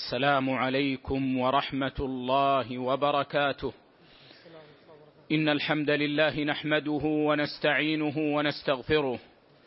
السلام عليكم ورحمة الله وبركاته. إن الحمد لله نحمده ونستعينه ونستغفره،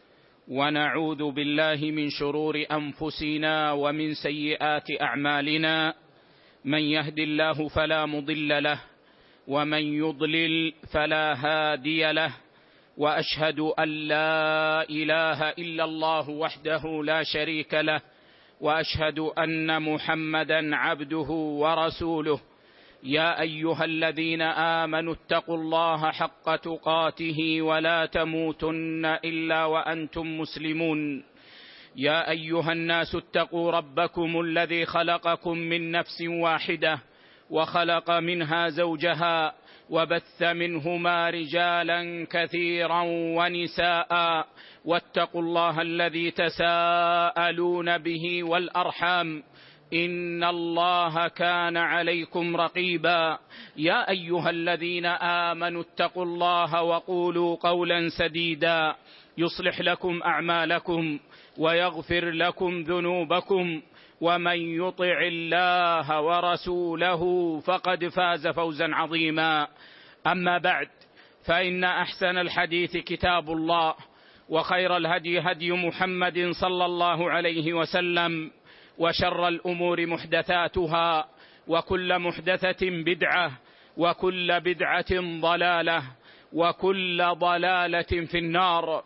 ونعوذ بالله من شرور أنفسنا ومن سيئات أعمالنا. من يهد الله فلا مضل له، ومن يضلل فلا هادي له، وأشهد أن لا إله إلا الله وحده لا شريك له، وأشهد أن محمدا عبده ورسوله. يا أيها الذين آمنوا اتقوا الله حق تقاته ولا تموتن إلا وأنتم مسلمون. يا أيها الناس اتقوا ربكم الذي خلقكم من نفس واحدة، وخلق منها زوجها، وبث منهما رجالا كثيرا ونساء، واتقوا الله الذي تساءلون به والأرحام، إن الله كان عليكم رقيبا. يا أيها الذين آمنوا اتقوا الله وقولوا قولا سديدا يصلح لكم أعمالكم ويغفر لكم ذنوبكم، ومن يطع الله ورسوله فقد فاز فوزا عظيما. أما بعد، فإن أحسن الحديث كتاب الله، وخير الهدي هدي محمد صلى الله عليه وسلم، وشر الأمور محدثاتها، وكل محدثة بدعة، وكل بدعة ضلالة، وكل ضلالة في النار.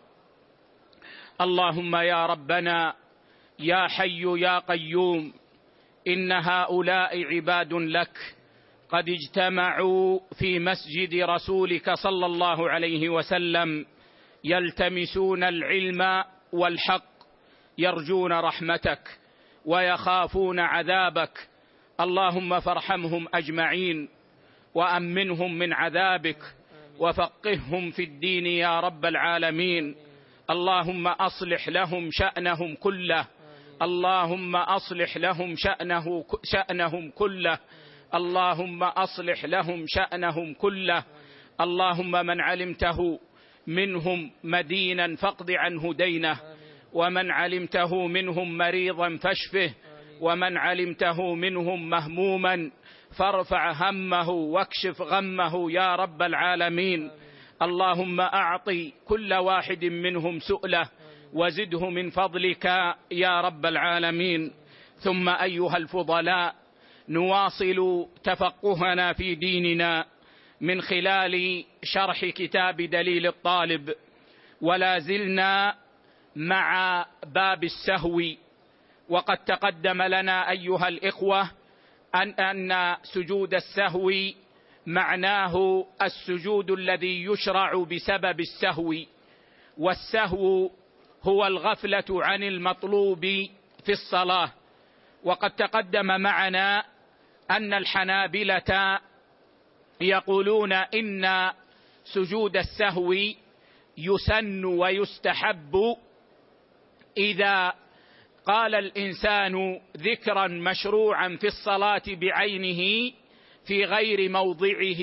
اللهم يا ربنا يا حي يا قيوم، إن هؤلاء عباد لك قد اجتمعوا في مسجد رسولك صلى الله عليه وسلم يلتمسون العلم والحق، يرجون رحمتك ويخافون عذابك. اللهم فارحمهم أجمعين، وأمنهم من عذابك، وفقههم في الدين يا رب العالمين. اللهم أصلح لهم شأنهم كله، اللهم أصلح لهم شأنهم كله، اللهم أصلح لهم شأنهم كله. اللهم من علمته منهم مدينا فاقض عنه دينه، ومن علمته منهم مريضا فاشفه، ومن علمته منهم مهموما فارفع همه واكشف غمه يا رب العالمين. اللهم أعطي كل واحد منهم سؤله، وزده من فضلك يا رب العالمين. ثم أيها الفضلاء، نواصل تفقهنا في ديننا من خلال شرح كتاب دليل الطالب، ولا زلنا مع باب السهو. وقد تقدم لنا أيها الإخوة أن سجود السهو معناه السجود الذي يشرع بسبب السهو، والسهو هو الغفلة عن المطلوب في الصلاة. وقد تقدم معنا أن الحنابلة يقولون إن سجود السهو يسن ويستحب إذا قال الإنسان ذكرا مشروعا في الصلاة بعينه في غير موضعه،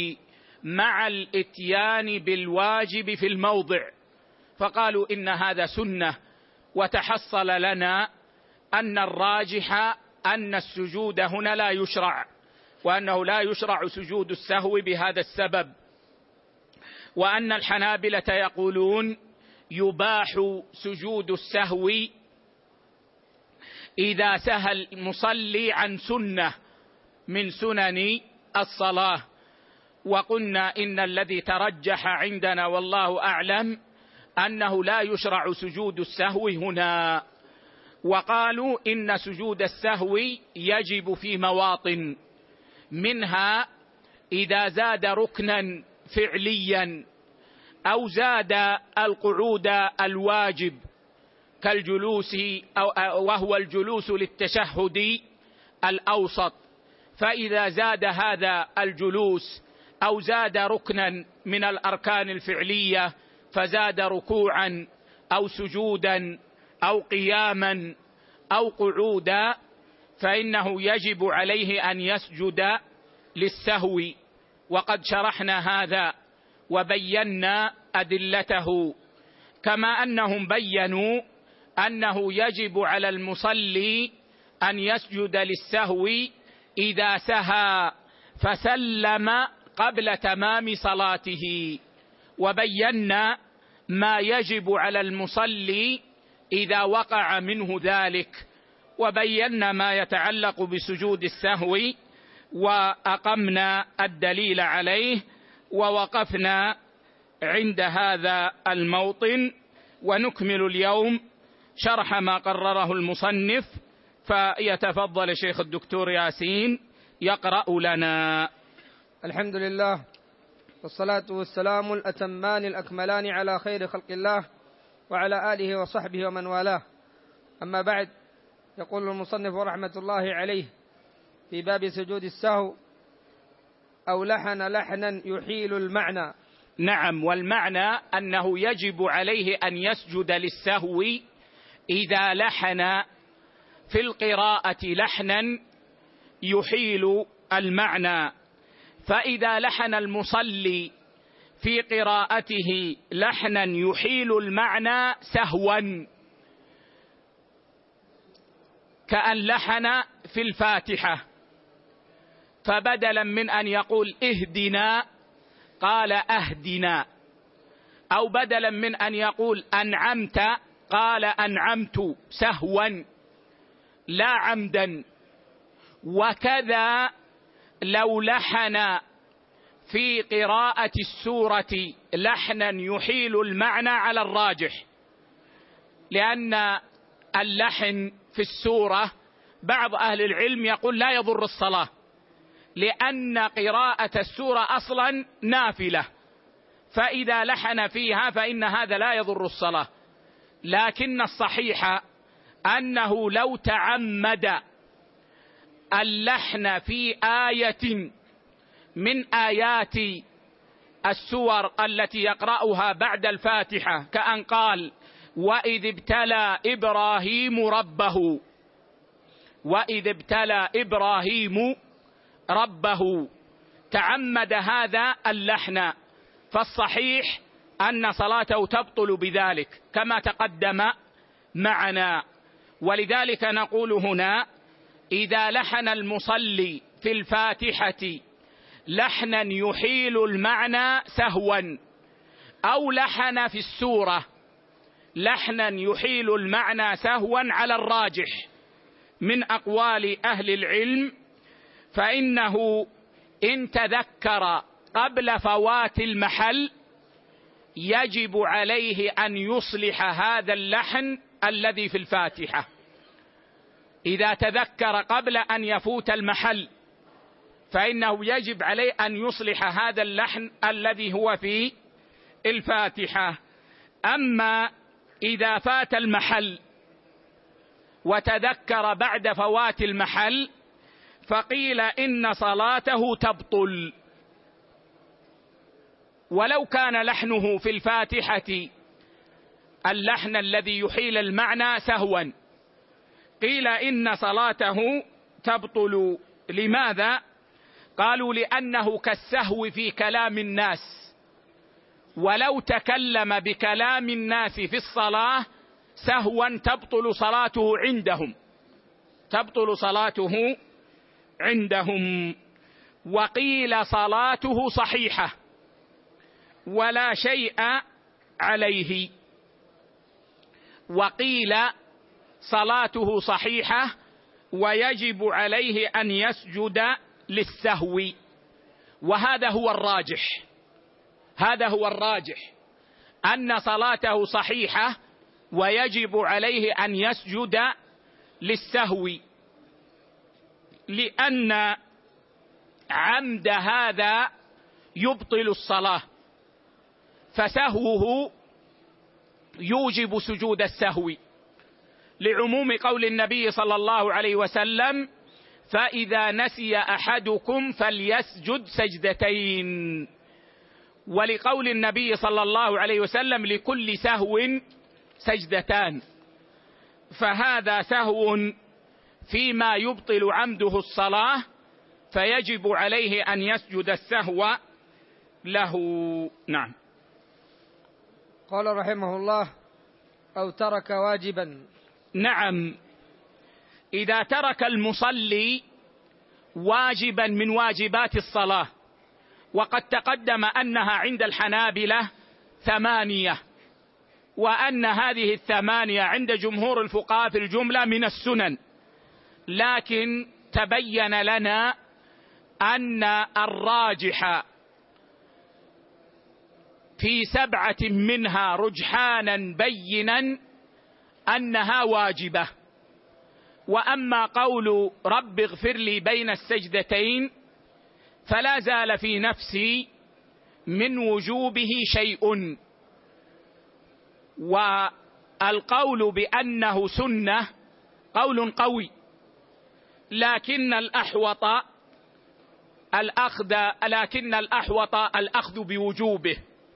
مع الإتيان بالواجب في الموضع. فقالوا إن هذا سنة، وتحصل لنا أن الراجح أن السجود هنا لا يشرع، وأنه لا يشرع سجود السهو بهذا السبب. وأن الحنابلة يقولون يباح سجود السهو إذا سهى المصلي عن سنة من سنن الصلاة. وقلنا إن الذي ترجح عندنا والله أعلم أنه لا يشرع سجود السهو هنا. وقالوا إن سجود السهو يجب في مواطن، منها إذا زاد ركنا فعليا، أو زاد القعود الواجب كالجلوس وهو الجلوس للتشهد الأوسط. فإذا زاد هذا الجلوس أو زاد ركنا من الأركان الفعلية، فزاد ركوعا أو سجودا أو قياما أو قعودا، فإنه يجب عليه أن يسجد للسهو. وقد شرحنا هذا وبينا أدلته، كما أنهم بينوا أنه يجب على المصلي أن يسجد للسهو إذا سهى فسلم قبل تمام صلاته، وبينا ما يجب على المصلي إذا وقع منه ذلك، وبينا ما يتعلق بسجود السهو، وأقمنا الدليل عليه، ووقفنا عند هذا الموطن، ونكمل اليوم شرح ما قرره المصنف. فيتفضل الشيخ الدكتور ياسين يقرأ لنا. الحمد لله، والصلاة والسلام الأتمان الأكملان على خير خلق الله وعلى آله وصحبه ومن والاه. أما بعد، يقول المصنف رحمة الله عليه في باب سجود السهو: أو لحن لحنا يحيل المعنى. نعم، والمعنى أنه يجب عليه أن يسجد للسهو إذا لحن في القراءة لحنا يحيل المعنى. فإذا لحن المصلي في قراءته لحنا يحيل المعنى سهوا، كأن لحن في الفاتحة، فبدلا من أن يقول اهدنا قال أهدنا، أو بدلا من أن يقول أنعمت قال أنعمت، سهوا لا عمدا. وكذا لو لحن في قراءة السورة لحنا يحيل المعنى على الراجح، لأن اللحن في السورة بعض أهل العلم يقول لا يضر الصلاة، لأن قراءة السورة أصلا نافلة، فإذا لحن فيها فإن هذا لا يضر الصلاة. لكن الصحيح أنه لو تعمد اللحن في آية من آيات السور التي يقرأها بعد الفاتحة، كأن قال وإذ ابتلى إبراهيم ربه، وإذ ابتلى إبراهيم ربه، تعمد هذا اللحن، فالصحيح أن صلاته تبطل بذلك كما تقدم معنا. ولذلك نقول هنا: إذا لحن المصلي في الفاتحة لحنا يحيل المعنى سهوا، أو لحن في السورة لحنا يحيل المعنى سهوا على الراجح من أقوال أهل العلم، فإنه إن تذكر قبل فوات المحل يجب عليه أن يصلح هذا اللحن الذي في الفاتحة. إذا تذكر قبل أن يفوت المحل فإنه يجب عليه أن يصلح هذا اللحن الذي هو في الفاتحة. أما إذا فات المحل وتذكر بعد فوات المحل فقيل إن صلاته تبطل، ولو كان لحنه في الفاتحة اللحن الذي يحيل المعنى سهوا قيل إن صلاته تبطل. لماذا؟ قالوا لأنه كالسهو في كلام الناس، ولو تكلم بكلام الناس في الصلاة سهوا تبطل صلاته عندهم، تبطل صلاته عندهم. وقيل صلاته صحيحة ولا شيء عليه، وقيل صلاته صحيحة ويجب عليه أن يسجد للسهو، وهذا هو الراجح، هذا هو الراجح، أن صلاته صحيحة ويجب عليه أن يسجد للسهو، لأن عمد هذا يبطل الصلاة، فسهوه يوجب سجود السهو، لعموم قول النبي صلى الله عليه وسلم: فإذا نسي أحدكم فليسجد سجدتين، ولقول النبي صلى الله عليه وسلم: لكل سهو سجدتان، فهذا سهو فيما يبطل عمده الصلاة، فيجب عليه أن يسجد السهو له. نعم. قال رحمه الله: أو ترك واجبا. نعم، إذا ترك المصلي واجبا من واجبات الصلاة، وقد تقدم أنها عند الحنابلة 8، وأن هذه 8 عند جمهور الفقهاء في الجملة من السنن، لكن تبين لنا أن الراجح في 7 منها رجحانا بينا أنها واجبة. وأما قول رب اغفر لي بين السجدتين فلا زال في نفسي من وجوبه شيء، والقول بأنه سنة قول قوي، لكن الأحوط الأخذ بوجوبه.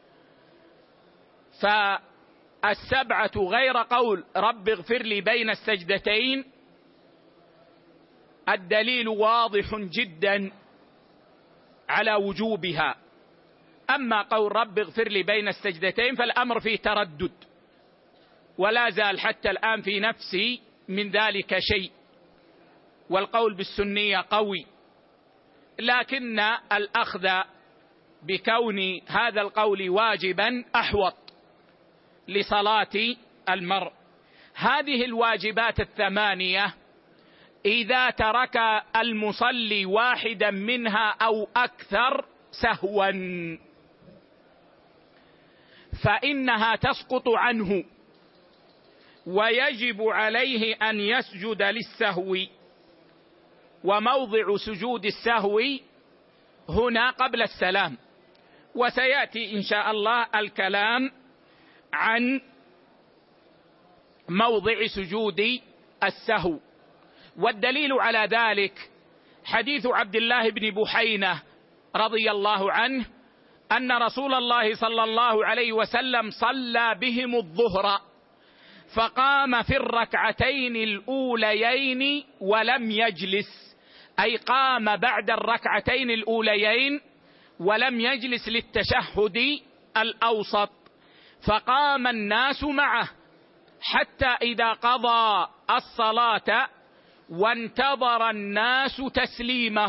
فالسبعة غير قول رب اغفر لي بين السجدتين الدليل واضح جدا على وجوبها. أما قول رب اغفر لي بين السجدتين فالأمر فيه تردد، ولا زال حتى الآن في نفسي من ذلك شيء، والقول بالسنية قوي، لكن الأخذ بكون هذا القول واجبا أحوط لصلاة المرء. هذه الواجبات 8 إذا ترك المصلي واحدا منها أو أكثر سهوا فإنها تسقط عنه، ويجب عليه أن يسجد للسهو. وموضع سجود السهو هنا قبل السلام، وسيأتي إن شاء الله الكلام عن موضع سجود السهو. والدليل على ذلك حديث عبد الله بن بحينة رضي الله عنه أن رسول الله صلى الله عليه وسلم صلى بهم الظهر، فقام في الركعتين الأوليين ولم يجلس، أي قام بعد الركعتين الأوليين ولم يجلس للتشهد الأوسط، فقام الناس معه حتى إذا قضى الصلاة وانتظر الناس تسليمه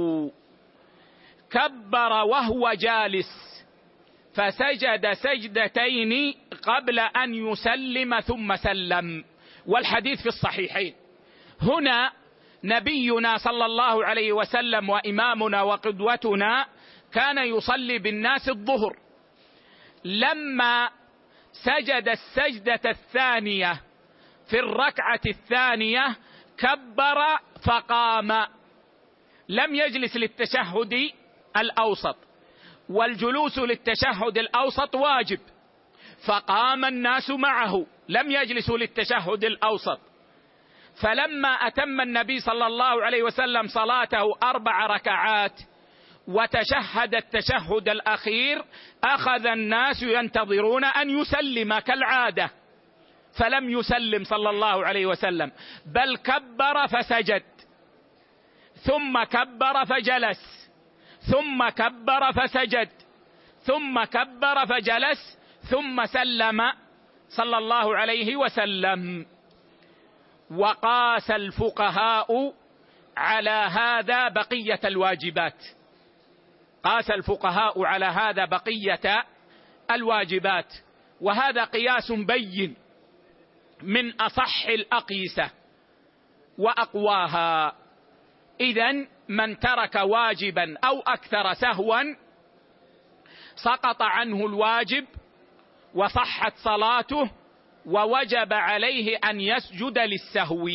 كبر وهو جالس فسجد سجدتين قبل أن يسلم ثم سلم. والحديث في الصحيحين. هنا نبينا صلى الله عليه وسلم وإمامنا وقدوتنا كان يصلي بالناس الظهر، لما سجد السجدة الثانية في الركعة الثانية كبر فقام، لم يجلس للتشهد الأوسط، والجلوس للتشهد الأوسط واجب، فقام الناس معه لم يجلسوا للتشهد الأوسط. فلما أتم النبي صلى الله عليه وسلم صلاته 4 ركعات وتشهد التشهد الأخير أخذ الناس ينتظرون أن يسلم كالعادة، فلم يسلم صلى الله عليه وسلم، بل كبر فسجد، ثم كبر فجلس، ثم كبر فسجد، ثم كبر فجلس، ثم سلم صلى الله عليه وسلم. وقاس الفقهاء على هذا بقية الواجبات، قاس الفقهاء على هذا بقية الواجبات، وهذا قياس بين من أصح الأقيسة وأقواها. إذن من ترك واجبا أو أكثر سهوا سقط عنه الواجب وصحت صلاته، ووجب عليه أن يسجد للسهو.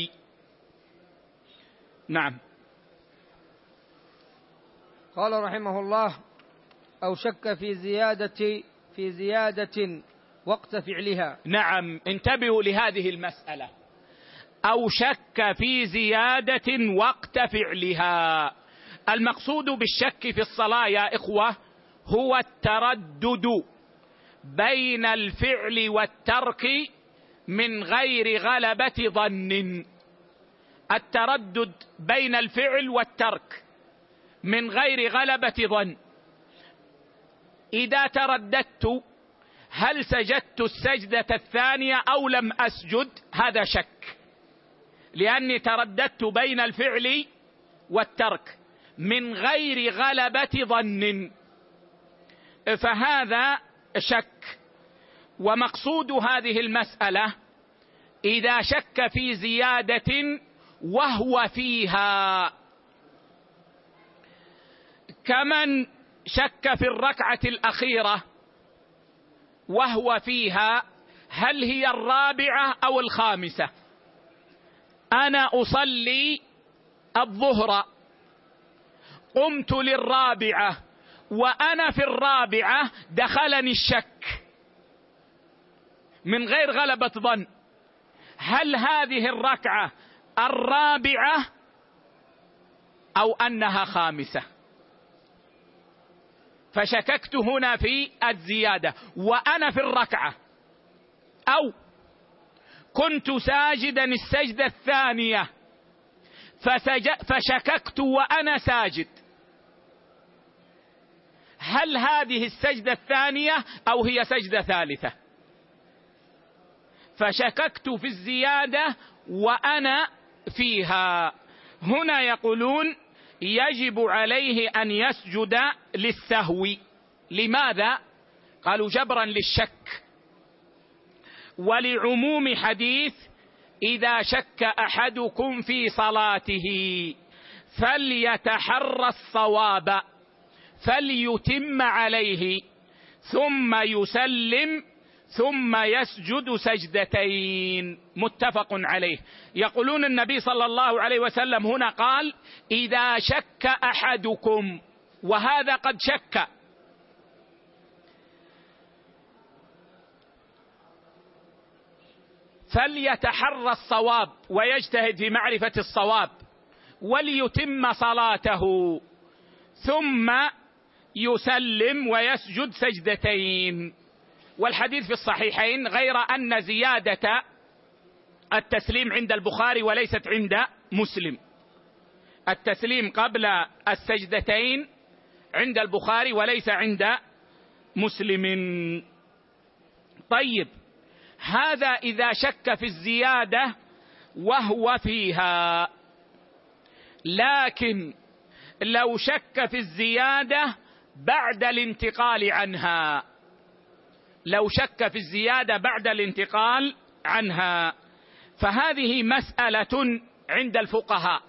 نعم. قال رحمه الله: أو شك في زيادة وقت فعلها. نعم، انتبهوا لهذه المسألة. أو شك في زيادة وقت فعلها. المقصود بالشك في الصلاة يا إخوة هو التردد بين الفعل والترك من غير غلبة ظن. التردد بين الفعل والترك من غير غلبة ظن. إذا ترددت هل سجدت السجدة الثانية أو لم أسجد، هذا شك. لأني ترددت بين الفعل والترك من غير غلبة ظن، فهذا شك. ومقصود هذه المسألة إذا شك في زيادة وهو فيها، كمن شك في الركعة الأخيرة وهو فيها هل هي الرابعة أو الخامسة. أنا أصلي الظهر، قمت للرابعة، وأنا في الرابعة دخلني الشك من غير غلبة ظن، هل هذه الركعة الرابعة أو أنها خامسة؟ فشككت هنا في الزيادة وأنا في الركعة، أو كنت ساجدا السجدة الثانية فشككت وأنا ساجد، هل هذه السجدة الثانية أو هي سجدة ثالثة؟ فشككت في الزيادة وأنا فيها. هنا يقولون يجب عليه أن يسجد للسهو. لماذا؟ قالوا جبرا للشك، ولعموم حديث إذا شك أحدكم في صلاته فليتحرى الصواب فليتم عليه ثم يسلم ثم يسجد سجدتين، متفق عليه. يقولون النبي صلى الله عليه وسلم هنا قال إذا شك أحدكم، وهذا قد شك، فليتحرى الصواب ويجتهد في معرفة الصواب وليتم صلاته ثم يسلم ويسجد سجدتين. والحديث في الصحيحين، غير أن زيادة التسليم عند البخاري وليست عند مسلم. التسليم قبل السجدتين عند البخاري وليس عند مسلم. طيب، هذا إذا شك في الزيادة وهو فيها. لكن لو شك في الزيادة بعد الانتقال عنها، لو شك في الزيادة بعد الانتقال عنها، فهذه مسألة عند الفقهاء،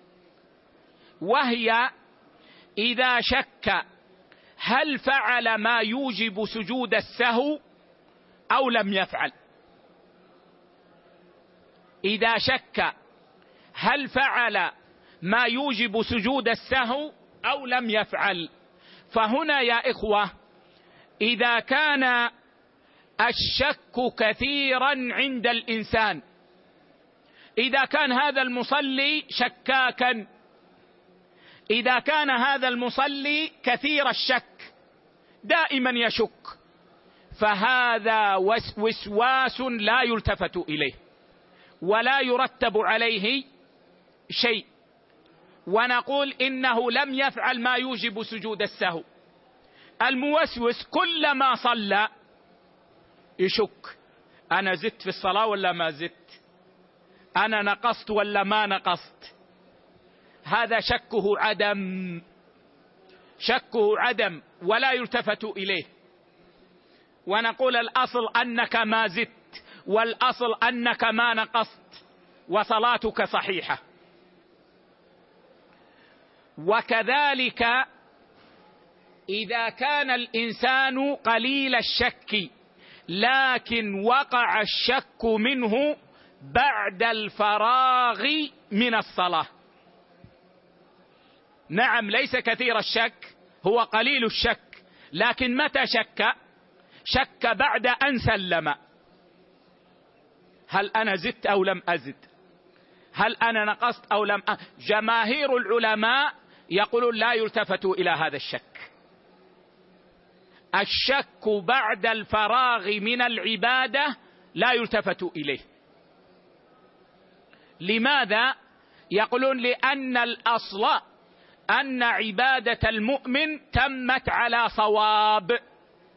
وهي إذا شك هل فعل ما يوجب سجود السهو أو لم يفعل. إذا شك هل فعل ما يوجب سجود السهو أو لم يفعل، فهنا يا إخوة إذا كان الشك كثيرا عند الإنسان، إذا كان هذا المصلي شكاكا، إذا كان هذا المصلي كثير الشك دائما يشك، فهذا وسواس لا يلتفت إليه ولا يرتب عليه شيء، ونقول إنه لم يفعل ما يوجب سجود السهو. الموسوس كلما صلى يشك، أنا زدت في الصلاة ولا ما زدت، أنا نقصت ولا ما نقصت. هذا شكه عدم، شكه عدم ولا يلتفت إليه. ونقول الأصل أنك ما زدت، والأصل أنك ما نقصت، وصلاتك صحيحة. وكذلك إذا كان الإنسان قليل الشك لكن وقع الشك منه بعد الفراغ من الصلاة، نعم ليس كثير الشك، هو قليل الشك، لكن متى شك؟ شك بعد أن سلم، هل أنا زدت أو لم أزد، هل أنا نقصت أو لم جماهير العلماء يقولون لا يلتفت إلى هذا الشك. الشك بعد الفراغ من العبادة لا يلتفت إليه. لماذا؟ يقولون لأن الأصل أن عبادة المؤمن تمت على صواب،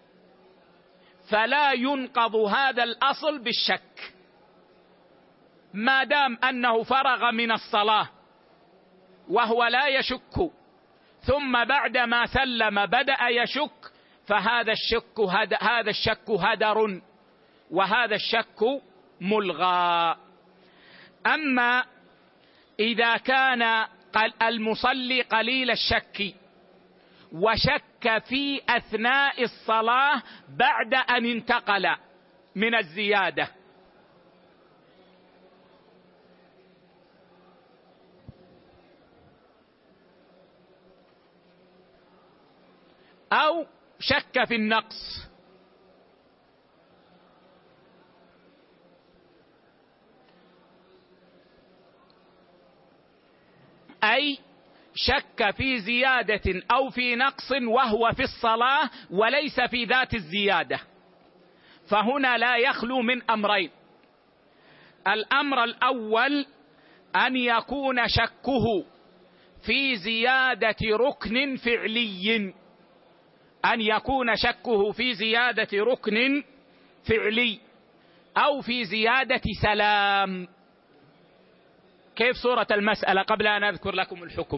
فلا ينقض هذا الأصل بالشك. ما دام أنه فرغ من الصلاة وهو لا يشك، ثم بعدما سلم بدأ يشك، فهذا الشك هدر، وهذا الشك ملغى. أما إذا كان المصلي قليل الشك وشك في أثناء الصلاة بعد أن انتقل من الزيادة، أو شك في النقص، أي شك في زيادة أو في نقص وهو في الصلاة وليس في ذات الزيادة، فهنا لا يخلو من أمرين. الأمر الأول أن يكون شكه في زيادة ركن فعلي، أن يكون شكه في زيادة ركن فعلي أو في زيادة سلام. كيف صورة المسألة قبل أن أذكر لكم الحكم؟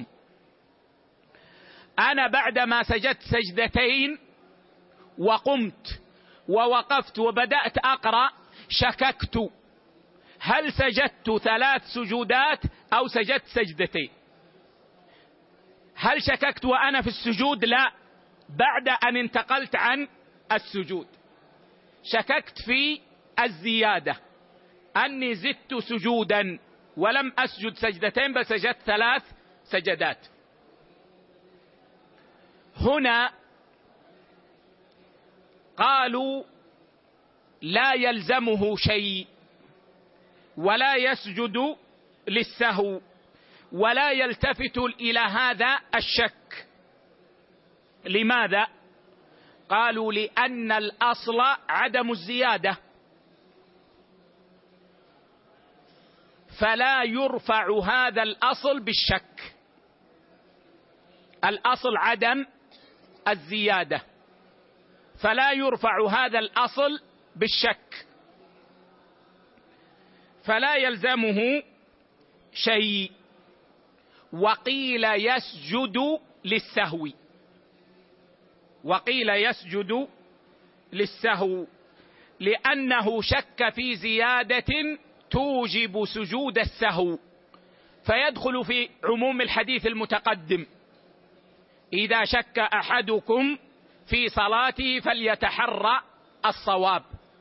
أنا بعدما سجدت سجدتين وقمت ووقفت وبدأت أقرأ شككت هل سجدت 3 سجودات أو سجدت سجدتين. هل شككت وأنا في السجود؟ لا، بعد أن انتقلت عن السجود شككت في الزيادة، أني زدت سجودا ولم أسجد سجدتين بل سجدت 3 سجدات. هنا قالوا لا يلزمه شيء ولا يسجد للسهو ولا يلتفت إلى هذا الشك. لماذا؟ قالوا لأن الأصل عدم الزيادة، فلا يرفع هذا الأصل بالشك. الأصل عدم الزيادة، فلا يرفع هذا الأصل بالشك، فلا يلزمه شيء. وقيل يسجد للسهو، وقيل يسجد للسهو لأنه شك في زيادة توجب سجود السهو، فيدخل في عموم الحديث المتقدم: إذا شك أحدكم في صلاته فليتحرى الصواب.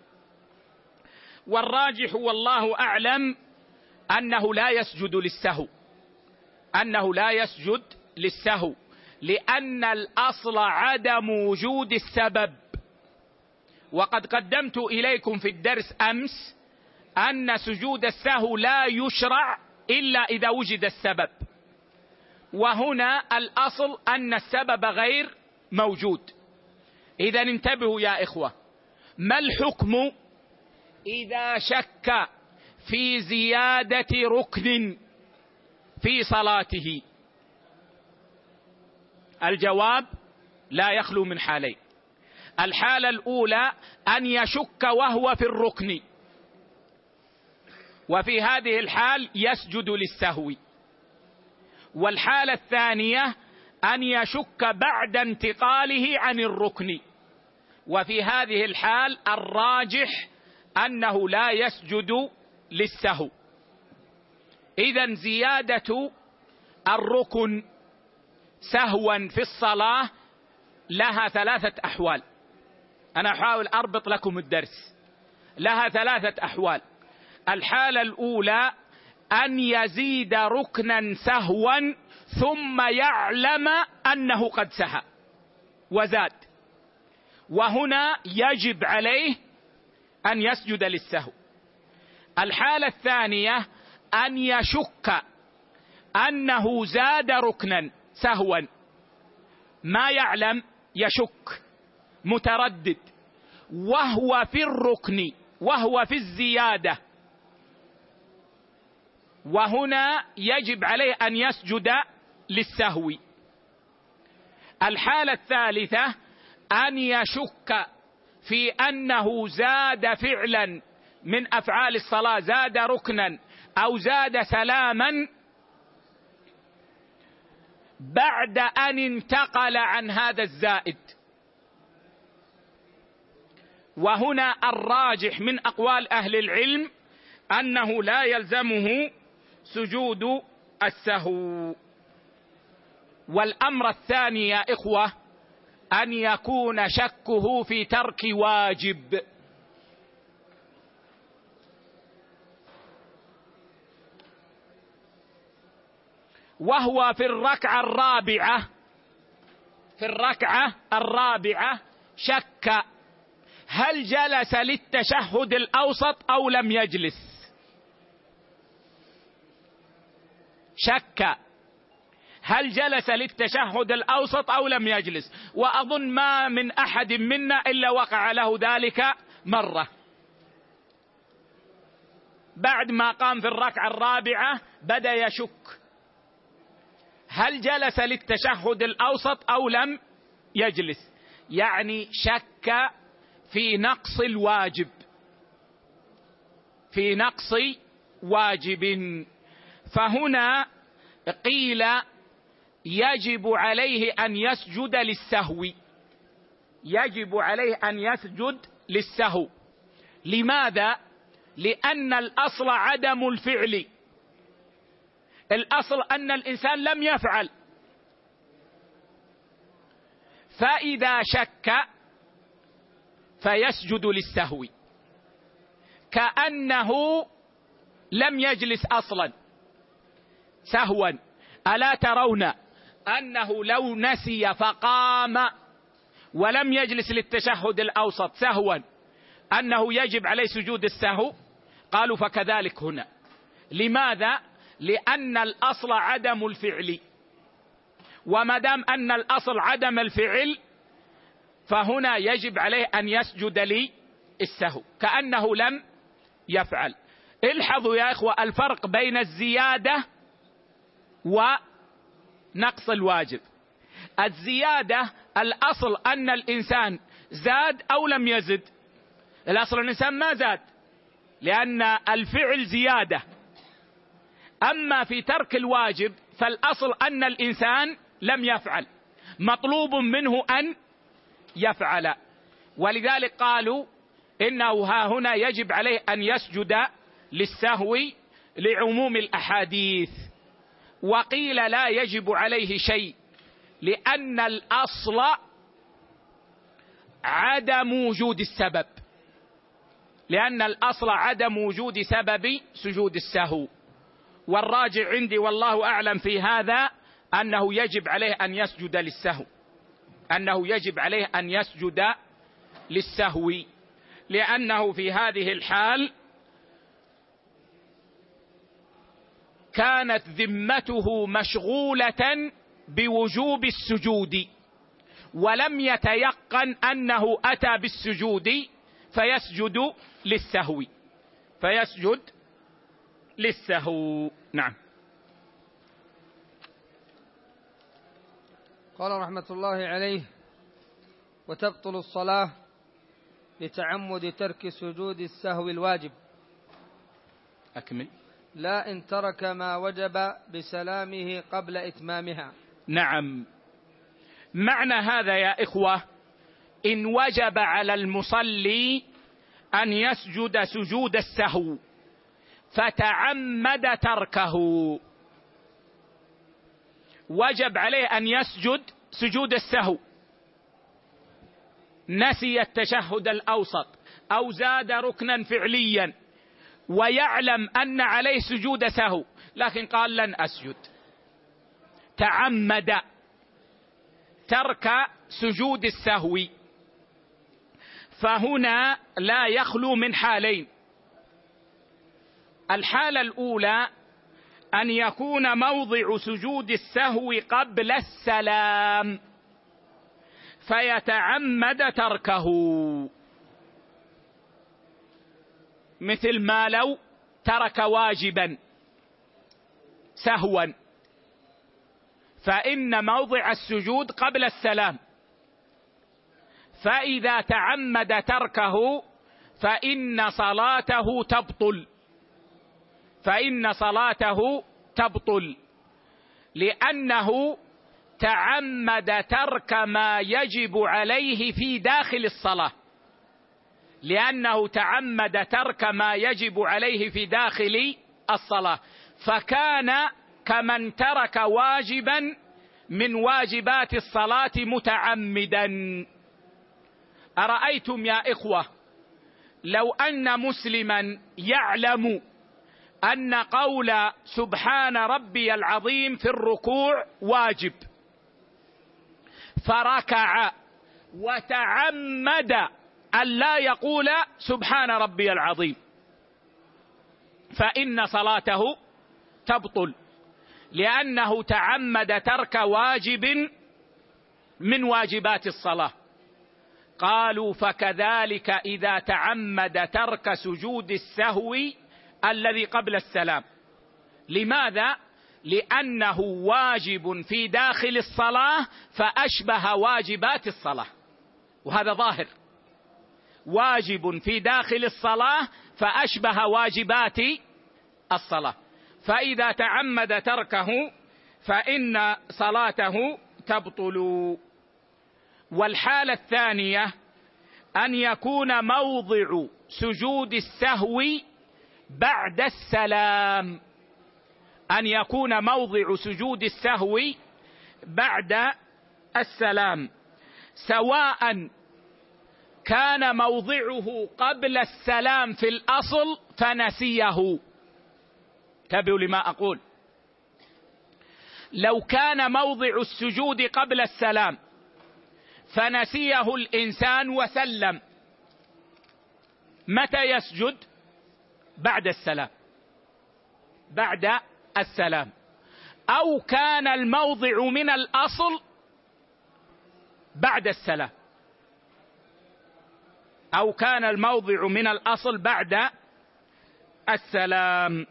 والراجح والله أعلم أنه لا يسجد للسهو، أنه لا يسجد للسهو، لأن الأصل عدم وجود السبب. وقد قدمت إليكم في الدرس أمس أن سجود السهو لا يشرع إلا إذا وجد السبب، وهنا الأصل أن السبب غير موجود. إذا انتبهوا يا إخوة، ما الحكم إذا شك في زيادة ركن في صلاته؟ الجواب لا يخلو من حالين. الحالة الأولى أن يشك وهو في الركن، وفي هذه الحال يسجد للسهو. والحالة الثانية أن يشك بعد انتقاله عن الركن، وفي هذه الحال الراجح أنه لا يسجد للسهو. إذن زيادة الركن سهوا في الصلاة لها 3 أحوال. أنا أحاول أربط لكم الدرس. لها 3 أحوال. الحالة الأولى أن يزيد ركنا سهوا ثم يعلم أنه قد سهى وزاد، وهنا يجب عليه أن يسجد للسهو. الحالة الثانية أن يشك أنه زاد ركنا سهوا، ما يعلم، يشك، متردد، وهو في الركن، وهو في الزيادة، وهنا يجب عليه أن يسجد للسهو. الحالة الثالثة أن يشك في أنه زاد فعلا من أفعال الصلاة، زاد ركنا أو زاد سلاما بعد أن انتقل عن هذا الزائد. وهنا الراجح من أقوال أهل العلم أنه لا يلزمه سجود السهو. والأمر الثاني يا إخوة أن يكون شكه في ترك واجب، وهو في الركعة الرابعة شك هل جلس للتشهد الأوسط أو لم يجلس. شك هل جلس للتشهد الأوسط أو لم يجلس، وأظن ما من أحد منا إلا وقع له ذلك مرة. بعد ما قام في الركعة الرابعة بدأ يشك هل جلس للتشهد الأوسط أو لم يجلس، يعني شك في نقص الواجب، في نقص واجب. فهنا قيل يجب عليه أن يسجد للسهو، يجب عليه أن يسجد للسهو. لماذا؟ لأن الأصل عدم الفعل، الأصل أن الإنسان لم يفعل، فإذا شك فيسجد للسهو كأنه لم يجلس أصلا سهوا. ألا ترون أنه لو نسي فقام ولم يجلس للتشهد الأوسط سهوا أنه يجب عليه سجود السهو؟ قالوا فكذلك هنا. لماذا؟ لأن الأصل عدم الفعل، وما دام أن الأصل عدم الفعل فهنا يجب عليه أن يسجد للسهو كأنه لم يفعل. الحظوا يا إخوة الفرق بين الزيادة ونقص الواجب. الزيادة الأصل أن الإنسان زاد أو لم يزد، الأصل الإنسان ما زاد لأن الفعل زيادة. أما في ترك الواجب فالأصل أن الإنسان لم يفعل، مطلوب منه أن يفعل. ولذلك قالوا إنه ها هنا يجب عليه أن يسجد للسهو لعموم الأحاديث. وقيل لا يجب عليه شيء لأن الأصل عدم وجود السبب، لأن الأصل عدم وجود سبب سجود السهو. والراجع عندي والله أعلم في هذا أنه يجب عليه أن يسجد للسهو، أنه يجب عليه أن يسجد للسهو، لأنه في هذه الحال كانت ذمته مشغولة بوجوب السجود ولم يتيقن أنه أتى بالسجود فيسجد للسهو، فيسجد للسهو. نعم. قال رحمة الله عليه: وتبطل الصلاة لتعمد ترك سجود السهو الواجب. أكمل. لا إن ترك ما وجب بسلامه قبل إتمامها. نعم، معنى هذا يا إخوة إن وجب على المصلي أن يسجد سجود السهو فتعمد تركه، وجب عليه أن يسجد سجود السهو، نسي التشهد الأوسط أو زاد ركنا فعليا ويعلم أن عليه سجود سهو لكن قال لن أسجد، تعمد ترك سجود السهو، فهنا لا يخلو من حالين. الحالة الأولى أن يكون موضع سجود السهو قبل السلام فيتعمد تركه، مثل ما لو ترك واجبا سهوا فإن موضع السجود قبل السلام، فإذا تعمد تركه فإن صلاته تبطل، فإن صلاته تبطل، لأنه تعمد ترك ما يجب عليه في داخل الصلاة، لأنه تعمد ترك ما يجب عليه في داخل الصلاة، فكان كمن ترك واجبا من واجبات الصلاة متعمدا. أرأيتم يا إخوة لو أن مسلما يعلم أن قول سبحان ربي العظيم في الركوع واجب، فركع وتعمد أن لا يقول سبحان ربي العظيم، فإن صلاته تبطل، لأنه تعمد ترك واجب من واجبات الصلاة. قالوا فكذلك إذا تعمد ترك سجود السهو الذي قبل السلام. لماذا؟ لأنه واجب في داخل الصلاة فأشبه واجبات الصلاة، وهذا ظاهر، واجب في داخل الصلاة فأشبه واجبات الصلاة، فإذا تعمد تركه فإن صلاته تبطل. والحالة الثانية أن يكون موضع سجود السهو بعد السلام، أن يكون موضع سجود السهو بعد السلام، سواء كان موضعه قبل السلام في الأصل فنسيه. انتبهوا لما أقول، لو كان موضع السجود قبل السلام فنسيه الإنسان وسلم، متى يسجد؟ بعد السلام، بعد السلام. أو كان الموضع من الأصل بعد السلام، أو كان الموضع من الأصل بعد السلام.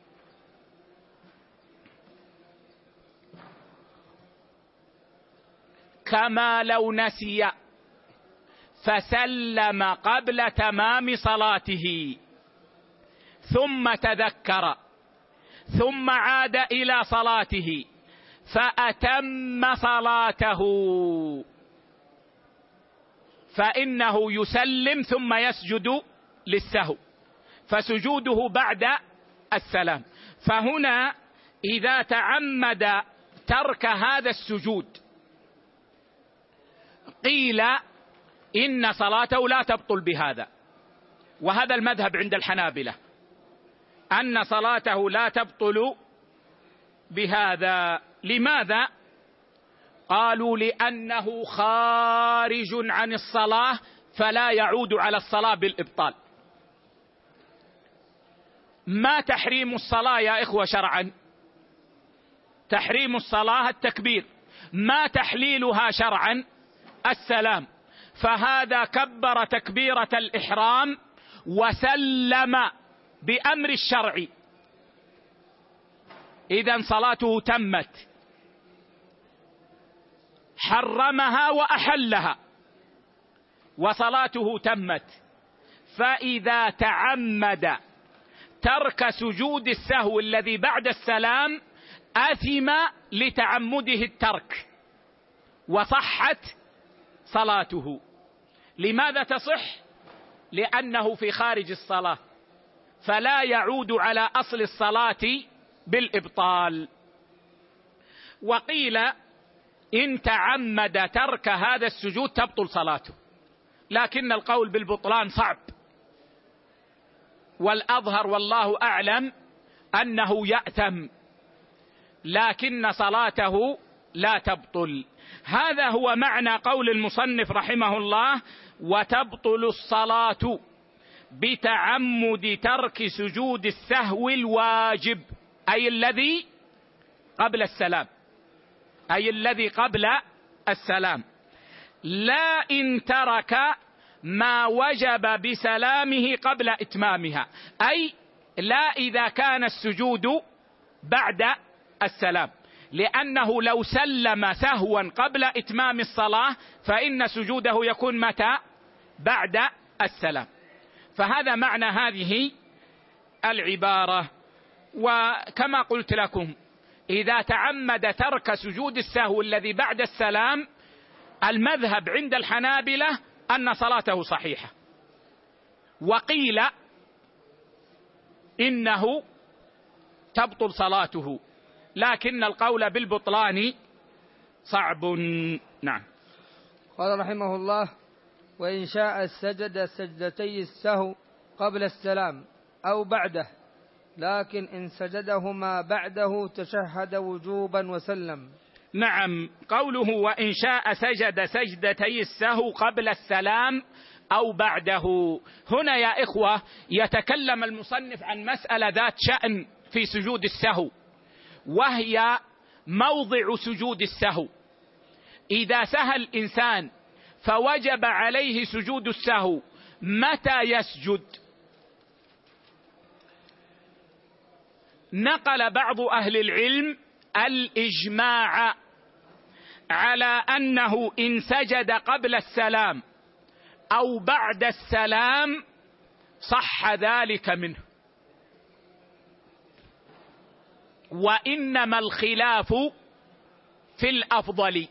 كما لو نسي فسلم قبل تمام صلاته ثم تذكر ثم عاد إلى صلاته فأتم صلاته، فإنه يسلم ثم يسجد للسهو، فسجوده بعد السلام. فهنا إذا تعمد ترك هذا السجود قيل إن صلاته لا تبطل بهذا، وهذا المذهب عند الحنابلة أن صلاته لا تبطل بهذا. لماذا؟ قالوا لأنه خارج عن الصلاة فلا يعود على الصلاة بالإبطال. ما تحريم الصلاة يا إخوة شرعا؟ تحريم الصلاة التكبير. ما تحليلها شرعا؟ السلام. فهذا كبر تكبيرة الإحرام وسلم بأمر الشرع، إذن صلاته تمت، حرمها وأحلها وصلاته تمت. فإذا تعمد ترك سجود السهو الذي بعد السلام أثم لتعمده الترك وصحت صلاته. لماذا تصح؟ لأنه في خارج الصلاة فلا يعود على أصل الصلاة بالإبطال. وقيل إن تعمد ترك هذا السجود تبطل صلاته، لكن القول بالبطلان صعب، والأظهر والله أعلم أنه يأثم، لكن صلاته لا تبطل. هذا هو معنى قول المصنف رحمه الله: وتبطل الصلاة بتعمد ترك سجود السهو الواجب، أي الذي قبل السلام، أي الذي قبل السلام، لا إن ترك ما وجب بسلامه قبل إتمامها، أي لا إذا كان السجود بعد السلام، لأنه لو سلم سهوا قبل إتمام الصلاة فإن سجوده يكون متى؟ بعد السلام. فهذا معنى هذه العبارة. وكما قلت لكم إذا تعمد ترك سجود السهو الذي بعد السلام، المذهب عند الحنابلة أن صلاته صحيحة، وقيل إنه تبطل صلاته، لكن القول بالبطلان صعب. نعم. قال رحمه الله: وإن شاء سجد سجدتي السهو قبل السلام أو بعده، لكن إن سجدهما بعده تشهد وجوبا وسلم. نعم، قوله وإن شاء سجد سجدتي السهو قبل السلام أو بعده، هنا يا إخوة يتكلم المصنف عن مسألة ذات شأن في سجود السهو، وهي موضع سجود السهو. إذا سهى الإنسان فوجب عليه سجود السهو، متى يسجد؟ نقل بعض أهل العلم الإجماع على أنه إن سجد قبل السلام أو بعد السلام صح ذلك منه، وإنما الخلاف في الأفضل.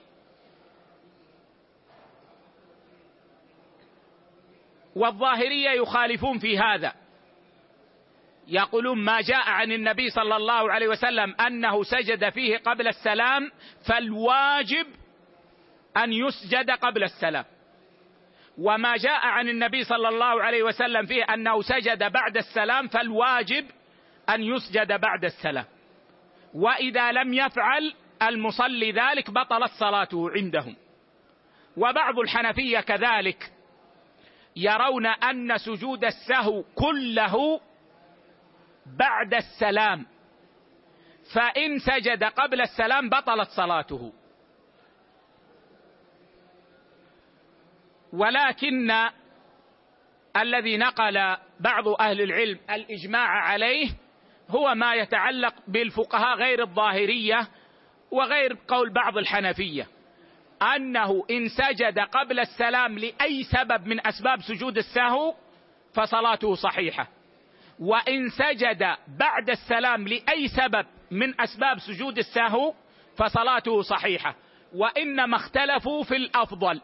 والظاهرية يخالفون في هذا، يقولون ما جاء عن النبي صلى الله عليه وسلم أنه سجد فيه قبل السلام فالواجب أن يسجد قبل السلام، وما جاء عن النبي صلى الله عليه وسلم فيه أنه سجد بعد السلام فالواجب أن يسجد بعد السلام، وإذا لم يفعل المصلي ذلك بطلت صلاته عندهم. وبعض الحنفية كذلك يرون أن سجود السهو كله بعد السلام، فإن سجد قبل السلام بطلت صلاته. ولكن الذي نقل بعض أهل العلم الإجماع عليه هو ما يتعلق بالفقهاء غير الظاهرية وغير قول بعض الحنفية، أنه إن سجد قبل السلام لأي سبب من أسباب سجود السهو فصلاته صحيحة، وإن سجد بعد السلام لأي سبب من أسباب سجود السهو فصلاته صحيحة، وإنما اختلفوا في الأفضل.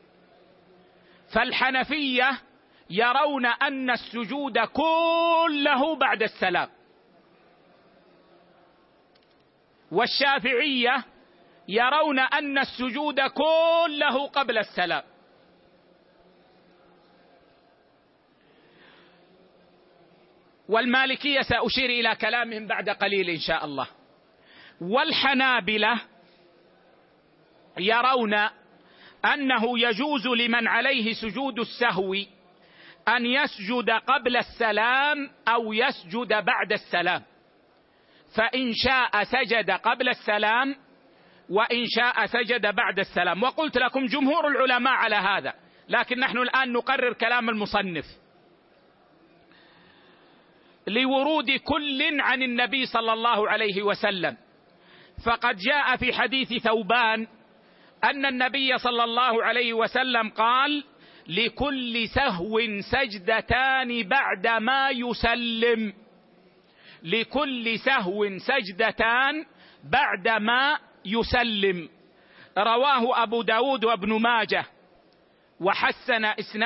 فالحنفية يرون أن السجود كله بعد السلام، والشافعية يرون أن السجود كله قبل السلام. والمالكية سأشير إلى كلامهم بعد قليل إن شاء الله. والحنابلة يرون أنه يجوز لمن عليه سجود السهو أن يسجد قبل السلام أو يسجد بعد السلام، فإن شاء سجد قبل السلام وإن شاء سجد بعد السلام. وقلت لكم جمهور العلماء على هذا، لكن نحن الآن نقرر كلام المصنف لورود كل عن النبي صلى الله عليه وسلم. فقد جاء في حديث ثوبان أن النبي صلى الله عليه وسلم قال: لكل سهو سجدتان بعدما يسلم، لكل سهو سجدتان بعدما يسلم. رواه أبو داود وابن ماجه وحسن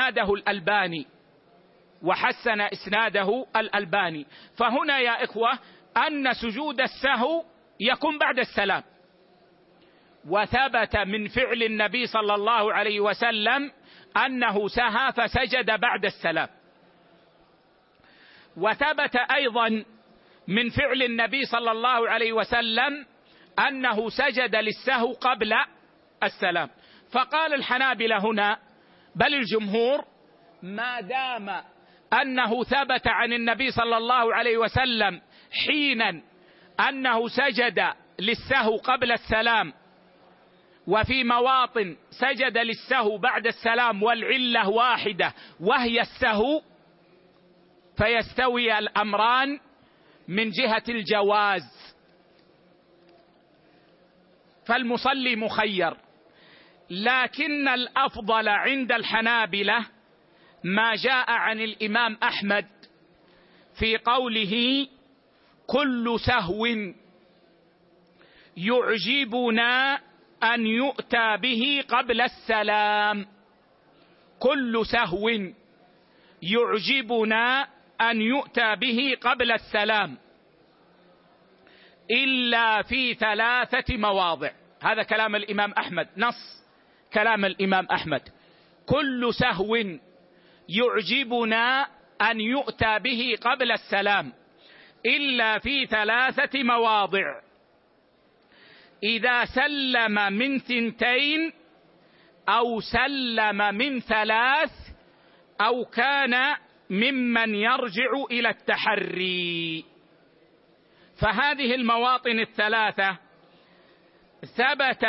إسناده الألباني. فهنا يا إخوة أن سجود السهو يكون بعد السلام، وثبت من فعل النبي صلى الله عليه وسلم أنه سهى فسجد بعد السلام، وثبت أيضا من فعل النبي صلى الله عليه وسلم أنه سجد للسهو قبل السلام. فقال الحنابلة هنا بل الجمهور ما دام أنه ثبت عن النبي صلى الله عليه وسلم حينا أنه سجد للسهو قبل السلام، وفي مواطن سجد للسهو بعد السلام والعلة واحدة وهي السهو، فيستوي الأمران من جهة الجواز، فالمصلي مخير. لكن الأفضل عند الحنابلة ما جاء عن الإمام أحمد في قوله: كل سهو يعجبنا أن يؤتى به قبل السلام. كل سهو يعجبنا أن يؤتى به قبل السلام إلا في 3 مواضع. هذا كلام الإمام أحمد، نص كلام الإمام أحمد. كل سهو يعجبنا أن يؤتى به قبل السلام إلا في 3 مواضع: إذا سلم من 2 أو سلم من 3 أو كان ممن يرجع إلى التحري. فهذه المواطن 3 ثبت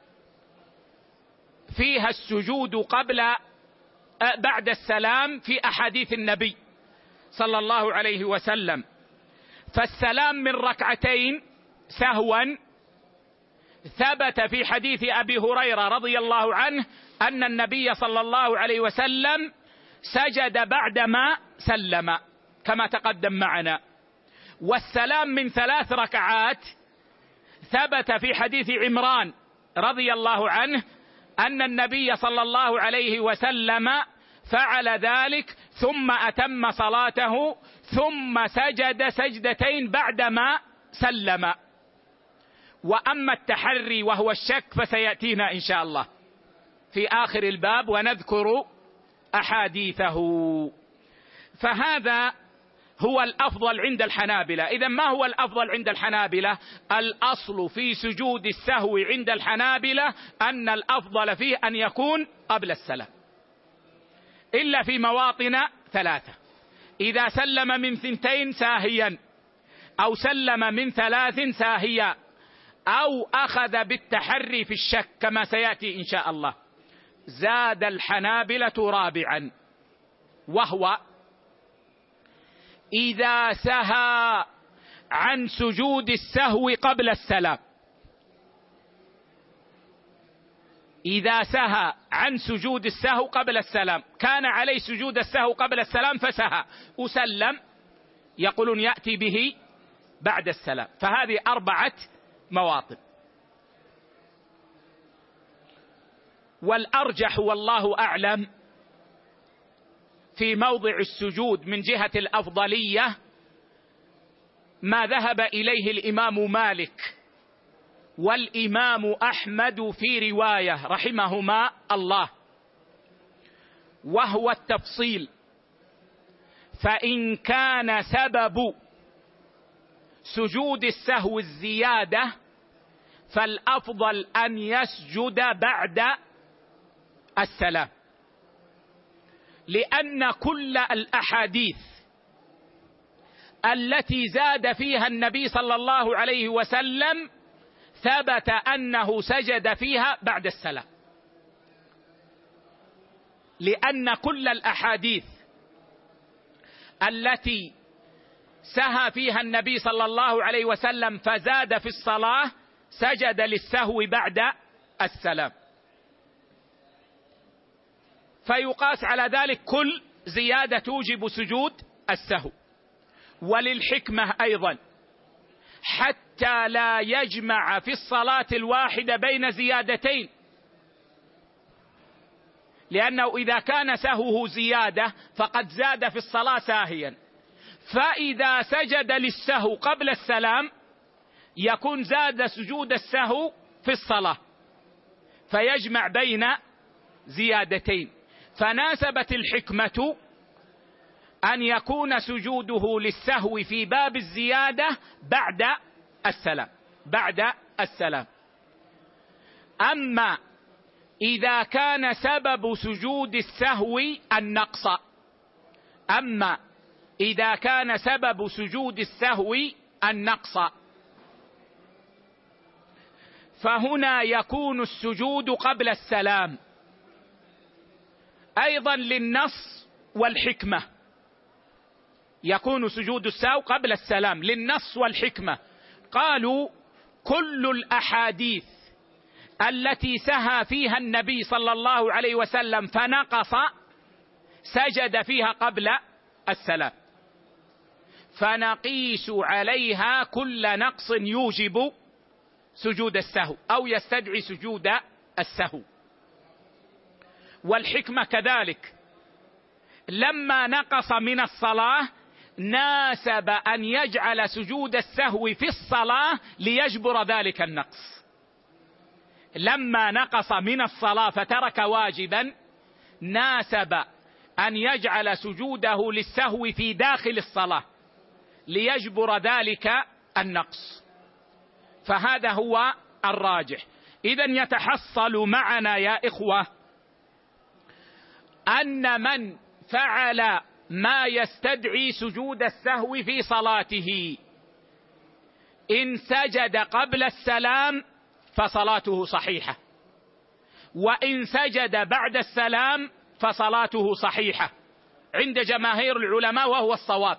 فيها السجود بعد السلام في أحاديث النبي صلى الله عليه وسلم. فالسلام من 2 سهوا ثبت في حديث أبي هريرة رضي الله عنه أن النبي صلى الله عليه وسلم سجد بعدما سلم كما تقدم معنا. والسلام من 3 ركعات ثبت في حديث عمران رضي الله عنه أن النبي صلى الله عليه وسلم فعل ذلك ثم أتم صلاته ثم سجد 2 سجدتين بعدما سلم. وأما التحري وهو الشك فسيأتينا إن شاء الله في آخر الباب ونذكر أحاديثه. فهذا هو الأفضل عند الحنابلة. إذن ما هو الأفضل عند الحنابلة؟ الأصل في سجود السهو عند الحنابلة أن الأفضل فيه أن يكون قبل السلام، إلا في مواطن 3: إذا سلم من 2 ساهيا، أو سلم من 3 ساهيا، أو أخذ بالتحري في الشك كما سيأتي إن شاء الله. زاد الحنابلة 4: وهو إذا سهى عن سجود السهو قبل السلام. إذا سهى عن سجود السهو قبل السلام، كان عليه سجود السهو قبل السلام فسهى وسلم، يقولون يأتي به بعد السلام. فهذه 4 مواطن. والأرجح والله أعلم في موضع السجود من جهة الأفضلية ما ذهب إليه الإمام مالك والإمام أحمد في رواية رحمهما الله، وهو التفصيل. فإن كان سبب سجود السهو الزيادة فالأفضل أن يسجد بعد السلام، لأن كل الأحاديث التي زاد فيها النبي صلى الله عليه وسلم ثبت أنه سجد فيها بعد السلام، لأن كل الأحاديث التي سهى فيها النبي صلى الله عليه وسلم فزاد في الصلاة سجد للسهو بعد السلام. فيقاس على ذلك كل زيادة توجب سجود السهو. وللحكمة أيضا حتى لا يجمع في الصلاة الواحدة بين زيادتين، لأنه إذا كان سهوه زيادة فقد زاد في الصلاة ساهيا، فإذا سجد للسهو قبل السلام يكون زاد سجود السهو في الصلاة، فيجمع بين زيادتين. فناسبت الحكمة أن يكون سجوده للسهو في باب الزيادة بعد السلام. أما إذا كان سبب سجود السهو النقص فهنا يكون السجود قبل السلام أيضا للنص والحكمة. يكون سجود السهو قبل السلام للنص والحكمة. قالوا كل الأحاديث التي سهى فيها النبي صلى الله عليه وسلم فنقص سجد فيها قبل السلام. فنقيس عليها كل نقص يوجب سجود السهو أو يستدعي سجود السهو. والحكمة كذلك، لما نقص من الصلاة ناسب أن يجعل سجود السهو في الصلاة ليجبر ذلك النقص. لما نقص من الصلاة فترك واجبا ناسب أن يجعل سجوده للسهو في داخل الصلاة ليجبر ذلك النقص. فهذا هو الراجح. إذن يتحصل معنا يا إخوة أن من فعل ما يستدعي سجود السهو في صلاته إن سجد قبل السلام فصلاته صحيحة، وإن سجد بعد السلام فصلاته صحيحة عند جماهير العلماء وهو الصواب.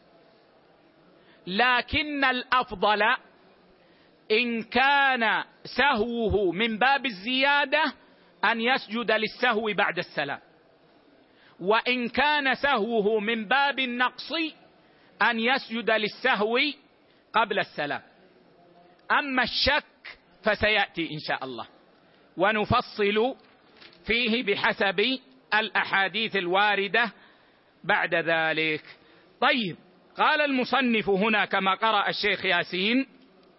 لكن الأفضل إن كان سهوه من باب الزيادة أن يسجد للسهو بعد السلام، وإن كان سهوه من باب النقص أن يسجد للسهو قبل السلام. أما الشك فسيأتي إن شاء الله ونفصل فيه بحسب الأحاديث الواردة بعد ذلك. طيب، قال المصنف هنا كما قرأ الشيخ ياسين: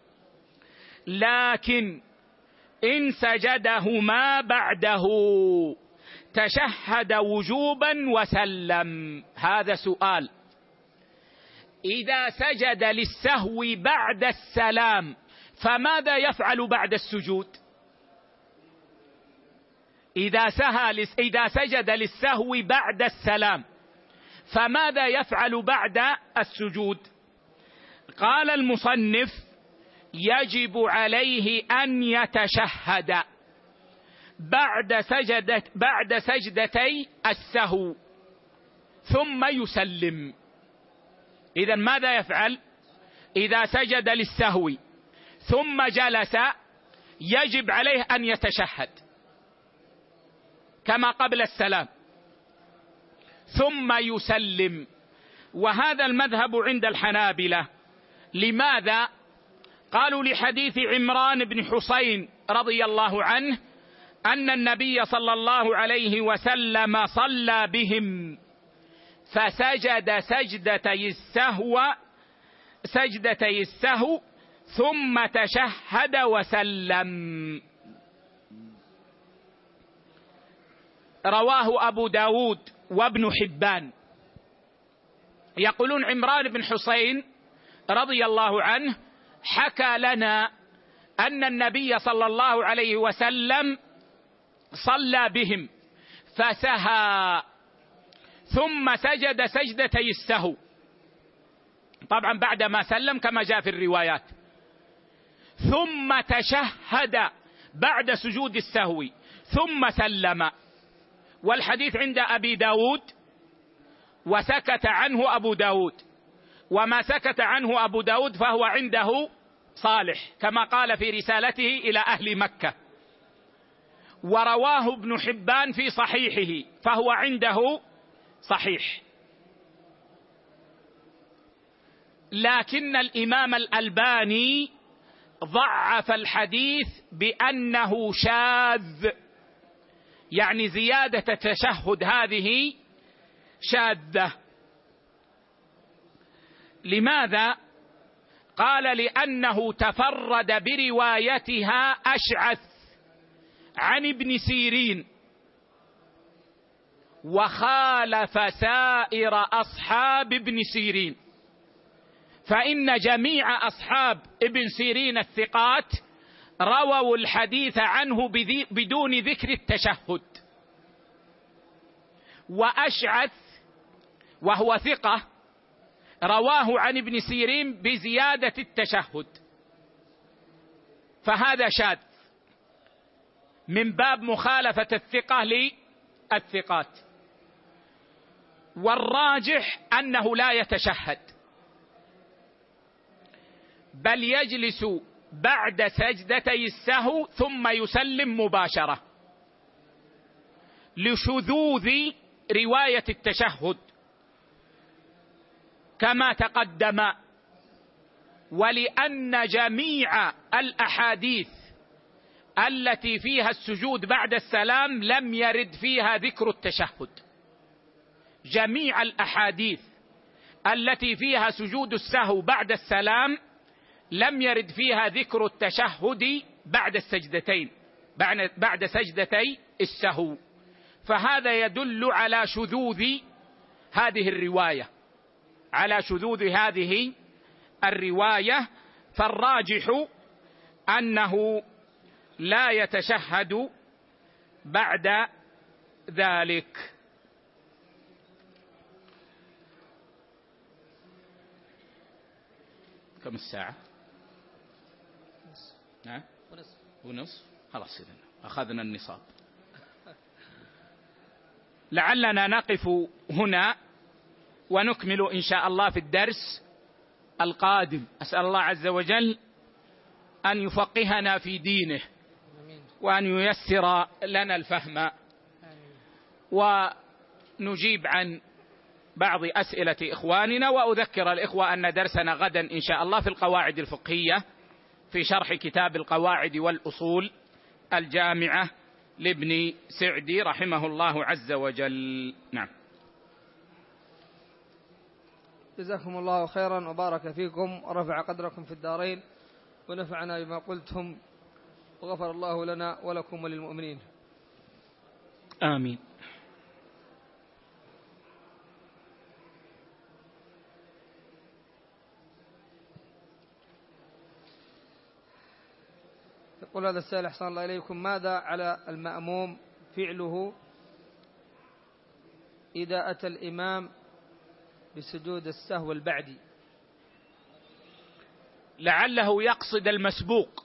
لكن إن سجدهما بعده تشهد وجوبا وسلم. هذا سؤال. إذا سجد للسهو بعد السلام فماذا يفعل بعد السجود؟ إذا سجد للسهو بعد السلام فماذا يفعل بعد السجود؟ قال المصنف: يجب عليه أن يتشهد بعد سجدتي السهو ثم يسلم. إذن ماذا يفعل؟ إذا سجد للسهو ثم جلس يجب عليه أن يتشهد كما قبل السلام ثم يسلم. وهذا المذهب عند الحنابلة. لماذا؟ قالوا: لحديث عمران بن حسين رضي الله عنه أن النبي صلى الله عليه وسلم صلى بهم فسجد سجدتي السهو ثم تشهد وسلم. رواه أبو داود وابن حبان. يقولون عمران بن حسين رضي الله عنه حكى لنا أن النبي صلى الله عليه وسلم صلى بهم فسهى ثم سجد سجدتي السهو، طبعا بعدما سلم كما جاء في الروايات، ثم تشهد بعد سجود السهو ثم سلم. والحديث عند أبي داود وسكت عنه أبو داود، وما سكت عنه أبو داود فهو عنده صالح كما قال في رسالته إلى أهل مكة، ورواه ابن حبان في صحيحه فهو عنده صحيح. لكن الإمام الألباني ضعف الحديث بأنه شاذ، يعني زيادة التشهد هذه شاذة. لماذا؟ قال: لأنه تفرد بروايتها أشعث عن ابن سيرين وخالف سائر أصحاب ابن سيرين، فإن جميع أصحاب ابن سيرين الثقات رووا الحديث عنه بدون ذكر التشهد، وأشعث وهو ثقة رواه عن ابن سيرين بزيادة التشهد، فهذا شاذ من باب مخالفة الثقة للثقات. والراجح أنه لا يتشهد بل يجلس بعد سجدتي السهو ثم يسلم مباشرة لشذوذ رواية التشهد. كما تقدم، ولأن جميع الأحاديث التي فيها السجود بعد السلام لم يرد فيها ذكر التشهد. جميع الأحاديث التي فيها سجود السهو بعد السلام لم يرد فيها ذكر التشهد بعد السجدتين، بعد سجدتي السهو، فهذا يدل على شذوذ هذه الرواية، على شذوذ هذه الرواية. فالراجح أنه لا يتشهد بعد ذلك. كم الساعة؟ نعم ونصف. خلاص إذن أخذنا النصاب. لعلنا نقف هنا ونكمل إن شاء الله في الدرس القادم. أسأل الله عز وجل أن يفقهنا في دينه وأن ييسر لنا الفهم، ونجيب عن بعض أسئلة إخواننا. وأذكر الإخوة أن درسنا غدا إن شاء الله في القواعد الفقهية في شرح كتاب القواعد والأصول الجامعة لابن سعدي رحمه الله عز وجل. نعم. جزاكم الله خيرا وبارك فيكم ورفع قدركم في الدارين، ونفعنا بما قلتم، وغفر الله لنا ولكم وللمؤمنين. آمين. يقول هذا السائل أحسن الله إليكم: ماذا على المأموم فعله إذا أتى الإمام بسجود السهو البعدي؟ لعله يقصد المسبوق،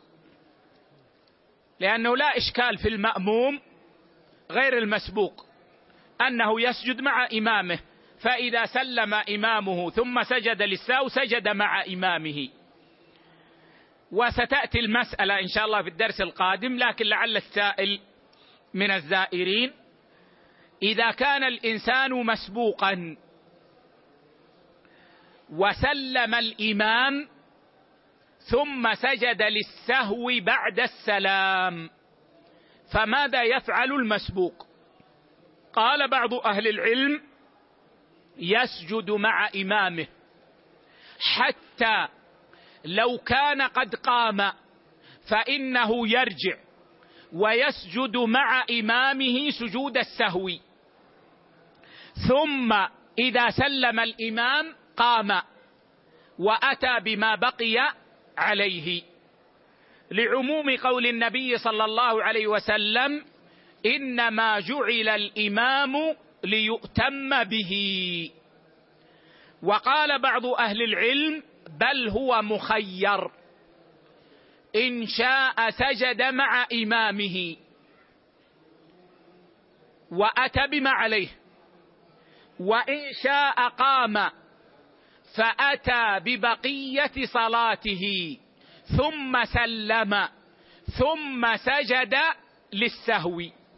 لأنه لا إشكال في المأموم غير المسبوق أنه يسجد مع إمامه، فإذا سلم إمامه ثم سجد للسهو سجد مع إمامه. وستأتي المسألة إن شاء الله في الدرس القادم، لكن لعل السائل من الزائرين: إذا كان الإنسان مسبوقا وسلم الإمام ثم سجد للسهو بعد السلام فماذا يفعل المسبوق؟ قال بعض أهل العلم: يسجد مع إمامه، حتى لو كان قد قام فإنه يرجع ويسجد مع إمامه سجود السهو، ثم إذا سلم الإمام قام وأتى بما بقي عليه، لعموم قول النبي صلى الله عليه وسلم: إنما جعل الإمام ليؤتم به. وقال بعض أهل العلم: بل هو مخير، إن شاء سجد مع إمامه وأتى بما عليه، وإن شاء قام فأتى ببقية صلاته ثم سلم ثم سجد للسهو.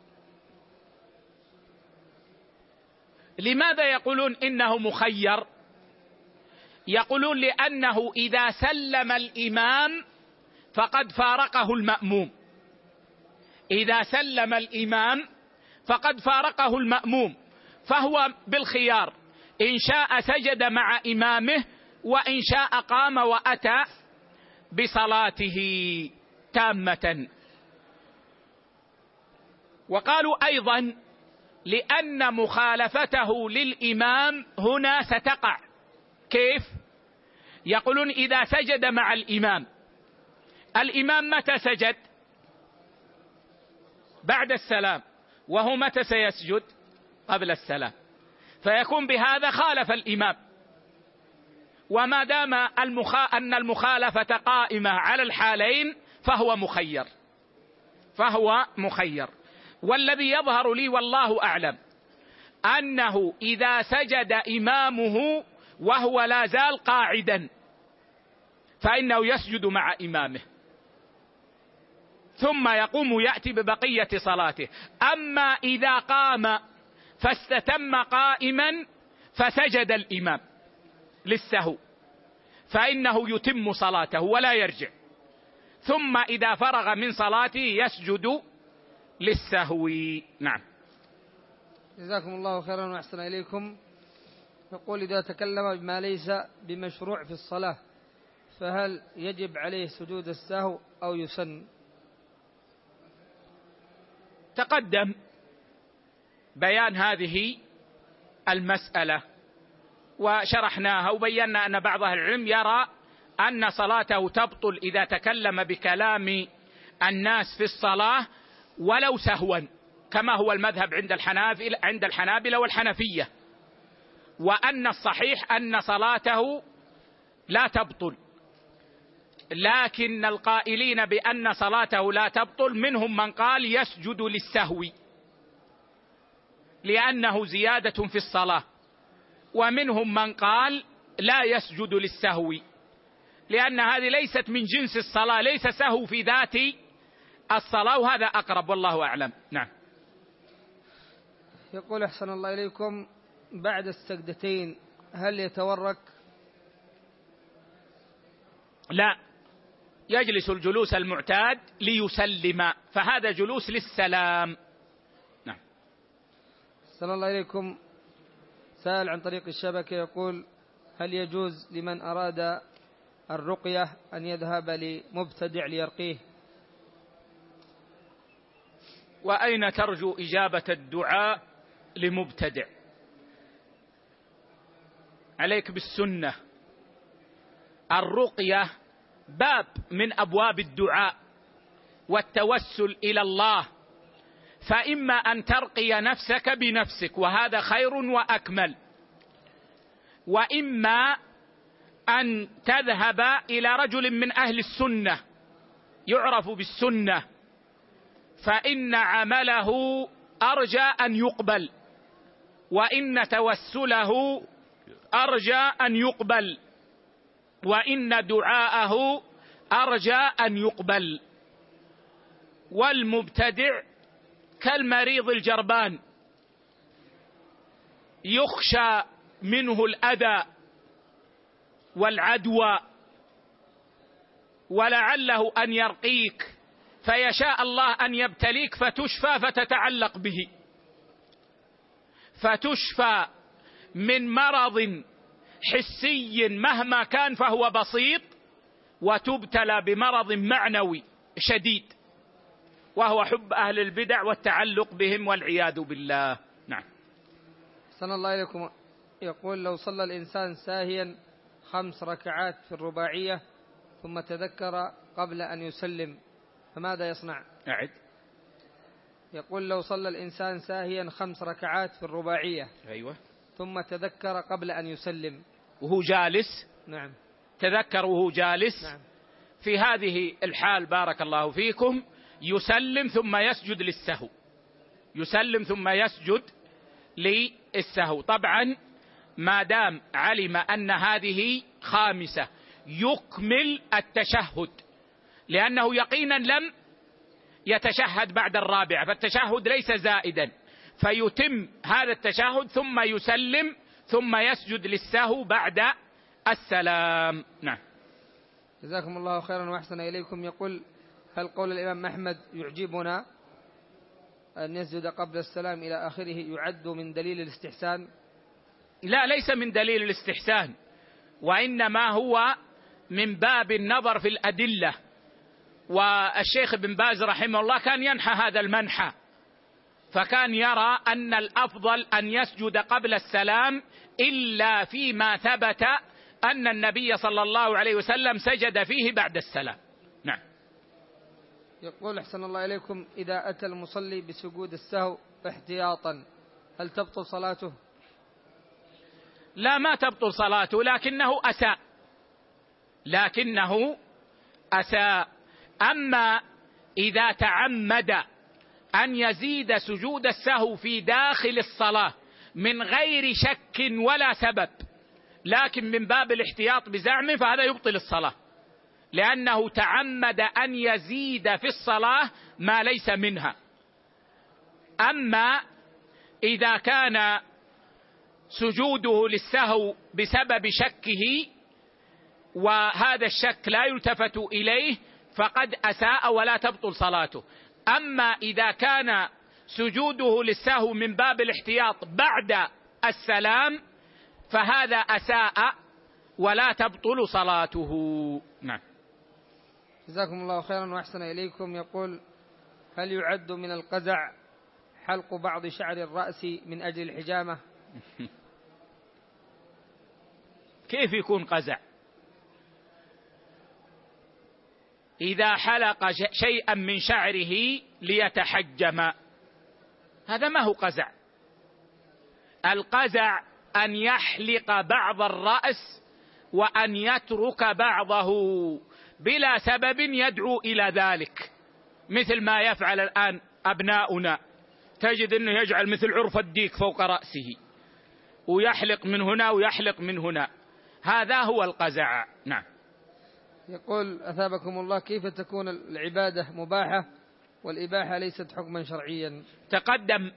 لماذا يقولون إنه مخير؟ يقولون لأنه إذا سلم الإمام فقد فارقه المأموم، إذا سلم الإمام فقد فارقه المأموم، فهو بالخيار، إن شاء سجد مع إمامه وإن شاء قام وأتى بصلاته تامة. وقالوا أيضا: لأن مخالفته للإمام هنا ستقع. كيف؟ يقولون: إذا سجد مع الإمام، الإمام متى سجد؟ بعد السلام، وهو متى سيسجد؟ قبل السلام، فيكون بهذا خالف الإمام. وما دام أن المخالفة قائمة على الحالين فهو مخير، فهو مخير. والذي يظهر لي والله أعلم أنه إذا سجد إمامه وهو لا زال قاعدا فإنه يسجد مع إمامه ثم يقوم يأتي ببقية صلاته. أما إذا قام فاستتم قائما فسجد الإمام، للسهو فإنه يتم صلاته ولا يرجع، ثم إذا فرغ من صلاته يسجد للسهو. نعم. جزاكم الله خيرا وأحسن إليكم. يقول: إذا تكلم بما ليس بمشروع في الصلاة فهل يجب عليه سجود السهو أو يسن؟ تقدم بيان هذه المسألة وشرحناها وبينا أن بعض أهل العلم يرى أن صلاته تبطل إذا تكلم بكلام الناس في الصلاة ولو سهوا، كما هو المذهب عند الحنابلة والحنفية، وأن الصحيح أن صلاته لا تبطل. لكن القائلين بأن صلاته لا تبطل منهم من قال يسجد للسهو لأنه زيادة في الصلاة، ومنهم من قال لا يسجد للسهو لأن هذه ليست من جنس الصلاة، ليس سهو في ذات الصلاة، وهذا أقرب والله أعلم. نعم. يقول: أحسن الله إليكم، بعد السجدتين هل يتورك؟ لا، يجلس الجلوس المعتاد ليسلم، فهذا جلوس للسلام. نعم. أحسن الله إليكم، سائل عن طريق الشبكة يقول: هل يجوز لمن أراد الرقية أن يذهب لمبتدع ليرقيه؟ وأين ترجو إجابة الدعاء لمبتدع؟ عليك بالسنة. الرقية باب من أبواب الدعاء والتوسل إلى الله، فإما أن ترقي نفسك بنفسك وهذا خير وأكمل، وإما أن تذهب إلى رجل من أهل السنة يعرف بالسنة، فإن عمله أرجى أن يقبل، وإن توسله أرجى أن يقبل، وإن دعاءه أرجى أن يقبل. والمبتدع كالمريض الجربان يخشى منه الأذى والعدوى، ولعله أن يرقيك فيشاء الله أن يبتليك فتشفى فتتعلق به، فتشفى من مرض حسي مهما كان فهو بسيط، وتبتلى بمرض معنوي شديد وهو حب أهل البدع والتعلق بهم والعياذ بالله. نعم. أحسن الله إليكم. يقول: لو صلى الإنسان ساهيا 5 ركعات في الرباعية ثم تذكر قبل أن يسلم فماذا يصنع؟ أعد. يقول: لو صلى الإنسان ساهيا 5 ركعات في الرباعية أيوة، ثم تذكر قبل أن يسلم وهو جالس. نعم. تذكر وهو جالس. نعم. في هذه الحال بارك الله فيكم يسلم ثم يسجد للسهو، يسلم ثم يسجد للسهو. طبعا ما دام علم أن هذه خامسة يكمل التشهد، لأنه يقينا لم يتشهد بعد الرابعة، فالتشهد ليس زائدا، فيتم هذا التشهد ثم يسلم ثم يسجد للسهو بعد السلام. نعم. جزاكم الله خيرا وأحسن إليكم. يقول: هل قول الإمام أحمد يعجبنا أن يسجد قبل السلام إلى آخره يعد من دليل الاستحسان؟ لا، ليس من دليل الاستحسان، وإنما هو من باب النظر في الأدلة، والشيخ ابن باز رحمه الله كان ينحى هذا المنحى، فكان يرى أن الأفضل أن يسجد قبل السلام إلا فيما ثبت أن النبي صلى الله عليه وسلم سجد فيه بعد السلام. نعم. يقول: أحسن الله إليكم، إذا أتى المصلي بسجود السهو احتياطا هل تبطل صلاته؟ لا، ما تبطل صلاته، لكنه أساء. أما إذا تعمد أن يزيد سجود السهو في داخل الصلاة من غير شك ولا سبب، لكن من باب الاحتياط بزعمه، فهذا يبطل الصلاة، لأنه تعمد أن يزيد في الصلاة ما ليس منها. أما إذا كان سجوده للسهو بسبب شكه وهذا الشك لا يلتفت إليه فقد أساء ولا تبطل صلاته. أما إذا كان سجوده للسهو من باب الاحتياط بعد السلام فهذا أساء ولا تبطل صلاته. نعم. جزاكم الله خيرا وأحسن إليكم. يقول: هل يعد من القزع حلق بعض شعر الرأس من أجل الحجامة؟ كيف يكون قزع؟ إذا حلق شيئا من شعره ليتحجم هذا ما هو قزع. القزع أن يحلق بعض الرأس وأن يترك بعضه بلا سبب يدعو إلى ذلك، مثل ما يفعل الآن أبناؤنا، تجد أنه يجعل مثل عرف الديك فوق رأسه ويحلق من هنا ويحلق من هنا، هذا هو القزع. نعم. يقول: أثابكم الله، كيف تكون العبادة مباحة والإباحة ليست حكما شرعيا؟ تقدم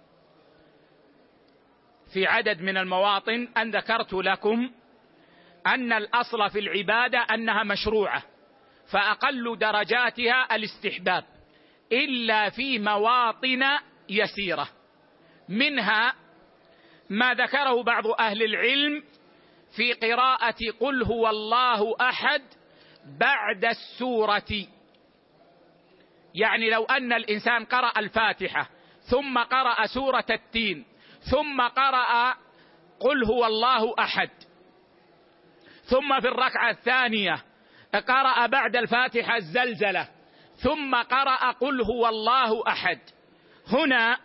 في عدد من المواطن أن ذكرت لكم أن الأصل في العبادة أنها مشروعة، فأقل درجاتها الاستحباب، إلا في مواطن يسيرة، منها ما ذكره بعض أهل العلم في قراءة قل هو الله أحد بعد السورة. يعني لو أن الإنسان قرأ الفاتحة ثم قرأ سورة التين ثم قرأ قل هو الله أحد، ثم في الركعة الثانية قرأ بعد الفاتحة الزلزلة ثم قرأ قل هو الله أحد، هنا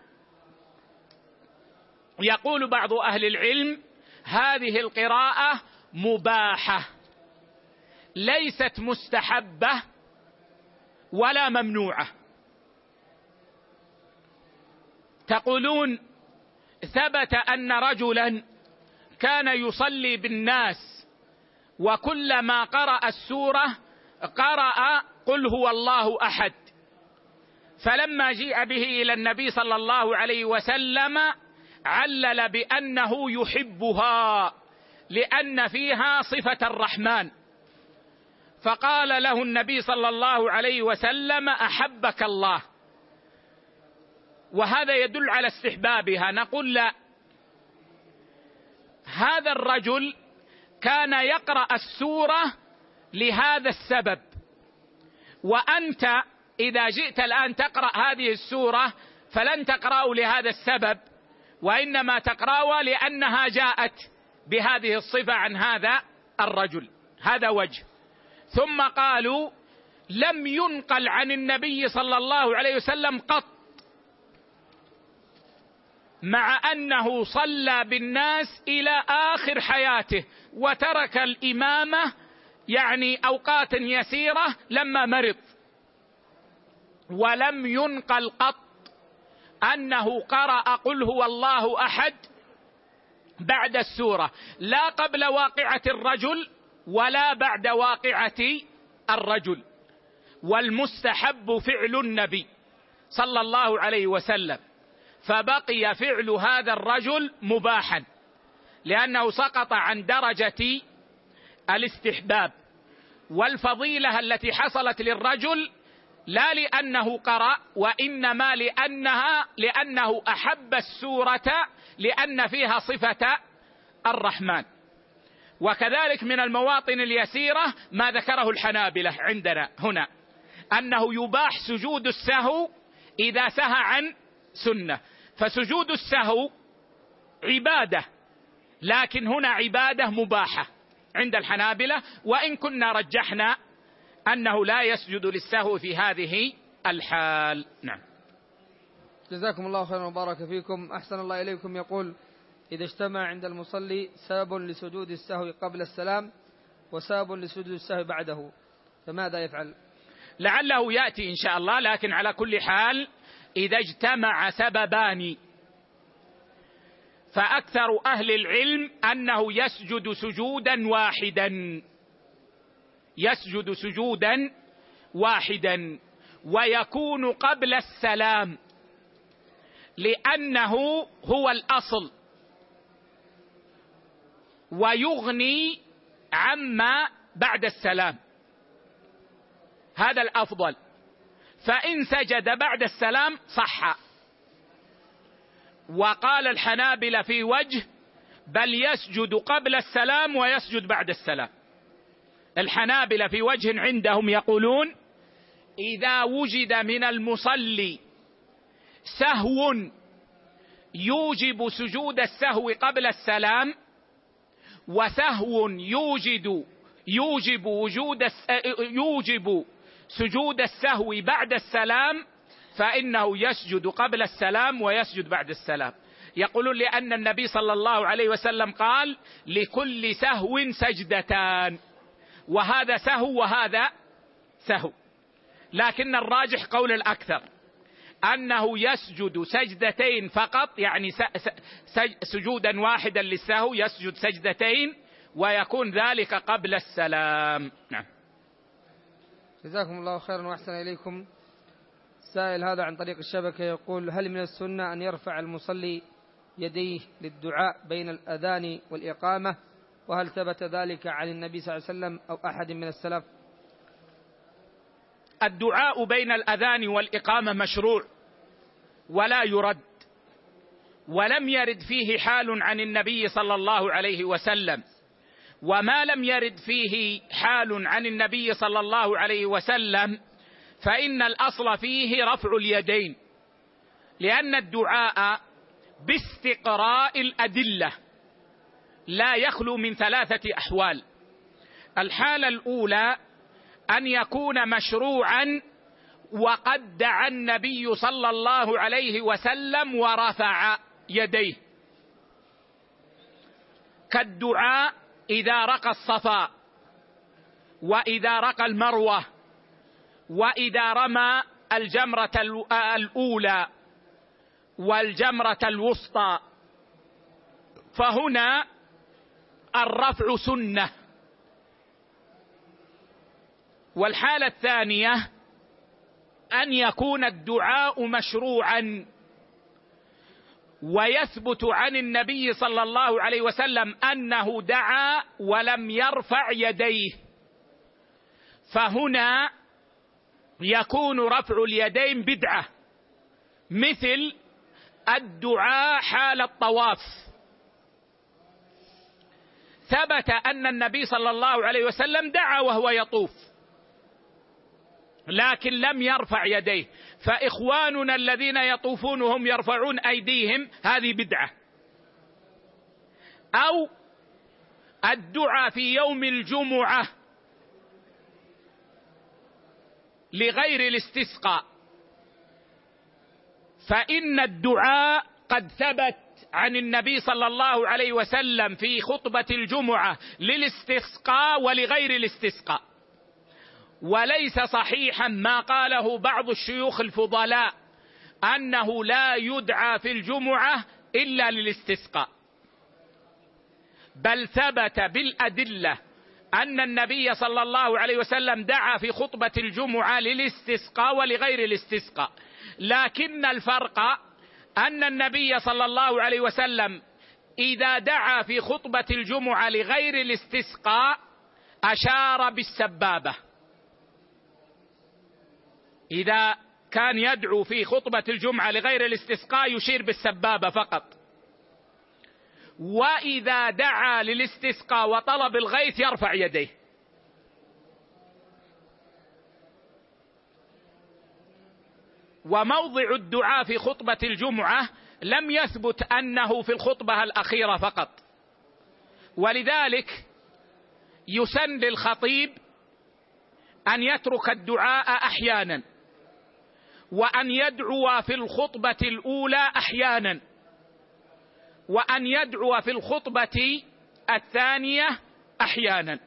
يقول بعض أهل العلم هذه القراءة مباحة ليست مستحبة ولا ممنوعة. تقولون ثبت أن رجلا كان يصلي بالناس وكلما قرأ السورة قرأ قل هو الله أحد، فلما جيء به إلى النبي صلى الله عليه وسلم علل بأنه يحبها لأن فيها صفة الرحمن، فقال له النبي صلى الله عليه وسلم أحبك الله، وهذا يدل على استحبابها. نقول لا، هذا الرجل كان يقرأ السورة لهذا السبب، وأنت إذا جئت الآن تقرأ هذه السورة فلن تقرأ لهذا السبب، وإنما تقرأ لأنها جاءت بهذه الصفة عن هذا الرجل، هذا وجه. ثم قالوا لم ينقل عن النبي صلى الله عليه وسلم قط مع أنه صلى بالناس إلى آخر حياته وترك الإمامة يعني أوقات يسيرة لما مرض، ولم ينقل قط أنه قرأ قل هو الله أحد بعد السورة، لا قبل واقعة الرجل ولا بعد واقعة الرجل. والمستحب فعل النبي صلى الله عليه وسلم، فبقي فعل هذا الرجل مباحا لأنه سقط عن درجة الاستحباب، والفضيلة التي حصلت للرجل لا لأنه قرأ وإنما لأنه أحب السورة لأن فيها صفة الرحمن. وكذلك من المواطن اليسيرة ما ذكره الحنابلة عندنا هنا أنه يباح سجود السهو إذا سهى عن سنة، فسجود السهو عبادة، لكن هنا عبادة مباحة عند الحنابلة، وإن كنا رجحنا أنه لا يسجد للسهو في هذه الحال. نعم. جزاكم الله خيرا وبارك فيكم. أحسن الله إليكم. يقول: إذا اجتمع عند المصلي سبب لسجود السهو قبل السلام وسبب لسجود السهو بعده فماذا يفعل؟ لعله يأتي إن شاء الله، لكن على كل حال إذا اجتمع سببان فأكثر أهل العلم أنه يسجد سجودا واحدا ويكون قبل السلام، لأنه هو الأصل، ويغني عما بعد السلام، هذا الأفضل. فإن سجد بعد السلام صح. وقال الحنابلة في وجه بل يسجد قبل السلام ويسجد بعد السلام. الحنابلة في وجه عندهم يقولون إذا وجد من المصلي سهو يوجب سجود السهو قبل السلام، وسهو يوجب سجود السهو بعد السلام، فإنه يسجد قبل السلام ويسجد بعد السلام. يقولون لأن النبي صلى الله عليه وسلم قال لكل سهو سجدتان، وهذا سهو وهذا سهو. لكن الراجح قول الأكثر أنه يسجد سجدتين فقط، يعني سجودا واحدا للسهو، يسجد سجدتين ويكون ذلك قبل السلام. نعم. جزاكم الله خيرا وأحسن إليكم. السائل هذا عن طريق الشبكة يقول: هل من السنة أن يرفع المصلي يديه للدعاء بين الأذان والإقامة؟ وهل ثبت ذلك عن النبي صلى الله عليه وسلم أو أحد من السلف؟ الدعاء بين الأذان والإقامة مشروع ولا يرد، ولم يرد فيه حال عن النبي صلى الله عليه وسلم. وما لم يرد فيه حال عن النبي صلى الله عليه وسلم فإن الأصل فيه رفع اليدين، لأن الدعاء باستقراء الأدلة لا يخلو من 3 أحوال. الحالة الأولى أن يكون مشروعا وقد دعا النبي صلى الله عليه وسلم ورفع يديه، كالدعاء إذا رقى الصفا، وإذا رقى المروة، وإذا رمى الجمرة الأولى والجمرة الوسطى، فهنا الرفع سنة. والحالة الثانية أن يكون الدعاء مشروعا ويثبت عن النبي صلى الله عليه وسلم أنه دعا ولم يرفع يديه، فهنا يكون رفع اليدين بدعة، مثل الدعاء حال الطواف. ثبت أن النبي صلى الله عليه وسلم دعا وهو يطوف لكن لم يرفع يديه، فإخواننا الذين يطوفون وهم يرفعون أيديهم هذه بدعة. أو الدعاء في يوم الجمعة لغير الاستسقاء، فإن الدعاء قد ثبت عن النبي صلى الله عليه وسلم في خطبة الجمعة للاستسقاء ولغير الاستسقاء. وليس صحيحا ما قاله بعض الشيوخ الفضلاء أنه لا يدعى في الجمعة إلا للاستسقاء، بل ثبت بالأدلة أن النبي صلى الله عليه وسلم دعا في خطبة الجمعة للاستسقاء ولغير الاستسقاء. لكن الفرق أن النبي صلى الله عليه وسلم إذا دعا في خطبة الجمعة لغير الاستسقاء أشار بالسبابة، إذا كان يدعو في خطبة الجمعة لغير الاستسقاء يشير بالسبابة فقط، وإذا دعا للاستسقاء وطلب الغيث يرفع يديه. وموضع الدعاء في خطبة الجمعة لم يثبت أنه في الخطبة الأخيرة فقط، ولذلك يسن للخطيب أن يترك الدعاء أحيانا، وأن يدعو في الخطبة الأولى أحيانا، وأن يدعو في الخطبة الثانية أحيانا.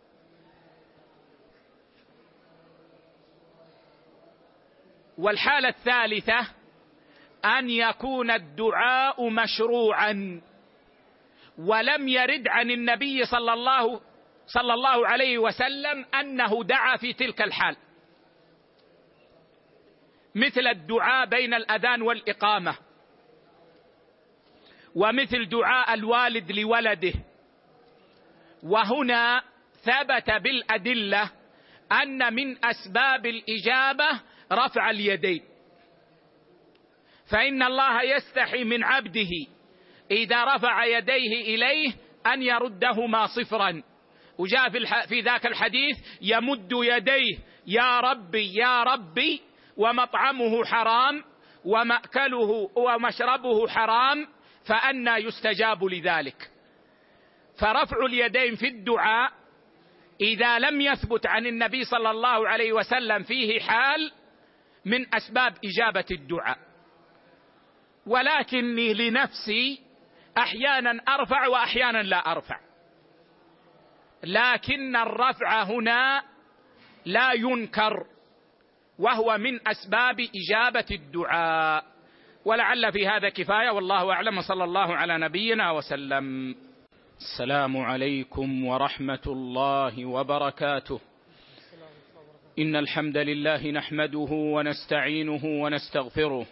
والحالة الثالثة أن يكون الدعاء مشروعا ولم يرد عن النبي صلى الله عليه وسلم أنه دعا في تلك الحال، مثل الدعاء بين الأذان والإقامة، ومثل دعاء الوالد لولده، وهنا ثبت بالأدلة أن من أسباب الإجابة رفع اليدين، فإن الله يستحي من عبده إذا رفع يديه إليه أن يردهما صفرا. وجاء في ذاك الحديث يمد يديه يا ربي يا ربي، ومطعمه حرام ومأكله ومشربه حرام، فأنى يستجاب لذلك. فرفع اليدين في الدعاء إذا لم يثبت عن النبي صلى الله عليه وسلم فيه حال من أسباب إجابة الدعاء. ولكني لنفسي أحيانا أرفع وأحيانا لا أرفع، لكن الرفع هنا لا ينكر، وهو من أسباب إجابة الدعاء. ولعل في هذا كفاية، والله أعلم، صلى الله على نبينا وسلم. السلام عليكم ورحمة الله وبركاته. إن الحمد لله نحمده ونستعينه ونستغفره،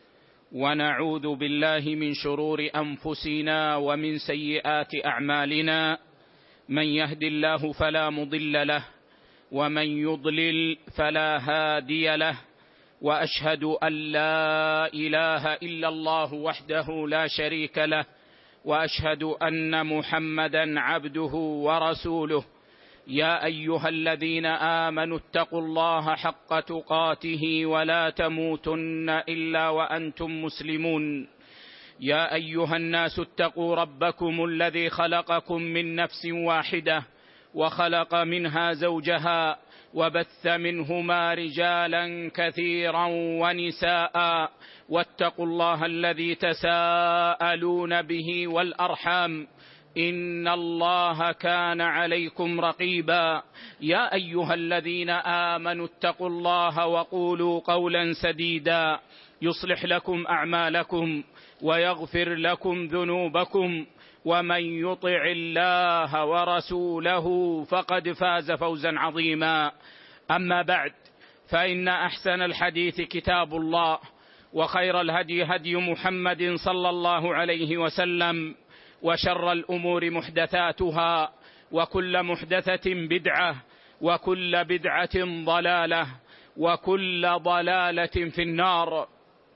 ونعوذ بالله من شرور أنفسنا ومن سيئات أعمالنا. من يهد الله فلا مضل له، ومن يضلل فلا هادي له. وأشهد أن لا إله إلا الله وحده لا شريك له، وأشهد أن محمدا عبده ورسوله. يا أيها الذين آمنوا اتقوا الله حق تقاته ولا تموتن إلا وأنتم مسلمون. يا أيها الناس اتقوا ربكم الذي خلقكم من نفس واحدة، وخلق منها زوجها، وبث منهما رجالا كثيرا ونساء. واتقوا الله الذي تساءلون به والأرحام، إن الله كان عليكم رقيبا. يا أيها الذين آمنوا اتقوا الله وقولوا قولا سديدا يصلح لكم أعمالكم ويغفر لكم ذنوبكم، ومن يطع الله ورسوله فقد فاز فوزا عظيما. أما بعد، فإن أحسن الحديث كتاب الله، وخير الهدي هدي محمد صلى الله عليه وسلم، وشر الأمور محدثاتها، وكل محدثة بدعة، وكل بدعة ضلالة، وكل ضلالة في النار.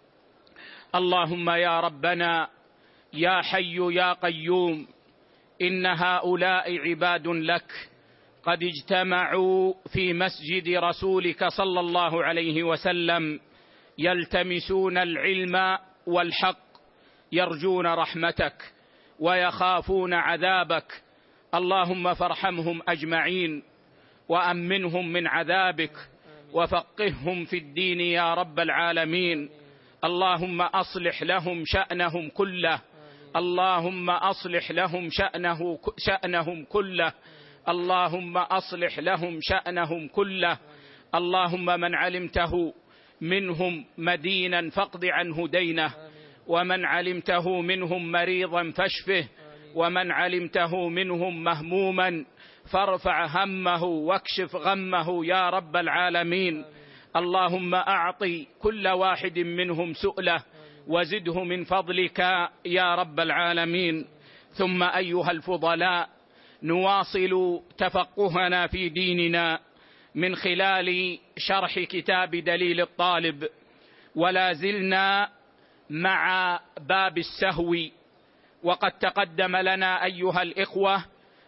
اللهم يا ربنا يا حي يا قيوم، إن هؤلاء عباد لك قد اجتمعوا في مسجد رسولك صلى الله عليه وسلم يلتمسون العلم والحق، يرجون رحمتك ويخافون عذابك. اللهم فارحمهم أجمعين، وأمنهم من عذابك، وفقههم في الدين يا رب العالمين. اللهم أصلح لهم شأنهم كله، اللهم أصلح لهم شأنهم كله، اللهم أصلح لهم شأنهم كله. اللهم من علمته منهم مدينا فاقض عنه دينه، ومن علمته منهم مريضا فاشفه، ومن علمته منهم مهموما فارفع همه واكشف غمه يا رب العالمين. اللهم أعطي كل واحد منهم سؤله، وزده من فضلك يا رب العالمين. ثم أيها الفضلاء، نواصل تفقهنا في ديننا من خلال شرح كتاب دليل الطالب، ولا زلنا مع باب السهو. وقد تقدم لنا أيها الإخوة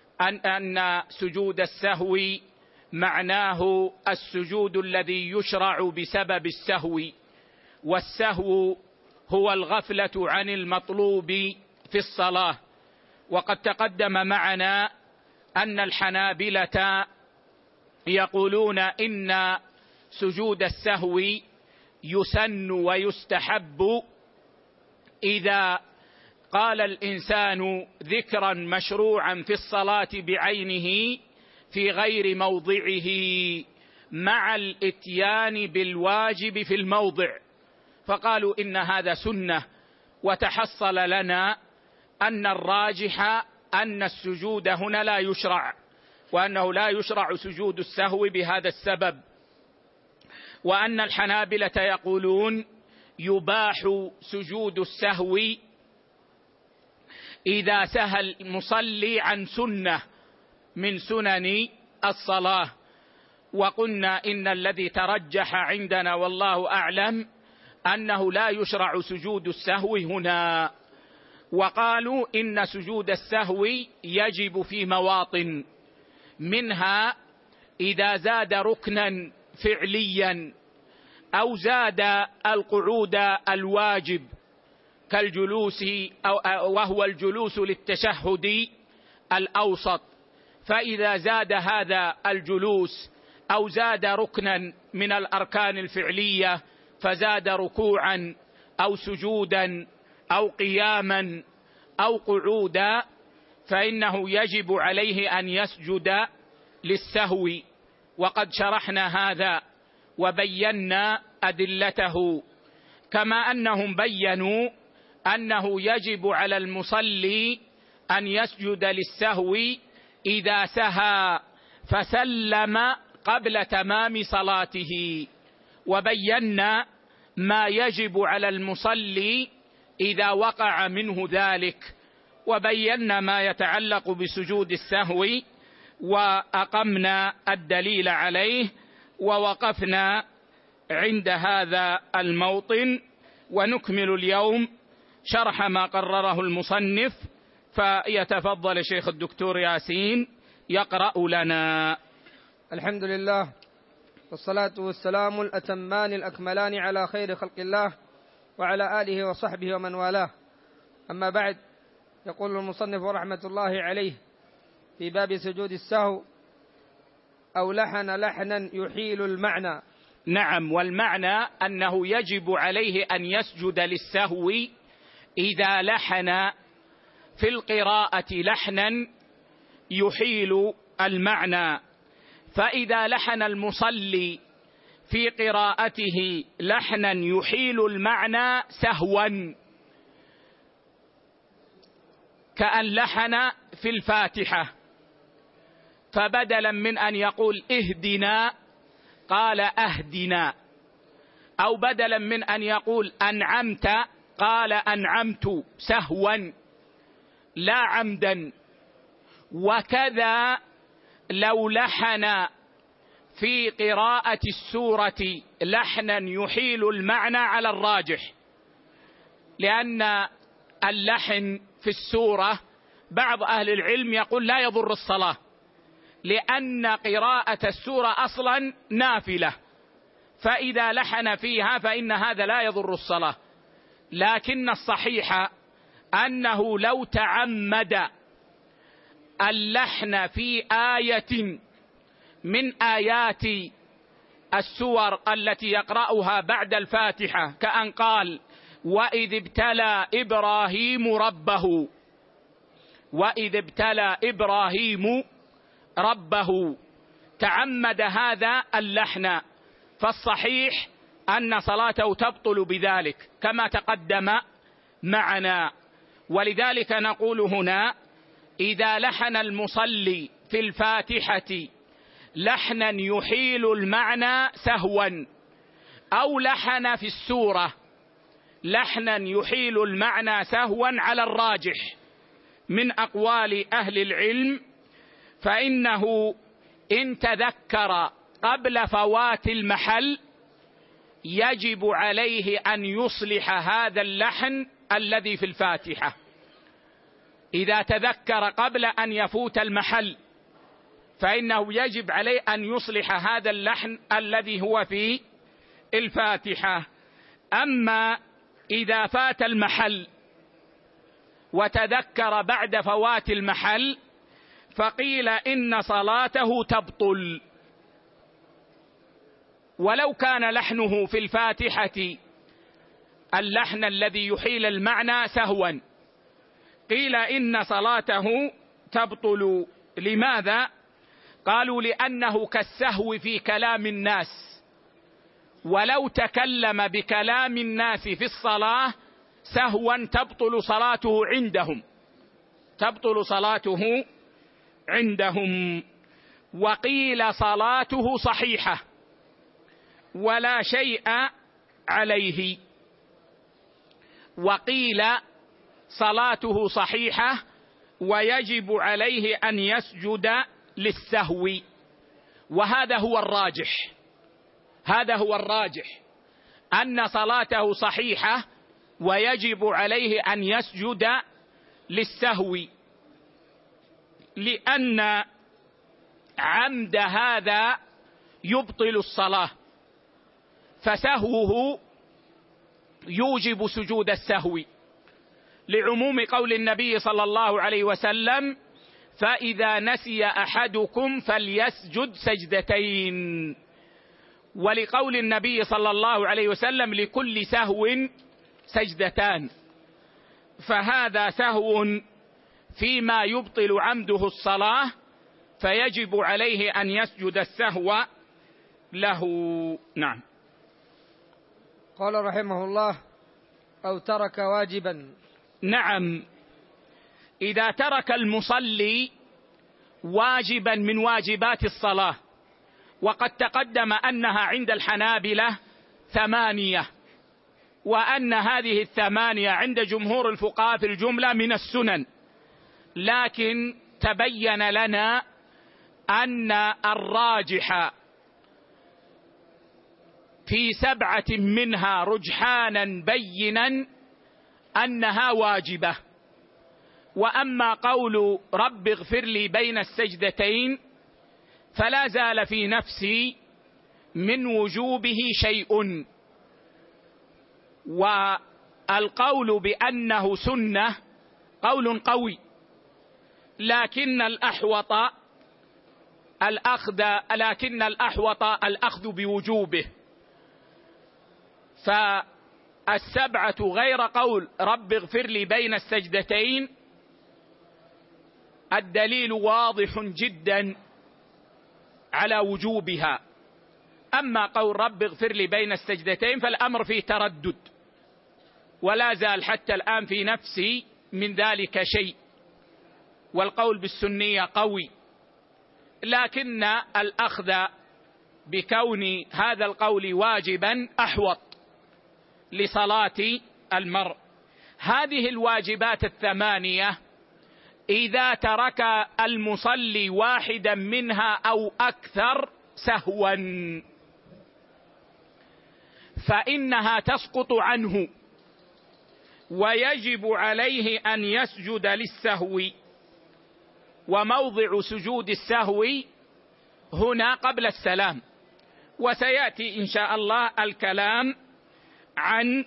أن سجود السهو معناه السجود الذي يشرع بسبب السهو، والسهو هو الغفلة عن المطلوب في الصلاة. وقد تقدم معنا أن الحنابلة يقولون إن سجود السهو يسن ويستحب إذا قال الإنسان ذكرا مشروعا في الصلاة بعينه في غير موضعه، مع الإتيان بالواجب في الموضع، فقالوا إن هذا سنة. وتحصل لنا أن الراجح أن السجود هنا لا يشرع، وأنه لا يشرع سجود السهو بهذا السبب، وأن الحنابلة يقولون يباح سجود السهو إذا سهى المصلي عن سنة من سنن الصلاة. وقلنا إن الذي ترجح عندنا والله أعلم أنه لا يشرع سجود السهو هنا. وقالوا إن سجود السهو يجب في مواطن، منها إذا زاد ركنا فعليا أو زاد القعود الواجب كالجلوس وهو الجلوس للتشهد الأوسط، فإذا زاد هذا الجلوس أو زاد ركنا من الأركان الفعلية فزاد ركوعا أو سجودا أو قياما أو قعودا فإنه يجب عليه أن يسجد للسهو. وقد شرحنا هذا وبينا أدلته، كما أنهم بينوا أنه يجب على المصلي أن يسجد للسهو إذا سهى فسلم قبل تمام صلاته، وبينا ما يجب على المصلي إذا وقع منه ذلك، وبينا ما يتعلق بسجود السهو وأقمنا الدليل عليه، ووقفنا عند هذا الموطن. ونكمل اليوم شرح ما قرره المصنف، فيتفضل الشيخ الدكتور ياسين يقرأ لنا. الحمد لله، والصلاة والسلام الأتمان الأكملان على خير خلق الله وعلى آله وصحبه ومن والاه. أما بعد، يقول المصنف رحمة الله عليه في باب سجود السهو: أو لحن لحنا يحيل المعنى. نعم، والمعنى أنه يجب عليه أن يسجد للسهو إذا لحن في القراءة لحنا يحيل المعنى. فإذا لحن المصلي في قراءته لحنا يحيل المعنى سهوا، كأن لحن في الفاتحة فبدلا من أن يقول اهدنا قال أهدنا، أو بدلا من أن يقول أنعمت قال أنعمت سهوا لا عمدا. وكذا لو لحن في قراءة السورة لحنا يحيل المعنى على الراجح، لأن اللحن في السورة بعض أهل العلم يقول لا يضر الصلاة، لأن قراءة السورة أصلا نافلة، فإذا لحن فيها فإن هذا لا يضر الصلاة. لكن الصحيح أنه لو تعمد اللحن في آية من آيات السور التي يقرأها بعد الفاتحة، كأن قال وإذ ابتلى إبراهيم ربه، وإذ ابتلى إبراهيم ربه، تعمد هذا اللحن، فالصحيح أن صلاته تبطل بذلك كما تقدم معنا. ولذلك نقول هنا: إذا لحن المصلي في الفاتحة لحنا يحيل المعنى سهوا، أو لحن في السورة لحنا يحيل المعنى سهوا على الراجح من أقوال أهل العلم، فإنه إن تذكر قبل فوات المحل يجب عليه أن يصلح هذا اللحن الذي في الفاتحة. إذا تذكر قبل أن يفوت المحل فإنه يجب عليه أن يصلح هذا اللحن الذي هو في الفاتحة. أما إذا فات المحل وتذكر بعد فوات المحل فقيل إن صلاته تبطل، ولو كان لحنه في الفاتحة اللحن الذي يحيل المعنى سهوا قيل إن صلاته تبطل. لماذا؟ قالوا لأنه كالسهو في كلام الناس، ولو تكلم بكلام الناس في الصلاة سهوا تبطل صلاته عندهم، تبطل صلاته عندهم. وقيل صلاته صحيحة ولا شيء عليه، وقيل صلاته صحيحة ويجب عليه أن يسجد للسهو، وهذا هو الراجح، هذا هو الراجح، أن صلاته صحيحة ويجب عليه أن يسجد للسهو، لأن عمد هذا يبطل الصلاة، فسهوه يوجب سجود السهو، لعموم قول النبي صلى الله عليه وسلم: فإذا نسي أحدكم فليسجد سجدتين، ولقول النبي صلى الله عليه وسلم: لكل سهو سجدتان، فهذا سهو فيما يبطل عمده الصلاة، فيجب عليه أن يسجد السهو له. نعم. قال رحمه الله: أو ترك واجبا. نعم، إذا ترك المصلي واجبا من واجبات الصلاة، وقد تقدم أنها عند الحنابلة 8، وأن هذه 8 عند جمهور الفقهاء في الجملة من السنن، لكن تبين لنا أن الراجح في 7 منها رجحانا بينا أنها واجبة. وأما قول رب اغفر لي بين السجدتين فلا زال في نفسي من وجوبه شيء، والقول بأنه سنة قول قوي، لكن الأحوط الأخذ بوجوبه. فالسبعة غير قول رب اغفر لي بين السجدتين الدليل واضح جدا على وجوبها، أما قول رب اغفر لي بين السجدتين فالأمر فيه تردد، ولا زال حتى الآن في نفسي من ذلك شيء، والقول بالسنية قوي، لكن الأخذ بكون هذا القول واجبا أحوط لصلاة المرء. هذه الواجبات 8 إذا ترك المصلي واحدا منها أو أكثر سهوا فإنها تسقط عنه، ويجب عليه أن يسجد للسهو، وموضع سجود السهو هنا قبل السلام، وسيأتي إن شاء الله الكلام عن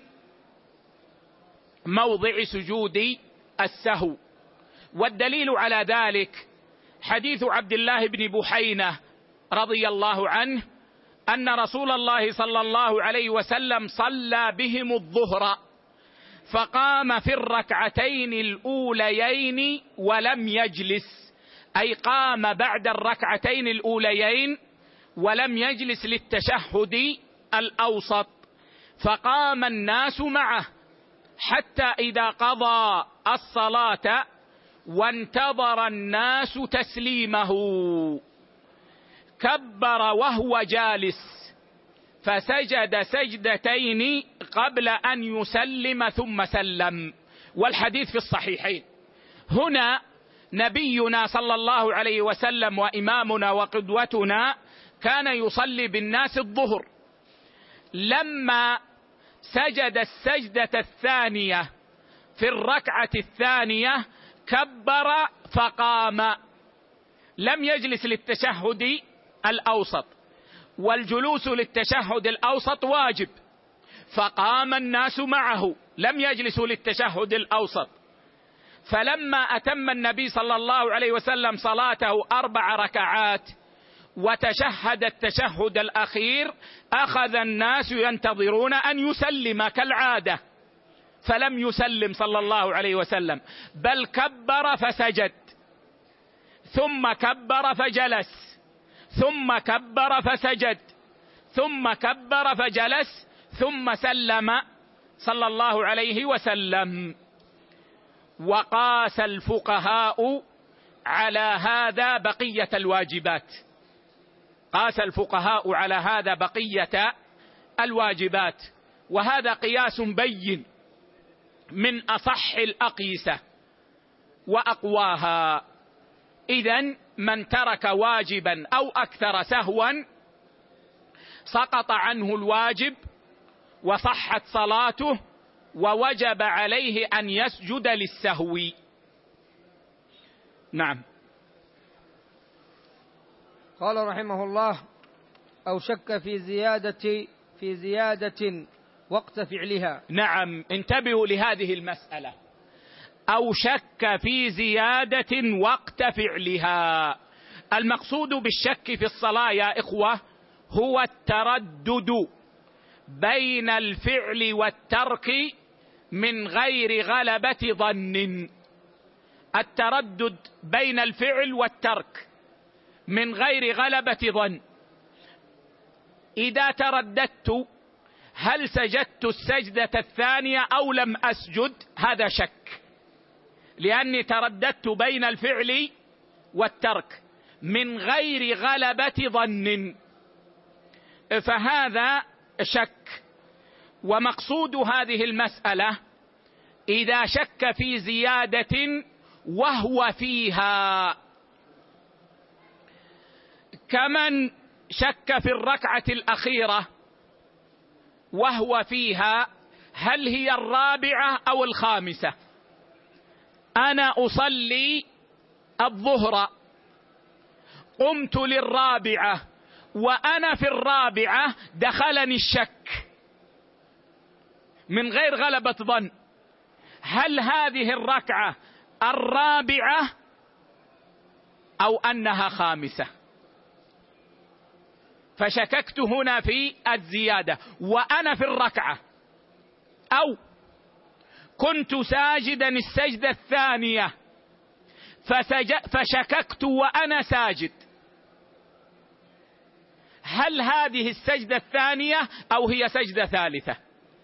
موضع سجود السهو. والدليل على ذلك حديث عبد الله بن بحينة رضي الله عنه أن رسول الله صلى الله عليه وسلم صلى بهم الظهر، فقام في الركعتين الأوليين ولم يجلس، أي قام بعد الركعتين الأوليين ولم يجلس للتشهد الأوسط، فقام الناس معه حتى إذا قضى الصلاة وانتظر الناس تسليمه كبر وهو جالس، فسجد سجدتين قبل أن يسلم ثم سلم، والحديث في الصحيحين. هنا نبينا صلى الله عليه وسلم وإمامنا وقدوتنا كان يصلي بالناس الظهر، لما سجد السجدة الثانية في الركعة الثانية كبر فقام، لم يجلس للتشهد الأوسط، والجلوس للتشهد الأوسط واجب، فقام الناس معه لم يجلسوا للتشهد الأوسط. فلما أتم النبي صلى الله عليه وسلم صلاته 4 ركعات وتشهد التشهد الأخير أخذ الناس ينتظرون أن يسلم كالعادة، فلم يسلم صلى الله عليه وسلم، بل كبر فسجد، ثم كبر فجلس، ثم كبر فسجد، ثم كبر فجلس، ثم سلم صلى الله عليه وسلم. وقاس الفقهاء على هذا بقية الواجبات، قاس الفقهاء على هذا بقية الواجبات، وهذا قياس بين من أصح الأقيسة وأقواها. إذن من ترك واجبا أو أكثر سهوا سقط عنه الواجب وصحت صلاته ووجب عليه أن يسجد للسهو. نعم. قال رحمه الله: أو شك في زيادة وقت فعلها. نعم، انتبهوا لهذه المسألة. أو شك في زيادة وقت فعلها. المقصود بالشك في الصلاة يا إخوة هو التردد بين الفعل والترك من غير غلبة ظن. التردد بين الفعل والترك من غير غلبة ظن. إذا ترددت هل سجدت السجدة الثانية أو لم أسجد، هذا شك، لأني ترددت بين الفعل والترك من غير غلبة ظن، فهذا شك. ومقصود هذه المسألة إذا شك في زيادة وهو فيها، كمن شك في الركعة الأخيرة وهو فيها هل هي الرابعة أو الخامسة. أنا أصلي الظهر، قمت للرابعة، وأنا في الرابعة دخلني الشك من غير غلبة ظن، هل هذه الركعة الرابعة أو أنها خامسة؟ فشككت هنا في الزيادة وأنا في الركعة، أو كنت ساجدا السجدة الثانية فشككت وأنا ساجد، هل هذه السجدة الثانية أو هي سجدة ثالثة؟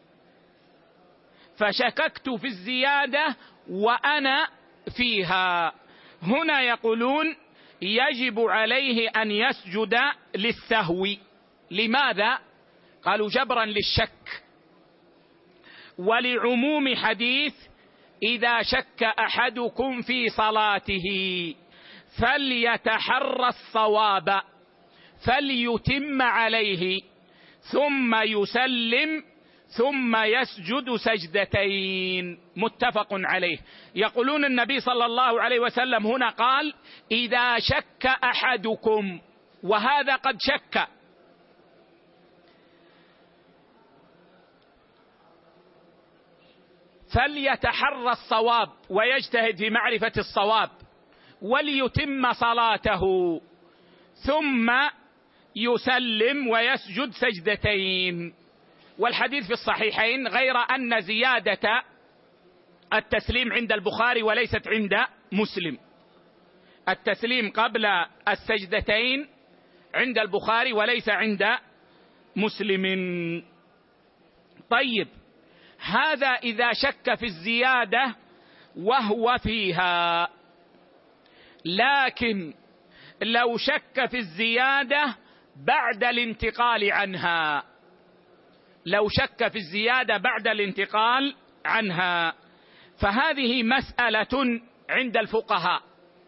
فشككت في الزيادة وأنا فيها. هنا يقولون يجب عليه أن يسجد للسهو. لماذا؟ قالوا جبرا للشك، ولعموم حديث إذا شك أحدكم في صلاته فليتحرى الصواب فليتم عليه ثم يسلم ثم يسجد سجدتين، متفق عليه. يقولون النبي صلى الله عليه وسلم هنا قال إذا شك أحدكم، وهذا قد شك، فليتحرى الصواب ويجتهد في معرفة الصواب وليتم صلاته ثم يسلم ويسجد سجدتين. والحديث في الصحيحين، غير أن زيادة التسليم عند البخاري وليست عند مسلم. التسليم قبل السجدتين عند البخاري وليس عند مسلم. طيب، هذا إذا شك في الزيادة وهو فيها. لكن لو شك في الزيادة بعد الانتقال عنها، لو شك في الزيادة بعد الانتقال عنها، فهذه مسألة عند الفقهاء،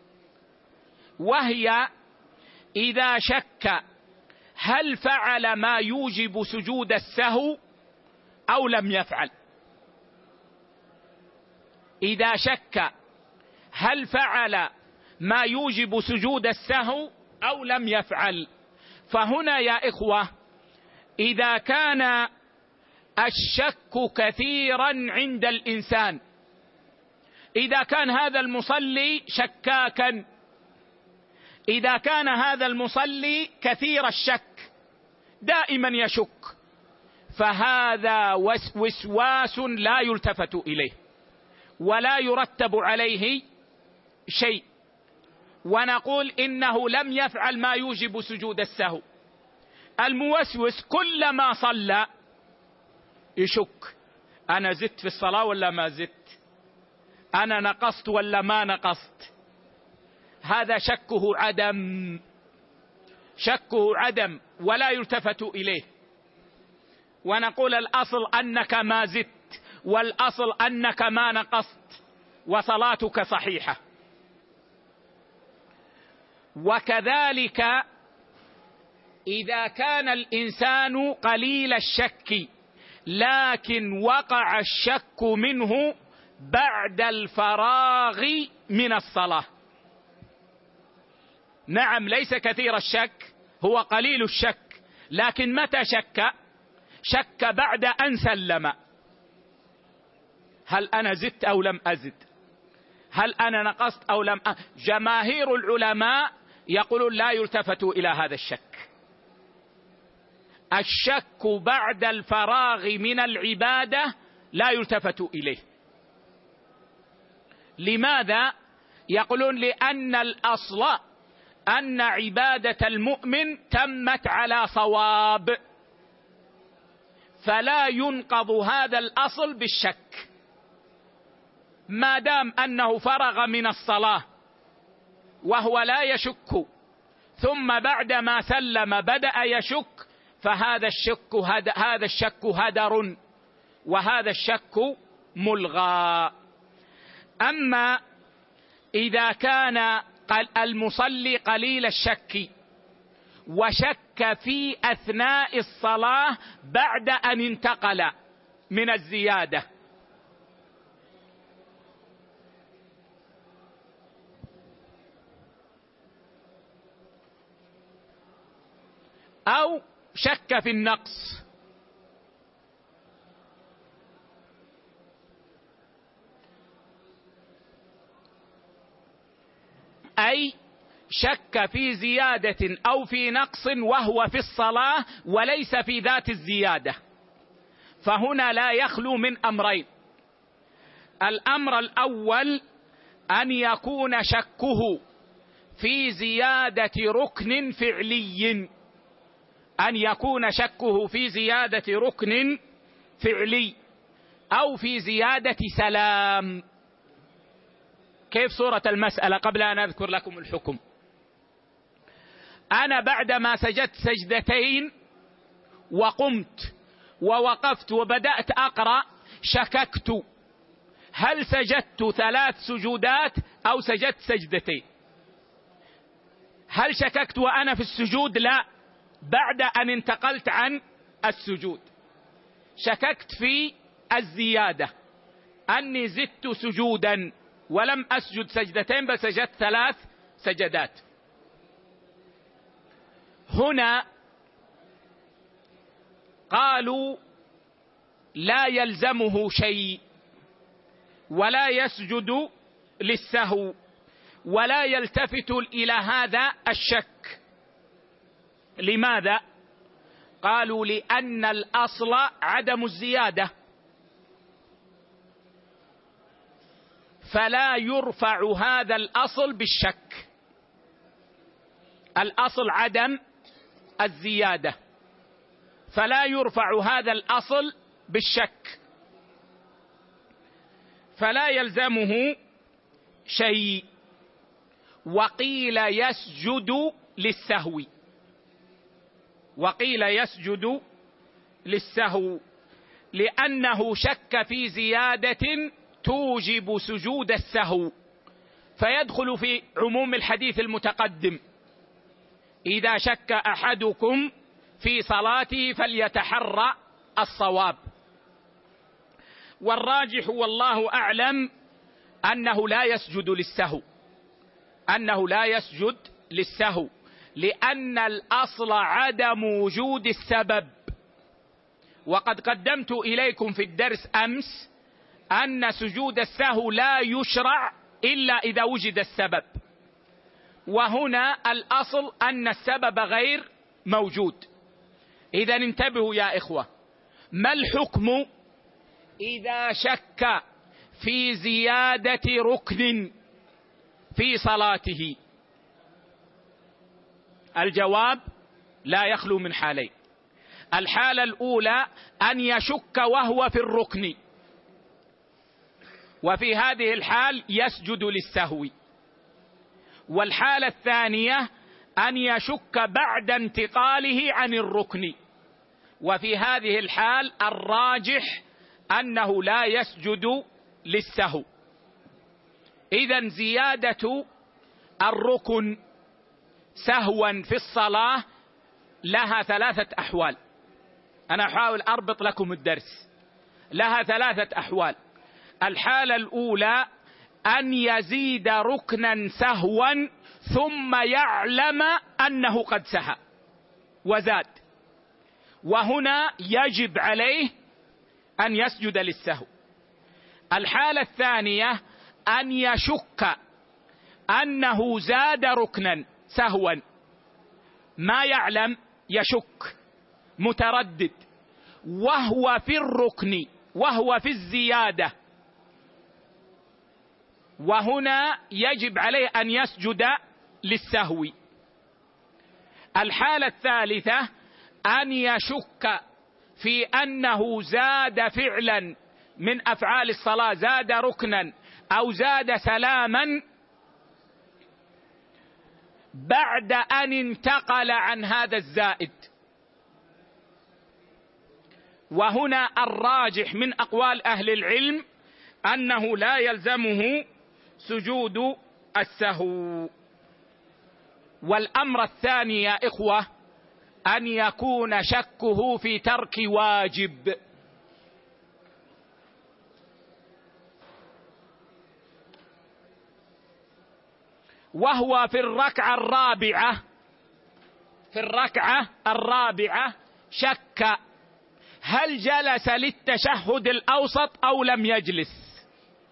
وهي إذا شك هل فعل ما يوجب سجود السهو أو لم يفعل. إذا شك هل فعل ما يوجب سجود السهو أو لم يفعل، فهنا يا إخوة إذا كان الشك كثيرا عند الإنسان، إذا كان هذا المصلي شكاكا، إذا كان هذا المصلي كثير الشك دائما يشك، فهذا وسواس لا يلتفت إليه ولا يرتب عليه شيء، ونقول إنه لم يفعل ما يوجب سجود السهو. الموسوس كلما صلى يشك، أنا زدت في الصلاة ولا ما زدت، أنا نقصت ولا ما نقصت. هذا شكه عدم، شكه عدم ولا يلتفت إليه، ونقول الأصل أنك ما زدت والأصل أنك ما نقصت وصلاتك صحيحة. وكذلك إذا كان الإنسان قليل الشك لكن وقع الشك منه بعد الفراغ من الصلاة. نعم ليس كثير الشك، هو قليل الشك، لكن متى شك بعد أن سلم. هل أنا زدت أو لم أزد؟ هل أنا نقصت أو لم جماهير العلماء يقولون لا يلتفت إلى هذا الشك. الشك بعد الفراغ من العبادة لا يلتفت إليه. لماذا؟ يقولون لأن الأصل أن عبادة المؤمن تمت على صواب، فلا ينقض هذا الأصل بالشك. ما دام أنه فرغ من الصلاة وهو لا يشك ثم بعدما سلم بدأ يشك، فهذا الشك هدر، وهذا الشك ملغى. أما إذا كان المصلي قليل الشك وشك في أثناء الصلاة بعد أن انتقل من الزيادة، أو شك في النقص، أي شك في زيادة أو في نقص وهو في الصلاة وليس في ذات الزيادة، فهنا لا يخلو من أمرين. الأمر الأول أن يكون شكه في زيادة ركن فعلي، أن يكون شكه في زيادة ركن فعلي أو في زيادة سلام. كيف صورة المسألة قبل أن أذكر لكم الحكم؟ أنا بعدما سجدت سجدتين وقمت ووقفت وبدأت أقرأ شككت هل سجدت 3 سجودات أو سجدت سجدتين. هل شككت وأنا في السجود؟ لا، بعد أن انتقلت عن السجود شككت في الزيادة، أني زدت سجودا ولم أسجد سجدتين بل سجدت 3 سجدات. هنا قالوا لا يلزمه شيء ولا يسجد للسهو ولا يلتفت إلى هذا الشك. لماذا؟ قالوا لأن الأصل عدم الزيادة، فلا يرفع هذا الأصل بالشك. الأصل عدم الزيادة، فلا يرفع هذا الأصل بالشك، فلا يلزمه شيء. وقيل يسجد للسهو، وقيل يسجد للسهو لأنه شك في زيادة توجب سجود السهو، فيدخل في عموم الحديث المتقدم: إذا شك أحدكم في صلاته فليتحرى الصواب. والراجح والله أعلم أنه لا يسجد للسهو، أنه لا يسجد للسهو، لأن الأصل عدم وجود السبب. وقد قدمت إليكم في الدرس أمس أن سجود السهو لا يشرع إلا إذا وجد السبب، وهنا الأصل أن السبب غير موجود. إذا انتبهوا يا إخوة، ما الحكم إذا شك في زيادة ركن في صلاته؟ الجواب لا يخلو من حالين. الحالة الأولى أن يشك وهو في الركن، وفي هذه الحال يسجد للسهو. والحالة الثانية أن يشك بعد انتقاله عن الركن، وفي هذه الحال الراجح أنه لا يسجد للسهو. إذن زيادة الركن سهوا في الصلاة لها 3 أحوال. أنا أحاول أربط لكم الدرس. لها 3 أحوال. الحالة الأولى أن يزيد ركنا سهوا ثم يعلم أنه قد سهى وزاد، وهنا يجب عليه أن يسجد للسهو. الحالة الثانية أن يشك أنه زاد ركنا سهوا، ما يعلم، يشك، متردد، وهو في الركن، وهو في الزيادة، وهنا يجب عليه أن يسجد للسهو. الحالة الثالثة أن يشك في أنه زاد فعلا من أفعال الصلاة، زاد ركنا أو زاد سلاما بعد أن انتقل عن هذا الزائد. وهنا الراجح من أقوال أهل العلم أنه لا يلزمه سجود السهو. والأمر الثاني يا إخوة أن يكون شكه في ترك واجب. وهو في الركعة الرابعة شك هل جلس للتشهد الأوسط أو لم يجلس.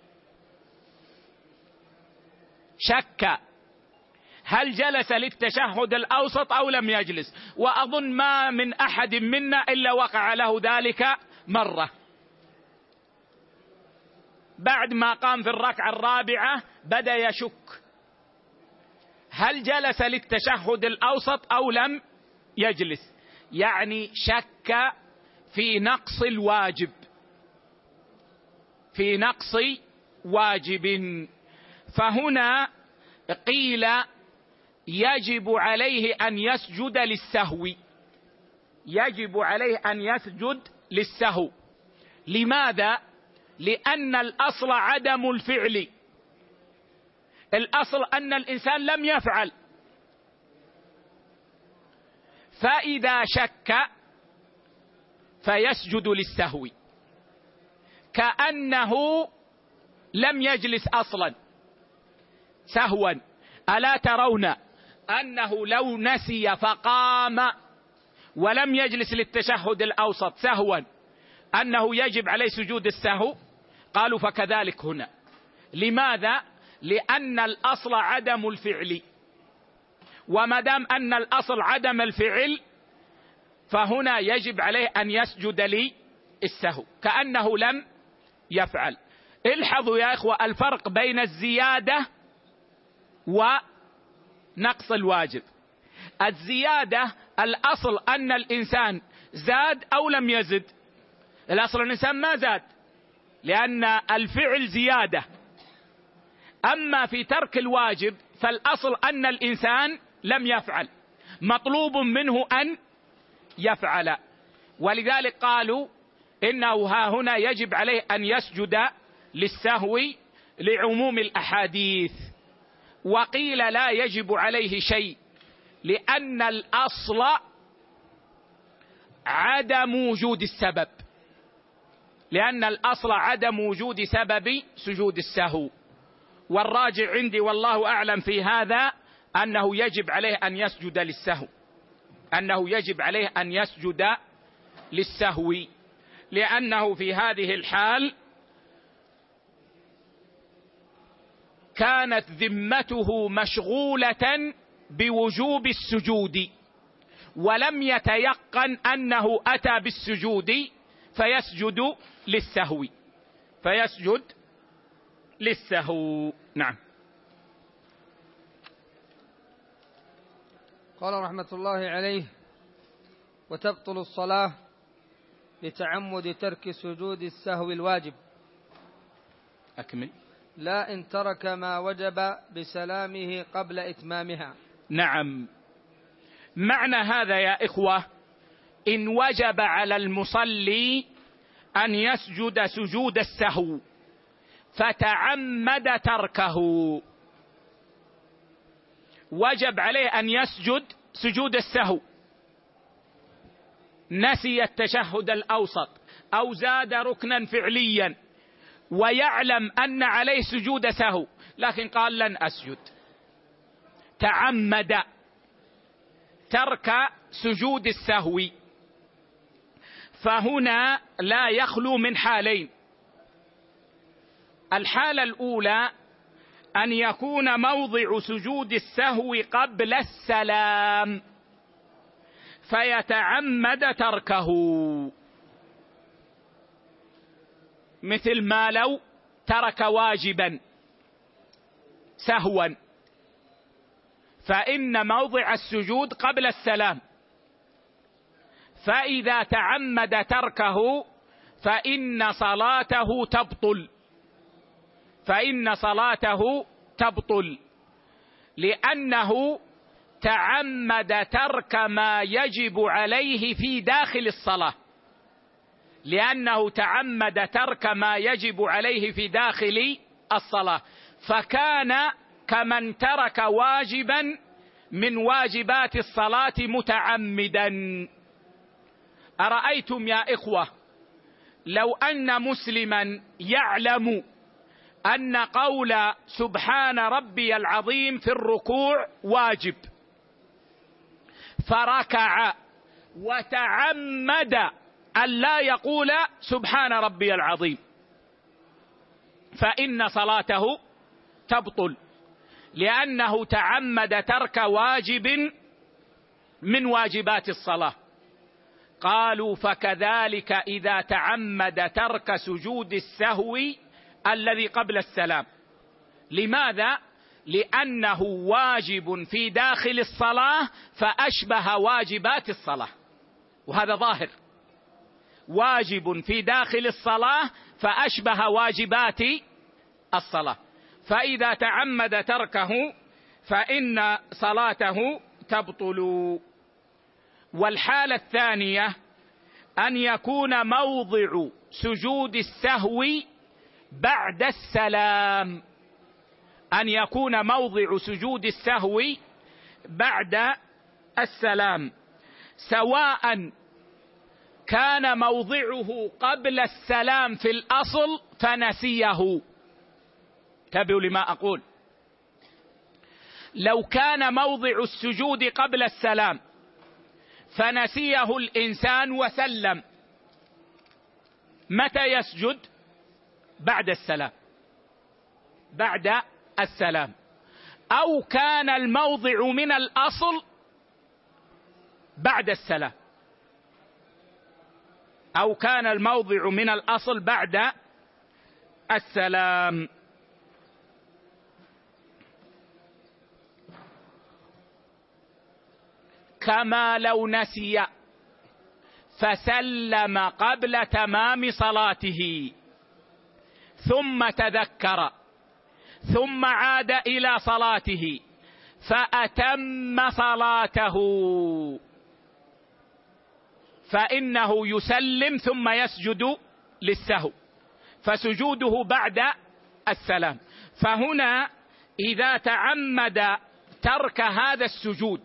شك هل جلس للتشهد الأوسط أو لم يجلس. وأظن ما من أحد منا إلا وقع له ذلك مرة. بعد ما قام في الركعة الرابعة بدأ يشك هل جلس للتشهد الأوسط أو لم يجلس، يعني شك في نقص الواجب، في نقص واجب. فهنا قيل يجب عليه أن يسجد للسهو، يجب عليه أن يسجد للسهو. لماذا؟ لأن الأصل عدم الفعل، الأصل أن الإنسان لم يفعل، فإذا شك فيسجد للسهو كأنه لم يجلس أصلا سهوا. ألا ترون أنه لو نسي فقام ولم يجلس للتشهد الأوسط سهوا أنه يجب عليه سجود السهو؟ قالوا فكذلك هنا. لماذا؟ لأن الأصل عدم الفعل، وما دام أن الأصل عدم الفعل فهنا يجب عليه أن يسجد للسهو كأنه لم يفعل. الحظوا يا إخوة الفرق بين الزيادة ونقص الواجب. الزيادة الأصل أن الإنسان زاد أو لم يزد. الأصل الإنسان ما زاد لأن الفعل زيادة. أما في ترك الواجب فالأصل أن الإنسان لم يفعل، مطلوب منه أن يفعل. ولذلك قالوا إنه ها هنا يجب عليه أن يسجد للسهو لعموم الأحاديث. وقيل لا يجب عليه شيء لأن الأصل عدم وجود السبب، لأن الأصل عدم وجود سبب سجود السهو. والراجع عندي والله أعلم في هذا أنه يجب عليه أن يسجد للسهو، أنه يجب عليه أن يسجد للسهو، لأنه في هذه الحال كانت ذمته مشغولة بوجوب السجود ولم يتيقن أنه أتى بالسجود فيسجد للسهو، فيسجد للسهو. نعم. قال رحمة الله عليه: وتبطل الصلاة لتعمد ترك سجود السهو الواجب. أكمل. لا إن ترك ما وجب بسلامه قبل إتمامها. نعم. معنى هذا يا إخوة إن وجب على المصلي أن يسجد سجود السهو فتعمد تركه وجب عليه أن يسجد سجود السهو، نسي التشهد الأوسط أو زاد ركنا فعليا ويعلم أن عليه سجود سهو لكن قال لن أسجد، تعمد ترك سجود السهو، فهنا لا يخلو من حالين. الحالة الأولى أن يكون موضع سجود السهو قبل السلام فيتعمد تركه، مثل ما لو ترك واجبا سهوا فإن موضع السجود قبل السلام، فإذا تعمد تركه فإن صلاته تبطل لأنه تعمد ترك ما يجب عليه في داخل الصلاة، فكان كمن ترك واجبا من واجبات الصلاة متعمدا. أرأيتم يا إخوة لو أن مسلما يعلم أن قول سبحان ربي العظيم في الركوع واجب فركع وتعمد أن لا يقول سبحان ربي العظيم فإن صلاته تبطل لأنه تعمد ترك واجب من واجبات الصلاة. قالوا فكذلك إذا تعمد ترك سجود السهو الذي قبل السلام. لماذا؟ لأنه واجب في داخل الصلاة فأشبه واجبات الصلاة، وهذا ظاهر، واجب في داخل الصلاة فأشبه واجبات الصلاة، فإذا تعمد تركه فإن صلاته تبطل. والحالة الثانية أن يكون موضع سجود السهو بعد السلام، أن يكون موضع سجود السهو بعد السلام، سواء كان موضعه قبل السلام في الأصل فنسيه. انتبهوا لما أقول، لو كان موضع السجود قبل السلام فنسيه الإنسان وسلم، متى يسجد؟ بعد السلام. أو كان الموضع من الأصل بعد السلام، بعد السلام. كما لو نسي فسلم قبل تمام صلاته ثم تذكر ثم عاد إلى صلاته فأتم صلاته فإنه يسلم ثم يسجد للسهو، فسجوده بعد السلام. فهنا إذا تعمد ترك هذا السجود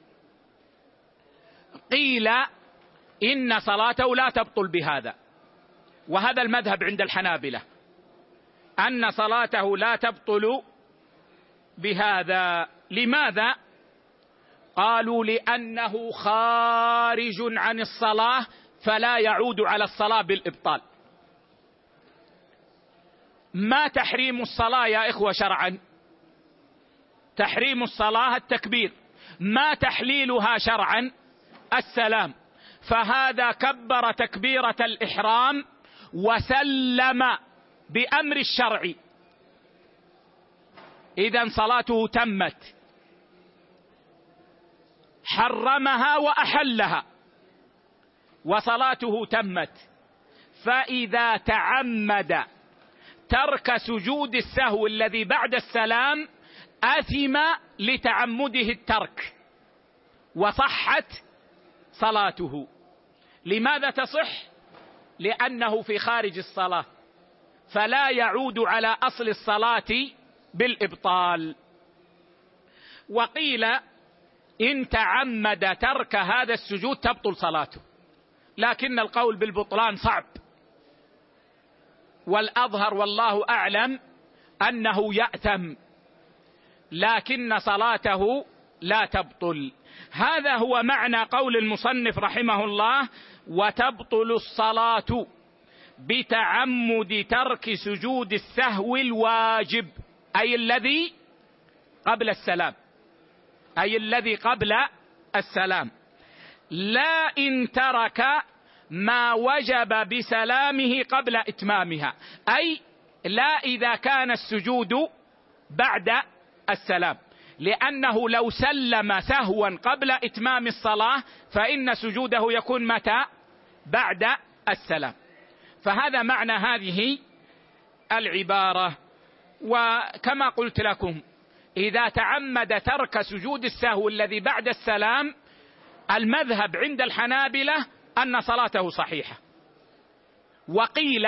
قيل إن صلاته لا تبطل بهذا، وهذا المذهب عند الحنابلة أن صلاته لا تبطل بهذا. لماذا؟ قالوا لأنه خارج عن الصلاة فلا يعود على الصلاة بالإبطال. ما تحريم الصلاة يا إخوة شرعا؟ تحريم الصلاة التكبير. ما تحليلها شرعا؟ السلام. فهذا كبر تكبيرة الإحرام وسلم بأمر الشرع، إذن صلاته تمت، حرمها وأحلها وصلاته تمت. فإذا تعمد ترك سجود السهو الذي بعد السلام أثم لتعمده الترك وصحت صلاته. لماذا تصح؟ لأنه في خارج الصلاة فلا يعود على أصل الصلاة بالإبطال. وقيل إن تعمد ترك هذا السجود تبطل صلاته، لكن القول بالبطلان صعب، والأظهر والله أعلم أنه يأثم، لكن صلاته لا تبطل. هذا هو معنى قول المصنف رحمه الله: وتبطل الصلاة بتعمد ترك سجود السهو الواجب، أي الذي قبل السلام، أي الذي قبل السلام، لا إن ترك ما وجب بسلامه قبل إتمامها، أي لا إذا كان السجود بعد السلام، لأنه لو سلم سهوا قبل إتمام الصلاة فإن سجوده يكون متى؟ بعد السلام. فهذا معنى هذه العبارة. وكما قلت لكم إذا تعمد ترك سجود السهو الذي بعد السلام، المذهب عند الحنابلة أن صلاته صحيحة، وقيل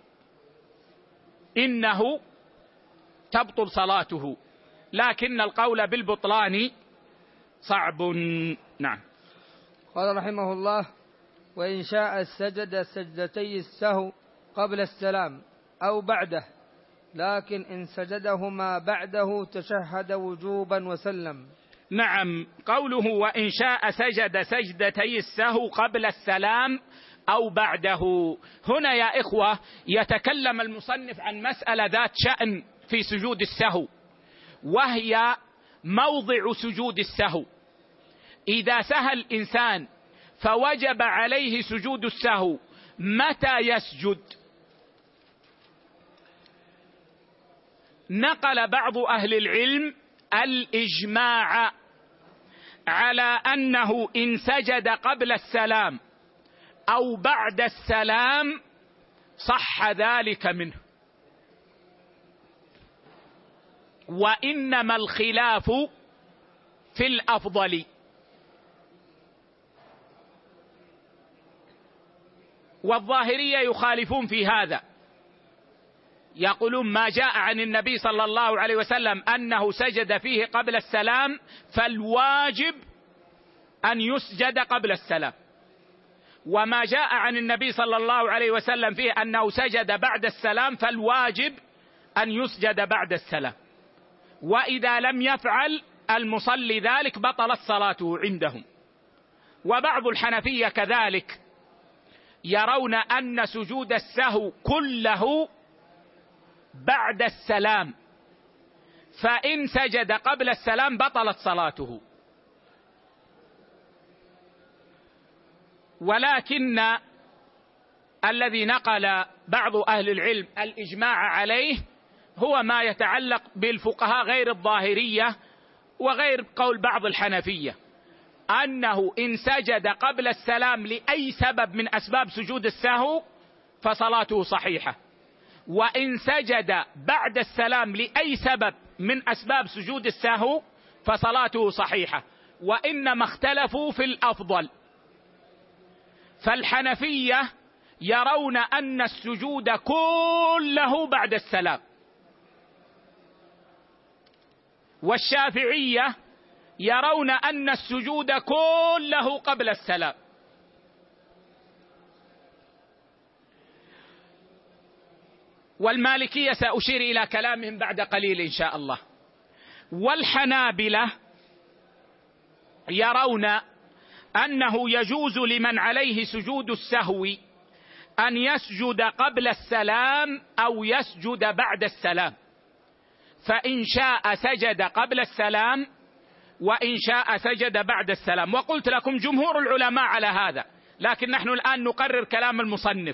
إنه تبطل صلاته، لكن القول بالبطلان صعب. نعم. قال رحمه الله: وإن شاء سجد سجدتي السهو قبل السلام أو بعده، لكن إن سجدهما بعده تشهد وجوبا وسلم. نعم، قوله وإن شاء سجد سجدتي السهو قبل السلام أو بعده، هنا يا إخوة يتكلم المصنف عن مسألة ذات شأن في سجود السهو، وهي موضع سجود السهو. إذا سهى الإنسان فوجب عليه سجود السهو، متى يسجد؟ نقل بعض أهل العلم الإجماع على أنه إن سجد قبل السلام أو بعد السلام صح ذلك منه، وإنما الخلاف في الأفضل. والظاهرية يخالفون في هذا، يقولون ما جاء عن النبي صلى الله عليه وسلم أنه سجد فيه قبل السلام فالواجب أن يسجد قبل السلام، وما جاء عن النبي صلى الله عليه وسلم فيه أنه سجد بعد السلام فالواجب أن يسجد بعد السلام، وإذا لم يفعل المصلي ذلك بطلت صلاته عندهم. وبعض الحنفية كذلك يرون أن سجود السهو كله بعد السلام، فإن سجد قبل السلام بطلت صلاته. ولكن الذي نقل بعض أهل العلم الإجماع عليه هو ما يتعلق بالفقهاء غير الظاهرية وغير قول بعض الحنفية، أنه إن سجد قبل السلام لأي سبب من أسباب سجود السهو فصلاته صحيحة، وإن سجد بعد السلام لأي سبب من أسباب سجود السهو فصلاته صحيحة، وإنما اختلفوا في الأفضل. فالحنفية يرون أن السجود كله بعد السلام، والشافعية يرون أن السجود كله قبل السلام. والمالكية سأشير إلى كلامهم بعد قليل إن شاء الله. والحنابلة يرون أنه يجوز لمن عليه سجود السهو أن يسجد قبل السلام أو يسجد بعد السلام، فإن شاء سجد قبل السلام وإن شاء سجد بعد السلام. وقلت لكم جمهور العلماء على هذا، لكن نحن الآن نقرر كلام المصنف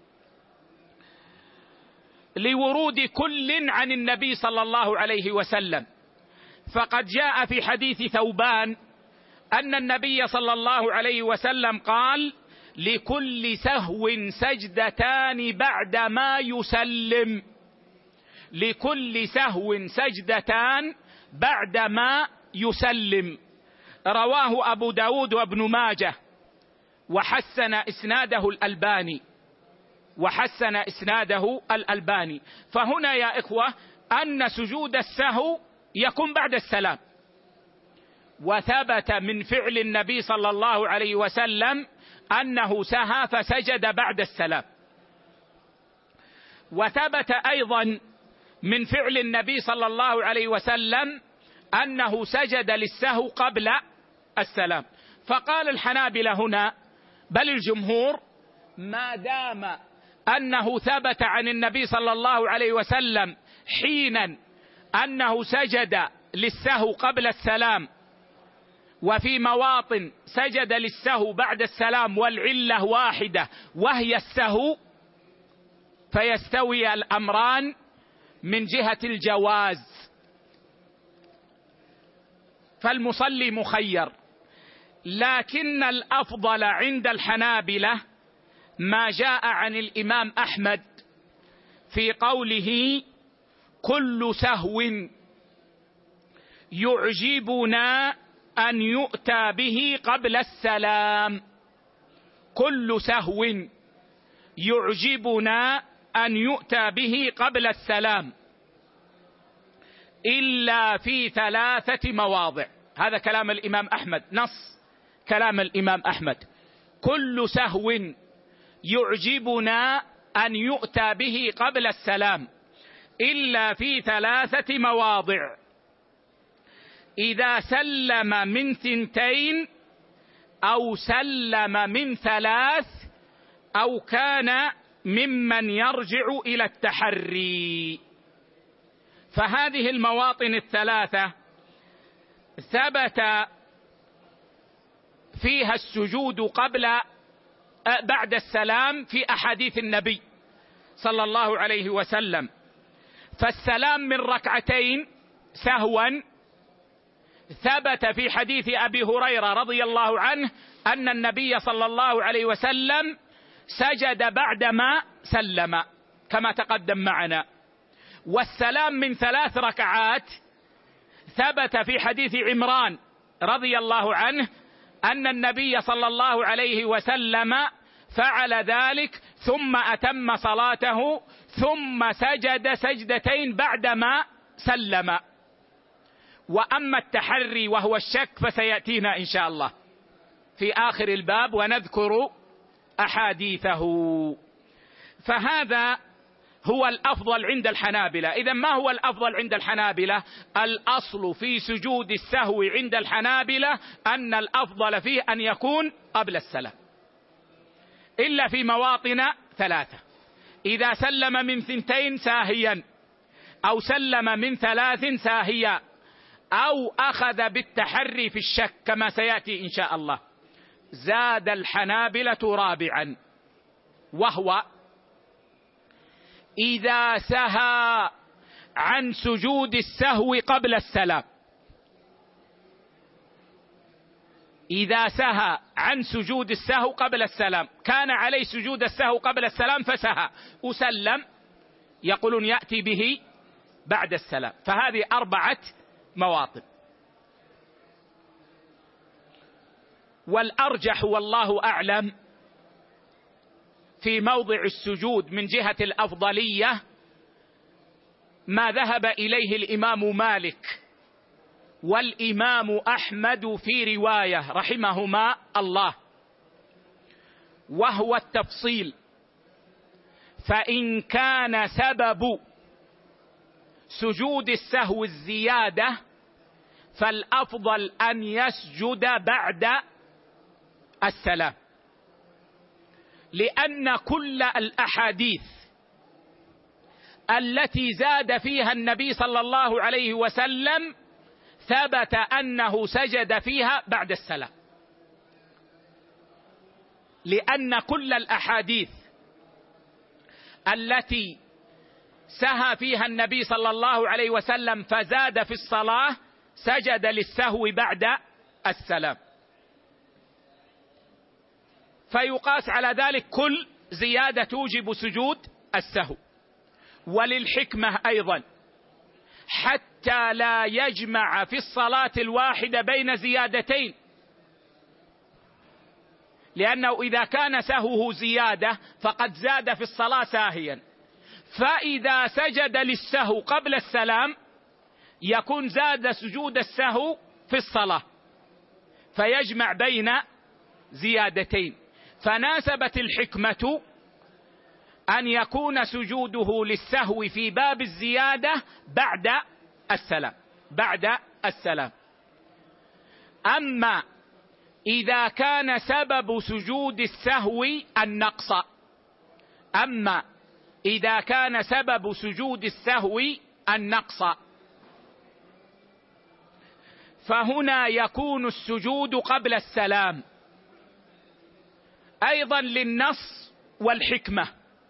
لورود كل عن النبي صلى الله عليه وسلم. فقد جاء في حديث ثوبان أن النبي صلى الله عليه وسلم قال: لكل سهو سجدتان بعدما يسلم، لكل سهو سجدتان بعدما يسلم. رواه أبو داود وابن ماجه وحسن إسناده الألباني. فهنا يا إخوة أن سجود السهو يكون بعد السلام، وثبت من فعل النبي صلى الله عليه وسلم أنه سهى فسجد بعد السلام. وثبت أيضا من فعل النبي صلى الله عليه وسلم أنه سجد للسهو قبل السلام. فقال الحنابلة هنا بل الجمهور ما دام أنه ثبت عن النبي صلى الله عليه وسلم حينا أنه سجد للسهو قبل السلام، وفي مواطن سجد للسهو بعد السلام والعلة واحدة وهي السهو، فيستوي الأمران من جهة الجواز. فالمصلي مخير، لكن الأفضل عند الحنابلة ما جاء عن الإمام أحمد في قوله كل سهو يعجبنا أن يؤتى به قبل السلام. كل سهو يعجبنا أن يؤتى به قبل السلام إلا في 3 مواضع. هذا كلام الإمام أحمد، نص كلام الإمام أحمد. كل سهو يعجبنا أن يؤتى به قبل السلام إلا في 3 مواضع: إذا سلم من 2 أو سلم من 3 أو كان ممن يرجع إلى التحري. فهذه المواطن 3 ثبت فيها السجود بعد السلام في أحاديث النبي صلى الله عليه وسلم. فالسلام من 2 سهوا ثبت في حديث أبي هريرة رضي الله عنه أن النبي صلى الله عليه وسلم سجد بعدما سلم كما تقدم معنا. والسلام من 3 ركعات ثبت في حديث عمران رضي الله عنه أن النبي صلى الله عليه وسلم فعل ذلك ثم أتم صلاته ثم سجد 2 بعدما سلم. وأما التحري وهو الشك فسيأتينا إن شاء الله في آخر الباب ونذكر أحاديثه. فهذا هو الأفضل عند الحنابلة. إذن ما هو الأفضل عند الحنابلة؟ الأصل في سجود السهو عند الحنابلة أن الأفضل فيه أن يكون قبل السلام، إلا في مواطن 3: إذا سلم من 2 ساهيا، أو سلم من 3 ساهيا، أو أخذ بالتحري في الشك كما سيأتي إن شاء الله. زاد الحنابلة 4، وهو إذا سهى عن سجود السهو قبل السلام. إذا سهى عن سجود السهو قبل السلام، كان عليه سجود السهو قبل السلام فسهى وسلم، يقولون يأتي به بعد السلام. فهذه 4 مواطن. والأرجح والله أعلم في موضع السجود من جهة الأفضلية ما ذهب إليه الإمام مالك والإمام أحمد في رواية رحمهما الله، وهو التفصيل. فإن كان سبب سجود السهو الزيادة فالأفضل أن يسجد بعد السلام، لأن كل الأحاديث التي زاد فيها النبي صلى الله عليه وسلم ثبت أنه سجد فيها بعد السلام. لأن كل الأحاديث التي سهى فيها النبي صلى الله عليه وسلم فزاد في الصلاة سجد للسهو بعد السلام. فيقاس على ذلك كل زيادة توجب سجود السهو. وللحكمة أيضا حتى لا يجمع في الصلاة الواحدة بين زيادتين، لأنه إذا كان سهوه زيادة فقد زاد في الصلاة ساهيا، فإذا سجد للسهو قبل السلام يكون زاد سجود السهو في الصلاة، فيجمع بين زيادتين، فناسبت الحكمة أن يكون سجوده للسهو في باب الزيادة بعد السلام. أما إذا كان سبب سجود السهو النقص، فهنا يكون السجود قبل السلام أيضا للنص والحكمة،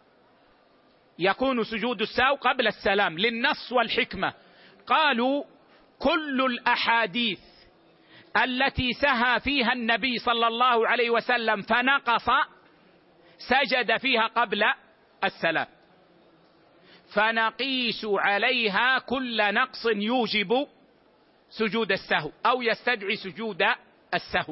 يكون سجود السهو قبل السلام للنص والحكمة. قالوا كل الأحاديث التي سهى فيها النبي صلى الله عليه وسلم فنقص سجد فيها قبل السلام، فنقيس عليها كل نقص يوجب سجود السهو أو يستدعي سجود السهو.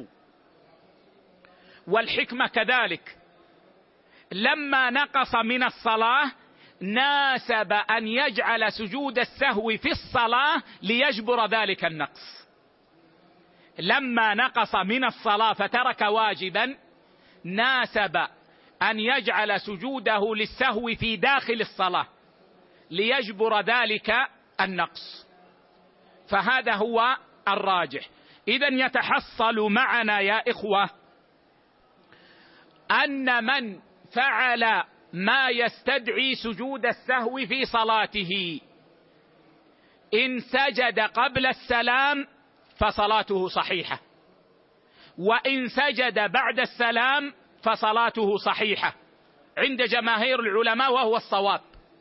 والحكمة كذلك، لما نقص من الصلاة ناسب أن يجعل سجود السهو في الصلاة ليجبر ذلك النقص. لما نقص من الصلاة فترك واجبا ناسب أن يجعل سجوده للسهو في داخل الصلاة ليجبر ذلك النقص، فهذا هو الراجح. إذن يتحصل معنا يا إخوة أن من فعل ما يستدعي سجود السهو في صلاته إن سجد قبل السلام فصلاته صحيحة، وإن سجد بعد السلام فصلاته صحيحة عند جماهير العلماء وهو الصواب.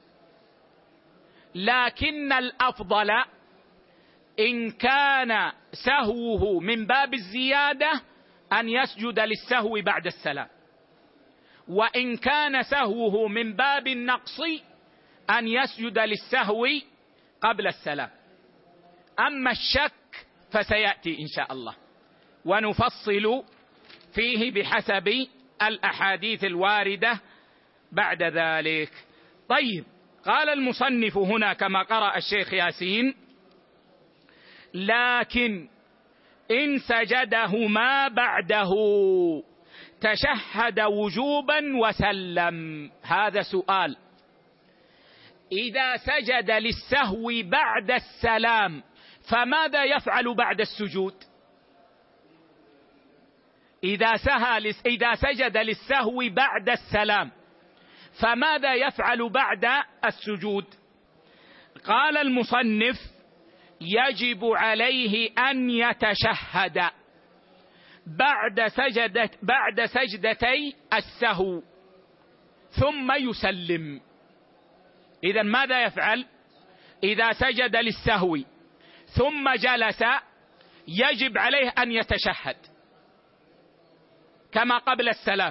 لكن الأفضل إن كان سهوه من باب الزيادة أن يسجد للسهو بعد السلام، وإن كان سهوه من باب النقص أن يسجد للسهو قبل السلام. أما الشك فسيأتي إن شاء الله ونفصل فيه بحسب الأحاديث الواردة بعد ذلك. طيب، قال المصنف هنا كما قرأ الشيخ ياسين: لكن إن سجدهما بعده تشهد وجوبا وسلم. هذا سؤال. إذا سجد للسهو بعد السلام فماذا يفعل بعد السجود؟ إذا سجد للسهو بعد السلام فماذا يفعل بعد السجود؟ قال المصنف: يجب عليه أن يتشهد بعد سجدتي السهو ثم يسلم. إذن ماذا يفعل؟ إذا سجد للسهو ثم جلس يجب عليه أن يتشهد كما قبل السلام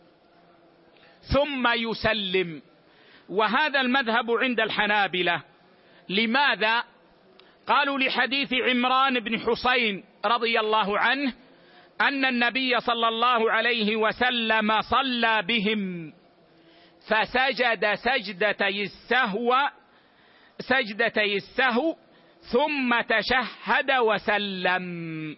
ثم يسلم. وهذا المذهب عند الحنابلة. لماذا؟ قالوا: لحديث عمران بن حسين رضي الله عنه أن النبي صلى الله عليه وسلم صلى بهم فسجد سجدتي السهو ثم تشهد وسلم.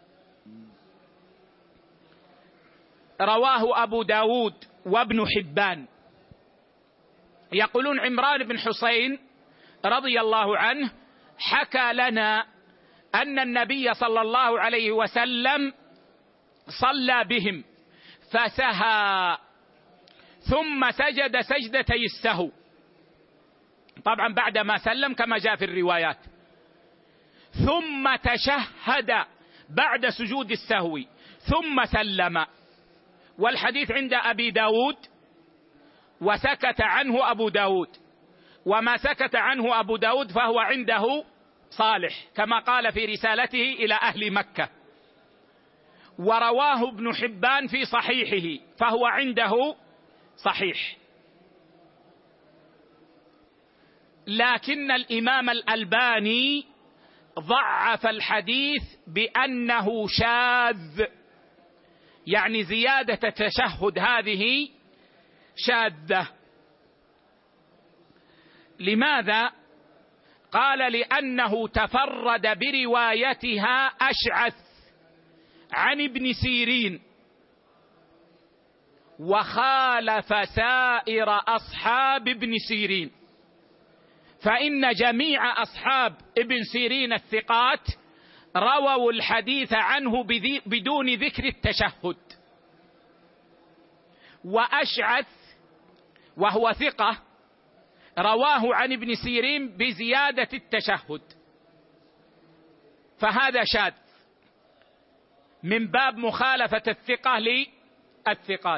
رواه أبو داود وابن حبان. يقولون عمران بن حسين رضي الله عنه حكى لنا أن النبي صلى الله عليه وسلم صلى بهم فسهى ثم سجد سجدتي السهو، طبعا بعدما سلم كما جاء في الروايات، ثم تشهد بعد سجود السهو ثم سلم. والحديث عند أبي داود وسكت عنه أبو داود، وما سكت عنه أبو داود فهو عنده صالح كما قال في رسالته إلى أهل مكة، ورواه ابن حبان في صحيحه فهو عنده صحيح. لكن الإمام الألباني ضعف الحديث بأنه شاذ، يعني زيادة التشهد هذه شاذة. لماذا؟ قال: لأنه تفرد بروايتها أشعث عن ابن سيرين وخالف سائر أصحاب ابن سيرين، فإن جميع أصحاب ابن سيرين الثقات رووا الحديث عنه بدون ذكر التشهد. وأشعث وهو ثقة رواه عن ابن سيرين بزيادة التشهد، فهذا شاذ من باب مخالفة الثقة للثقات.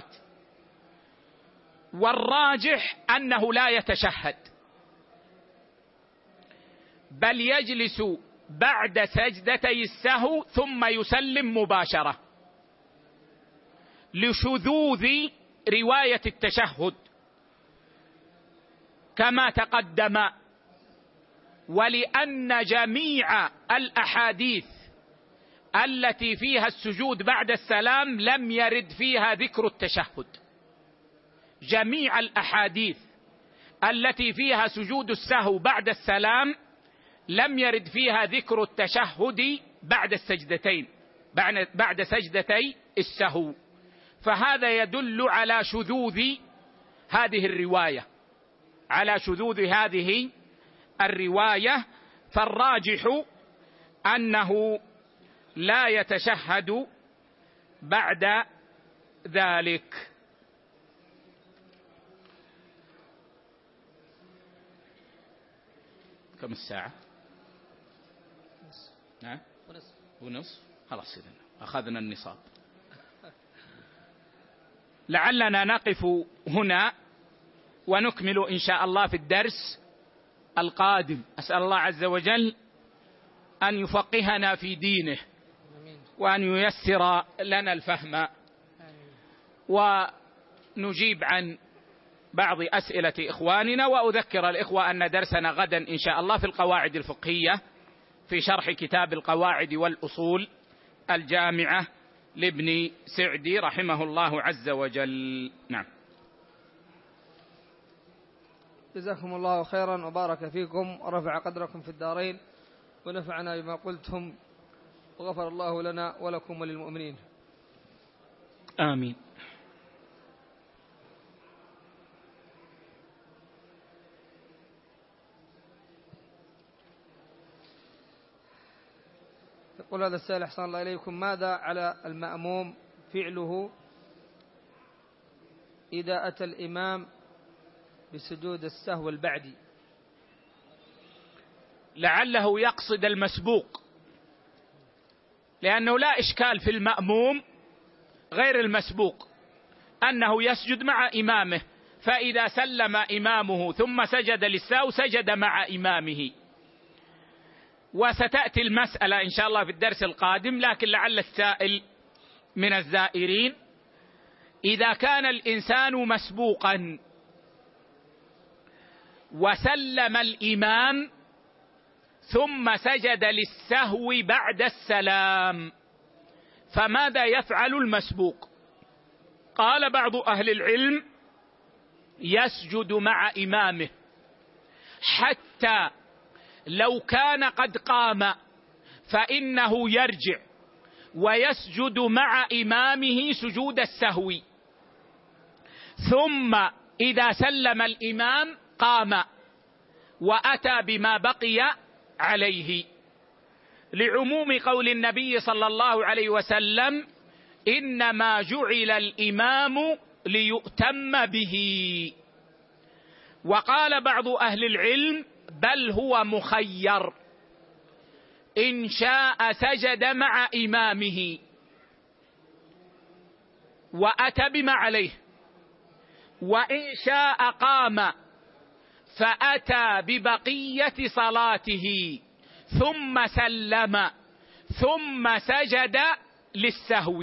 والراجح أنه لا يتشهد، بل يجلس بعد سجدتي السهو ثم يسلم مباشرة، لشذوذ رواية التشهد كما تقدم، ولأن جميع الأحاديث التي فيها السجود بعد السلام لم يرد فيها ذكر التشهد. جميع الأحاديث التي فيها سجود السهو بعد السلام لم يرد فيها ذكر التشهد بعد السجدتين، بعد سجدتي السهو، فهذا يدل على شذوذ هذه الرواية، على شذوذ هذه الرواية. فالراجح أنه لا يتشهد بعد ذلك. كم الساعة؟ نعم ونصف. خلاص إذن أخذنا النصاب. لعلنا نقف هنا ونكمل إن شاء الله في الدرس القادم. أسأل الله عز وجل أن يفقهنا في دينه وأن ييسر لنا الفهم، ونجيب عن بعض أسئلة إخواننا. وأذكر الإخوة أن درسنا غدا إن شاء الله في القواعد الفقهية في شرح كتاب القواعد والأصول الجامعة لابن سعدي رحمه الله عز وجل. نعم. جزاكم الله خيرا وبارك فيكم ورفع قدركم في الدارين، ونفعنا بما قلتم، وغفر الله لنا ولكم وللمؤمنين. آمين. يقول هذا السائل أحسن الله إليكم: ماذا على المأموم فعله إذا أتى الإمام بسجود السهو البعدي؟ لعله يقصد المسبوق، لأنه لا إشكال في المأموم غير المسبوق أنه يسجد مع إمامه، فإذا سلم إمامه ثم سجد للسهو سجد مع إمامه. وستأتي المسألة إن شاء الله في الدرس القادم، لكن لعل السائل من الزائرين: إذا كان الإنسان مسبوقا وسلم الإمام ثم سجد للسهو بعد السلام، فماذا يفعل المسبوق؟ قال بعض أهل العلم: يسجد مع إمامه، حتى لو كان قد قام فإنه يرجع ويسجد مع إمامه سجود السهو، ثم إذا سلم الإمام قام وأتى بما بقي عليه، لعموم قول النبي صلى الله عليه وسلم: إنما جعل الإمام ليؤتم به. وقال بعض أهل العلم: بل هو مخير، إن شاء سجد مع إمامه وأتى بما عليه، وإن شاء قام فأتى ببقية صلاته ثم سلم ثم سجد للسهو.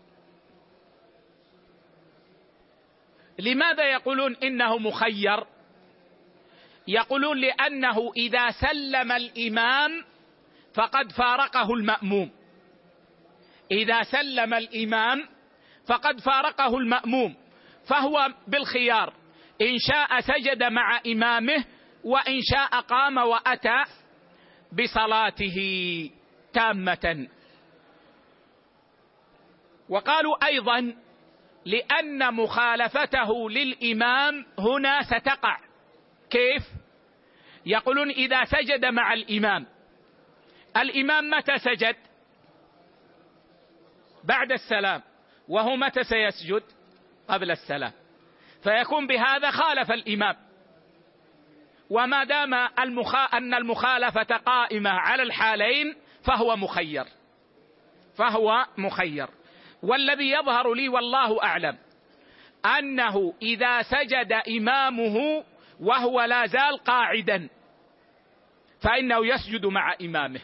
لماذا يقولون إنه مخير؟ يقولون لأنه إذا سلم الإمام فقد فارقه المأموم، إذا سلم الإمام فقد فارقه المأموم، فهو بالخيار، إن شاء سجد مع إمامه وإن شاء قام وأتى بصلاته تامة. وقالوا أيضا لأن مخالفته للإمام هنا ستقع. كيف؟ يقولون إذا سجد مع الإمام متى سجد؟ بعد السلام، وهو متى سيسجد؟ قبل السلام، فيكون بهذا خالف الإمام. وما دام أن المخالفة قائمة على الحالين فهو مخير. والذي يظهر لي والله أعلم أنه إذا سجد إمامه وهو لا زال قاعدا فإنه يسجد مع إمامه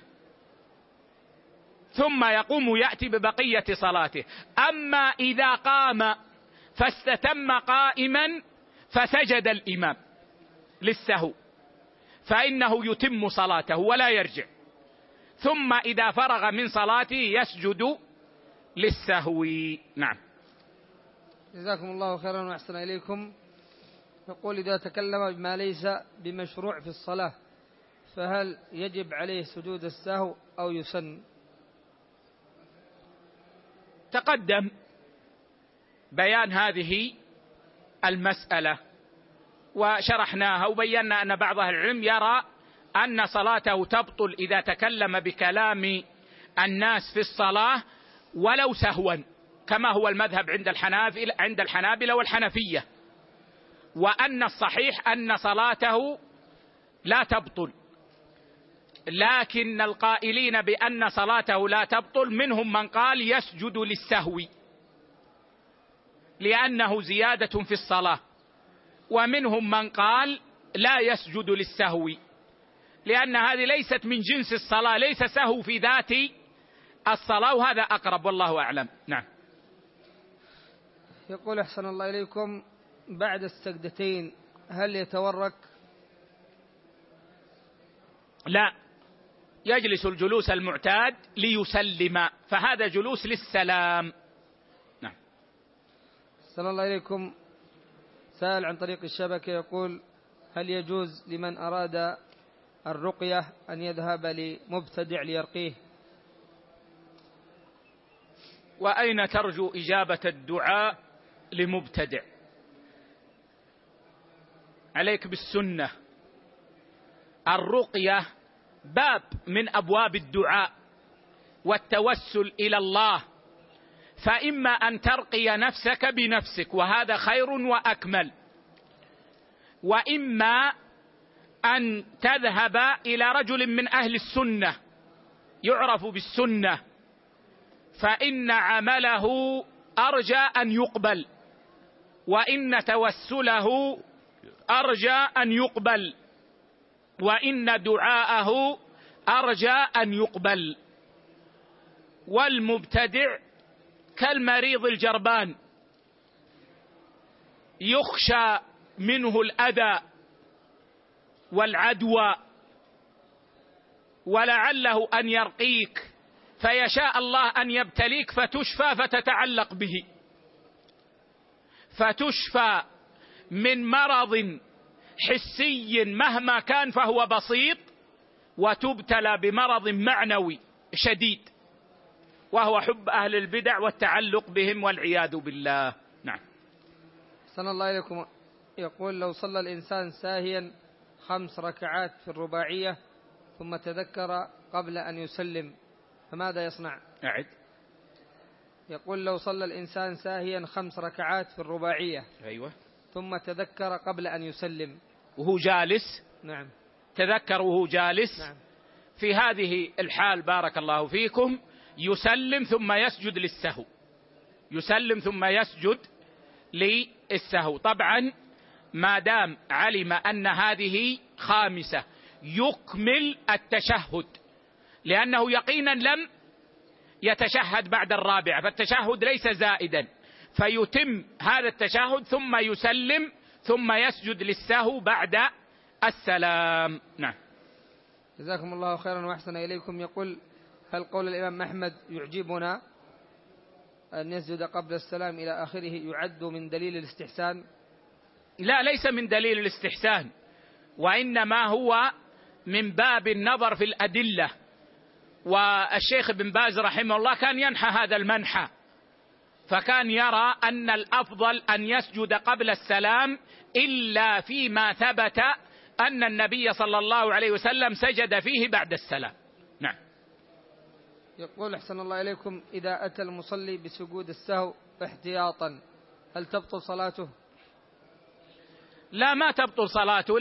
ثم يقوم يأتي ببقية صلاته. أما إذا قام فاستتم قائما فسجد الإمام للسهو فإنه يتم صلاته ولا يرجع، ثم إذا فرغ من صلاته يسجد للسهو. نعم. جزاكم الله خيرا وأحسن إليكم. يقول إذا تكلم بما ليس بمشروع في الصلاة فهل يجب عليه سجود السهو أو يسن؟ تقدم بيان هذه المسألة وشرحناها وبينا أن بعض أهل العلم يرى أن صلاته تبطل إذا تكلم بكلام الناس في الصلاة ولو سهوا، كما هو المذهب عند الحنابلة والحنفية، وأن الصحيح أن صلاته لا تبطل. لكن القائلين بأن صلاته لا تبطل منهم من قال يسجد للسهو لأنه زيادة في الصلاة، ومنهم من قال لا يسجد للسهو لأن هذه ليست من جنس الصلاة، ليس سهو في ذات الصلاة، وهذا أقرب والله أعلم. نعم. يقول أحسن الله إليكم بعد السجدتين هل يتورك؟ لا، يجلس الجلوس المعتاد ليسلم، فهذا جلوس للسلام. نعم. أحسن الله إليكم سائل عن طريق الشبكة يقول هل يجوز لمن أراد الرقية أن يذهب لمبتدع ليرقيه؟ وأين ترجو إجابة الدعاء لمبتدع؟ عليك بالسنة. الرقية باب من أبواب الدعاء والتوسل إلى الله، فإما أن ترقي نفسك بنفسك وهذا خير وأكمل، وإما أن تذهب إلى رجل من أهل السنة يعرف بالسنة فإن عمله أرجى أن يقبل، وإن توسله أرجى أن يقبل، وإن دعاءه أرجى أن يقبل. والمبتدع كالمريض الجربان يخشى منه الأذى والعدوى، ولعله أن يرقيك فيشاء الله أن يبتليك فتشفى فتتعلق به، فتشفى من مرض حسي مهما كان فهو بسيط، وتبتلى بمرض معنوي شديد وهو حب أهل البدع والتعلق بهم والعياذ بالله. نعم. أحسن الله إليكم. يقول لو صلى الإنسان ساهيا 5 ركعات في الرباعية ثم تذكر قبل أن يسلم فماذا يصنع؟ أعد. يقول لو صلى الإنسان ساهيا 5 ركعات في الرباعية أيوة ثم تذكر قبل أن يسلم وهو جالس. نعم. تذكر وهو جالس. نعم. في هذه الحال بارك الله فيكم يسلم ثم يسجد للسهو، يسلم ثم يسجد للسهو. طبعا ما دام علم أن هذه خامسة يكمل التشهد، لأنه يقينا لم يتشهد بعد الرابعة، فالتشهد ليس زائدا، فيتم هذا التشهد ثم يسلم ثم يسجد للسهو بعد السلام. نعم. جزاكم الله خيرا وأحسن إليكم. يقول هل قول الإمام أحمد يعجبنا أن يسجد قبل السلام إلى آخره يعد من دليل الاستحسان؟ لا، ليس من دليل الاستحسان، وإنما هو من باب النظر في الأدلة، والشيخ ابن باز رحمه الله كان ينحى هذا المنحى، فكان يرى أن الأفضل أن يسجد قبل السلام إلا فيما ثبت أن النبي صلى الله عليه وسلم سجد فيه بعد السلام. نعم. يقول أحسن الله إليكم: إذا أتى المصلي بسجود السهو احتياطا هل تبطل صلاته؟ لا، ما تبطل صلاته،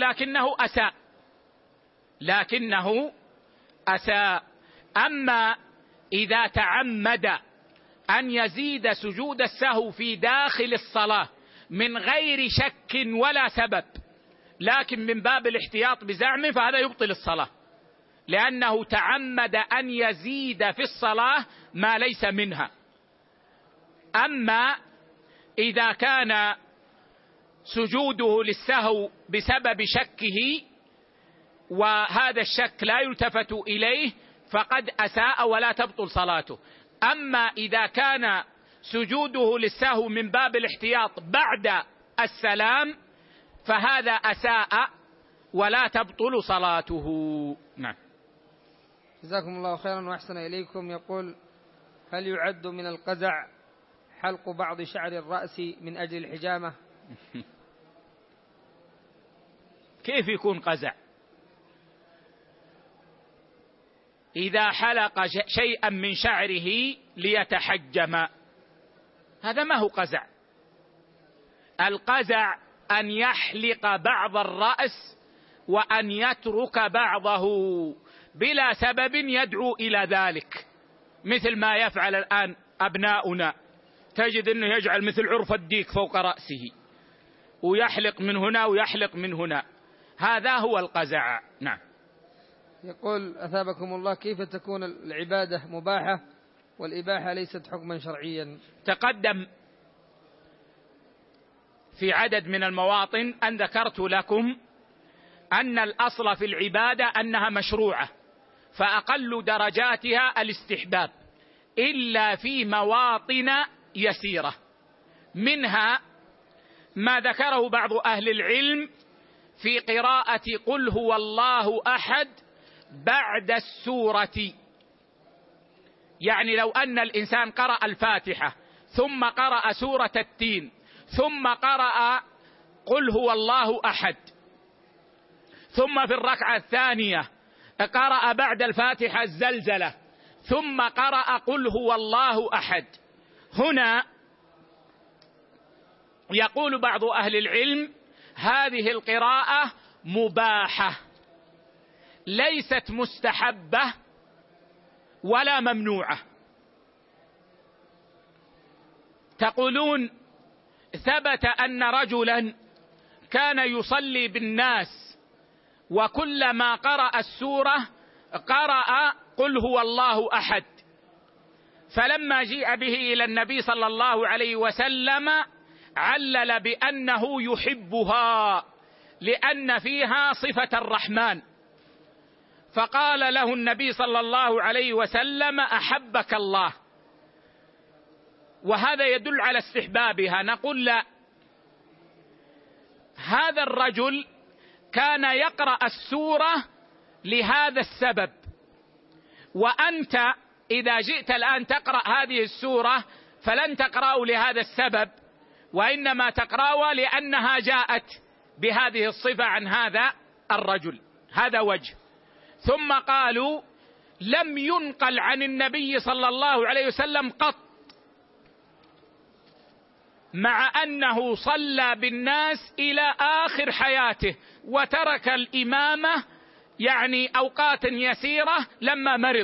لكنه أساء. أما إذا تعمد أن يزيد سجود السهو في داخل الصلاة من غير شك ولا سبب، لكن من باب الاحتياط بزعمه، فهذا يبطل الصلاة، لأنه تعمد أن يزيد في الصلاة ما ليس منها. أما إذا كان سجوده للسهو بسبب شكه وهذا الشك لا يلتفت إليه فقد أساء ولا تبطل صلاته. أما إذا كان سجوده للسهو من باب الاحتياط بعد السلام فهذا أساء ولا تبطل صلاته. نعم. جزاكم الله خيرا وأحسن إليكم. يقول: هل يعد من القزع حلق بعض شعر الرأس من أجل الحجامة؟ كيف يكون قزع؟ إذا حلق شيئا من شعره ليتحجم هذا ما هو قزع. القزع أن يحلق بعض الرأس وأن يترك بعضه بلا سبب يدعو إلى ذلك، مثل ما يفعل الآن أبناؤنا، تجد أنه يجعل مثل عرف الديك فوق رأسه ويحلق من هنا ويحلق من هنا، هذا هو القزع. نعم. يقول: أثابكم الله، كيف تكون العبادة مباحة والإباحة ليست حكما شرعيا؟ تقدم في عدد من المواطن أن ذكرت لكم أن الأصل في العبادة أنها مشروعة، فأقل درجاتها الاستحباب، إلا في مواطن يسيرة، منها ما ذكره بعض أهل العلم في قراءة قل هو الله أحد بعد السورة. يعني لو أن الإنسان قرأ الفاتحة ثم قرأ سورة التين ثم قرأ قل هو الله أحد، ثم في الركعة الثانية قرأ بعد الفاتحة الزلزلة ثم قرأ قل هو الله أحد، هنا يقول بعض أهل العلم هذه القراءة مباحة ليست مستحبة ولا ممنوعة. تقولون ثبت أن رجلا كان يصلي بالناس وكلما قرأ السورة قرأ قل هو الله أحد، فلما جيء به إلى النبي صلى الله عليه وسلم علل بأنه يحبها لأن فيها صفة الرحمن، فقال له النبي صلى الله عليه وسلم أحبك الله، وهذا يدل على استحبابها. نقول لا، هذا الرجل كان يقرأ السورة لهذا السبب، وأنت إذا جئت الآن تقرأ هذه السورة فلن تقرأ لهذا السبب، وإنما تقرأ لأنها جاءت بهذه الصفة عن هذا الرجل، هذا وجه. ثم قالوا لم ينقل عن النبي صلى الله عليه وسلم قط مع أنه صلى بالناس إلى آخر حياته وترك الإمامة يعني أوقات يسيرة لما مرض،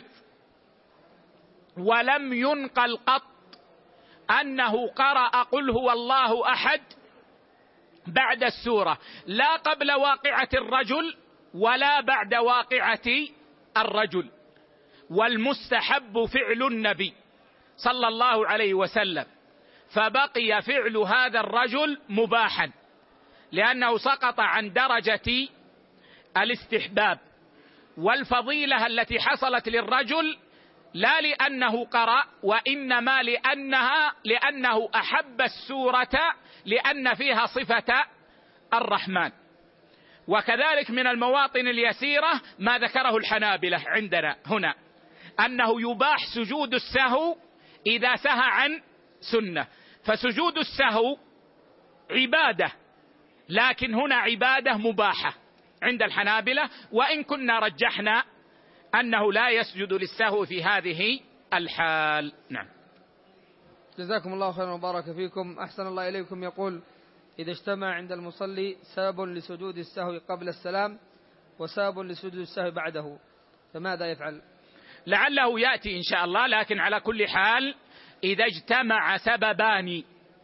ولم ينقل قط أنه قرأ قل هو الله أحد بعد السورة، لا قبل واقعة الرجل ولا بعد واقعة الرجل. والمستحب فعل النبي صلى الله عليه وسلم، فبقي فعل هذا الرجل مباحا لأنه سقط عن درجة الاستحباب، والفضيلة التي حصلت للرجل لا لأنه قرأ وإنما لأنه أحب السورة لأن فيها صفة الرحمن. وكذلك من المواطن اليسيرة ما ذكره الحنابلة عندنا هنا أنه يباح سجود السهو إذا سهى عن سنة. فسجود السهو عبادة، لكن هنا عبادة مباحة عند الحنابلة، وإن كنا رجحنا أنه لا يسجد للسهو في هذه الحال. نعم. جزاكم الله خيرا وبارك فيكم. أحسن الله إليكم. يقول: إذا اجتمع عند المصلي سبب لسجود السهو قبل السلام وسبب لسجود السهو بعده، فماذا يفعل؟ لعله يأتي إن شاء الله، لكن على كل حال إذا اجتمع سببان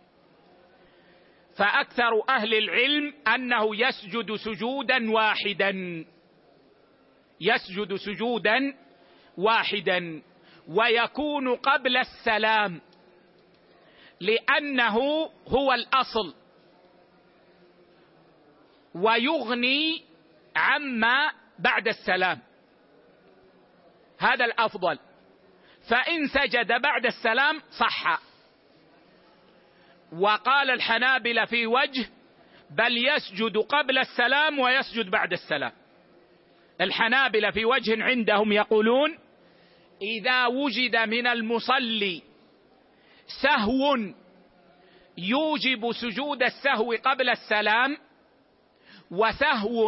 فأكثر أهل العلم أنه يسجد سجودا واحدا، يسجد سجودا واحدا ويكون قبل السلام، لأنه هو الأصل ويغني عما بعد السلام، هذا الأفضل. فإن سجد بعد السلام صح. وقال الحنابلة في وجه بل يسجد قبل السلام ويسجد بعد السلام. الحنابلة في وجه عندهم يقولون: إذا وجد من المصلي سهو يوجب سجود السهو قبل السلام، وسهو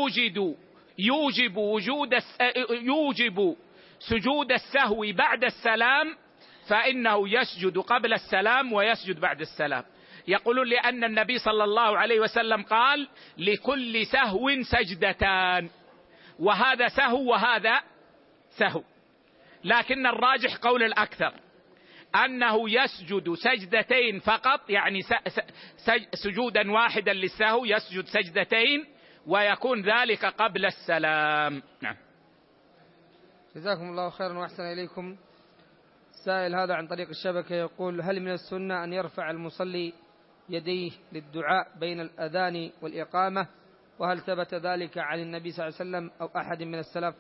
يوجب سجود السهو بعد السلام، فإنه يسجد قبل السلام ويسجد بعد السلام. يقولون لأن النبي صلى الله عليه وسلم قال: لكل سهو سجدتان، وهذا سهو وهذا سهو. لكن الراجح قول الأكثر أنه يسجد سجدتين فقط، يعني سجودا واحدا للسهو، يسجد سجدتين ويكون ذلك قبل السلام. نعم. جزاكم الله خيرا وأحسن إليكم. سائل هذا عن طريق الشبكة يقول: هل من السنة أن يرفع المصلي يديه للدعاء بين الأذان والإقامة؟ وهل ثبت ذلك عن النبي صلى الله عليه وسلم أو أحد من السلف؟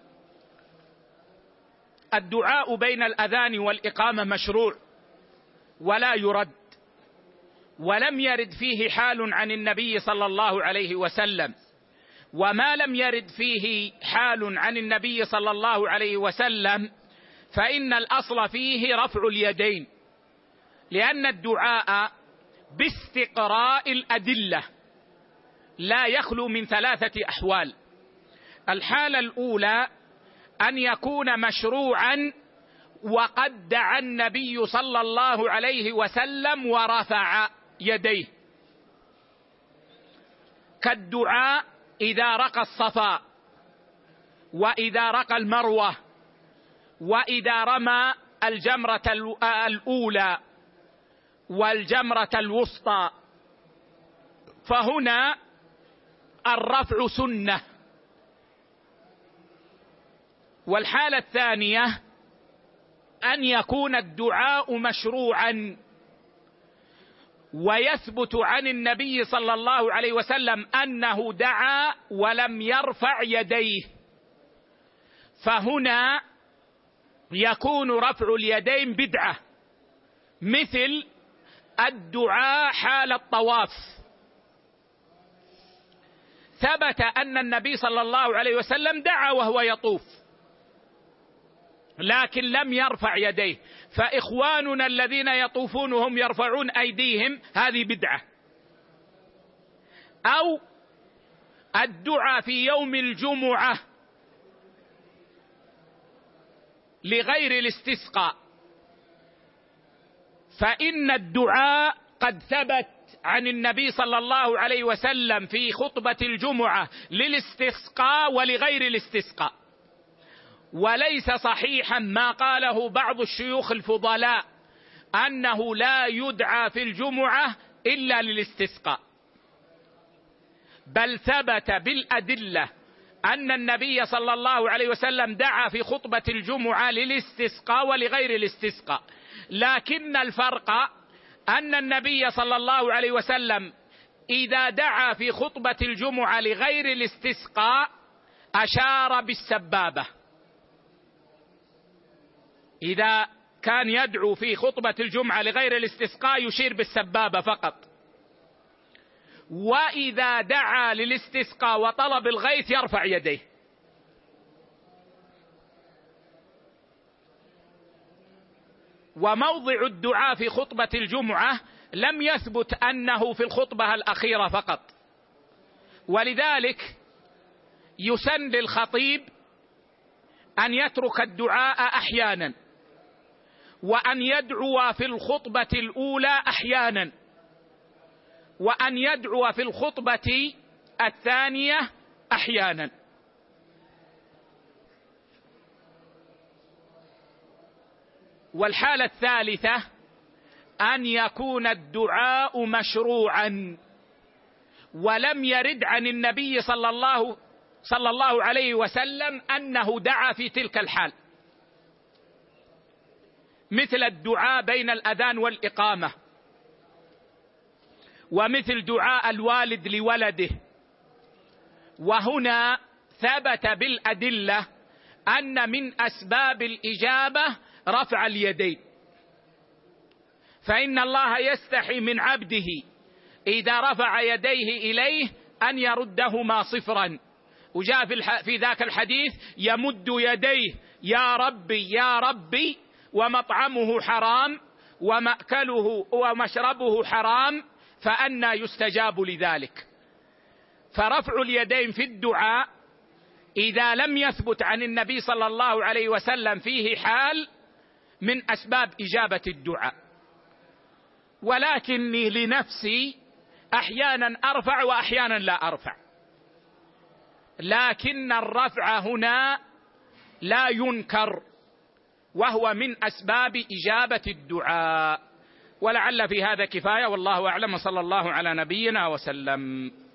الدعاء بين الأذان والإقامة مشروع ولا يرد، ولم يرد فيه حال عن النبي صلى الله عليه وسلم. وما لم يرد فيه حال عن النبي صلى الله عليه وسلم فإن الأصل فيه رفع اليدين، لأن الدعاء باستقراء الأدلة لا يخلو من 3 أحوال. الحالة الأولى أن يكون مشروعا وقد دعا النبي صلى الله عليه وسلم ورفع يديه، كالدعاء إذا رقى الصفا، وإذا رقى المروة، وإذا رمى الجمرة الأولى والجمرة الوسطى، فهنا الرفع سنة. والحالة الثانية أن يكون الدعاء مشروعا ويثبت عن النبي صلى الله عليه وسلم أنه دعا ولم يرفع يديه، فهنا يكون رفع اليدين بدعة، مثل الدعاء حال الطواف. ثبت أن النبي صلى الله عليه وسلم دعا وهو يطوف لكن لم يرفع يديه، فإخواننا الذين يطوفون وهم يرفعون أيديهم هذه بدعة. أو الدعاء في يوم الجمعة لغير الاستسقاء، فإن الدعاء قد ثبت عن النبي صلى الله عليه وسلم في خطبة الجمعة للاستسقاء ولغير الاستسقاء. وليس صحيحا ما قاله بعض الشيوخ الفضلاء أنه لا يدعى في الجمعة إلا للاستسقاء، بل ثبت بالأدلة أن النبي صلى الله عليه وسلم دعا في خطبة الجمعة للاستسقاء ولغير الاستسقاء. لكن الفرق أن النبي صلى الله عليه وسلم إذا دعا في خطبة الجمعة لغير الاستسقاء أشار بالسبابة، إذا كان يدعو في خطبة الجمعة لغير الاستسقاء يشير بالسبابة فقط، وإذا دعا للاستسقاء وطلب الغيث يرفع يديه. وموضع الدعاء في خطبة الجمعة لم يثبت أنه في الخطبة الأخيرة فقط، ولذلك يسن للخطيب أن يترك الدعاء أحيانا، وأن يدعو في الخطبة الأولى أحيانا، وأن يدعو في الخطبة الثانية أحيانا. والحالة الثالثة أن يكون الدعاء مشروعا ولم يرد عن النبي صلى الله عليه وسلم أنه دعا في تلك الحال، مثل الدعاء بين الأذان والإقامة، ومثل دعاء الوالد لولده. وهنا ثبت بالأدلة أن من أسباب الإجابة رفع اليدين، فإن الله يستحي من عبده إذا رفع يديه إليه أن يردهما صفرا. وجاء في ذاك الحديث يمد يديه يا ربي يا ربي، ومطعمه حرام ومأكله ومشربه حرام، فأنى يستجاب لذلك. فرفع اليدين في الدعاء إذا لم يثبت عن النبي صلى الله عليه وسلم فيه حال من أسباب إجابة الدعاء. ولكني لنفسي أحيانا أرفع وأحيانا لا أرفع، لكن الرفع هنا لا ينكر، وهو من أسباب إجابة الدعاء. ولعل في هذا كفاية، والله أعلم، صلى الله على نبينا وسلم.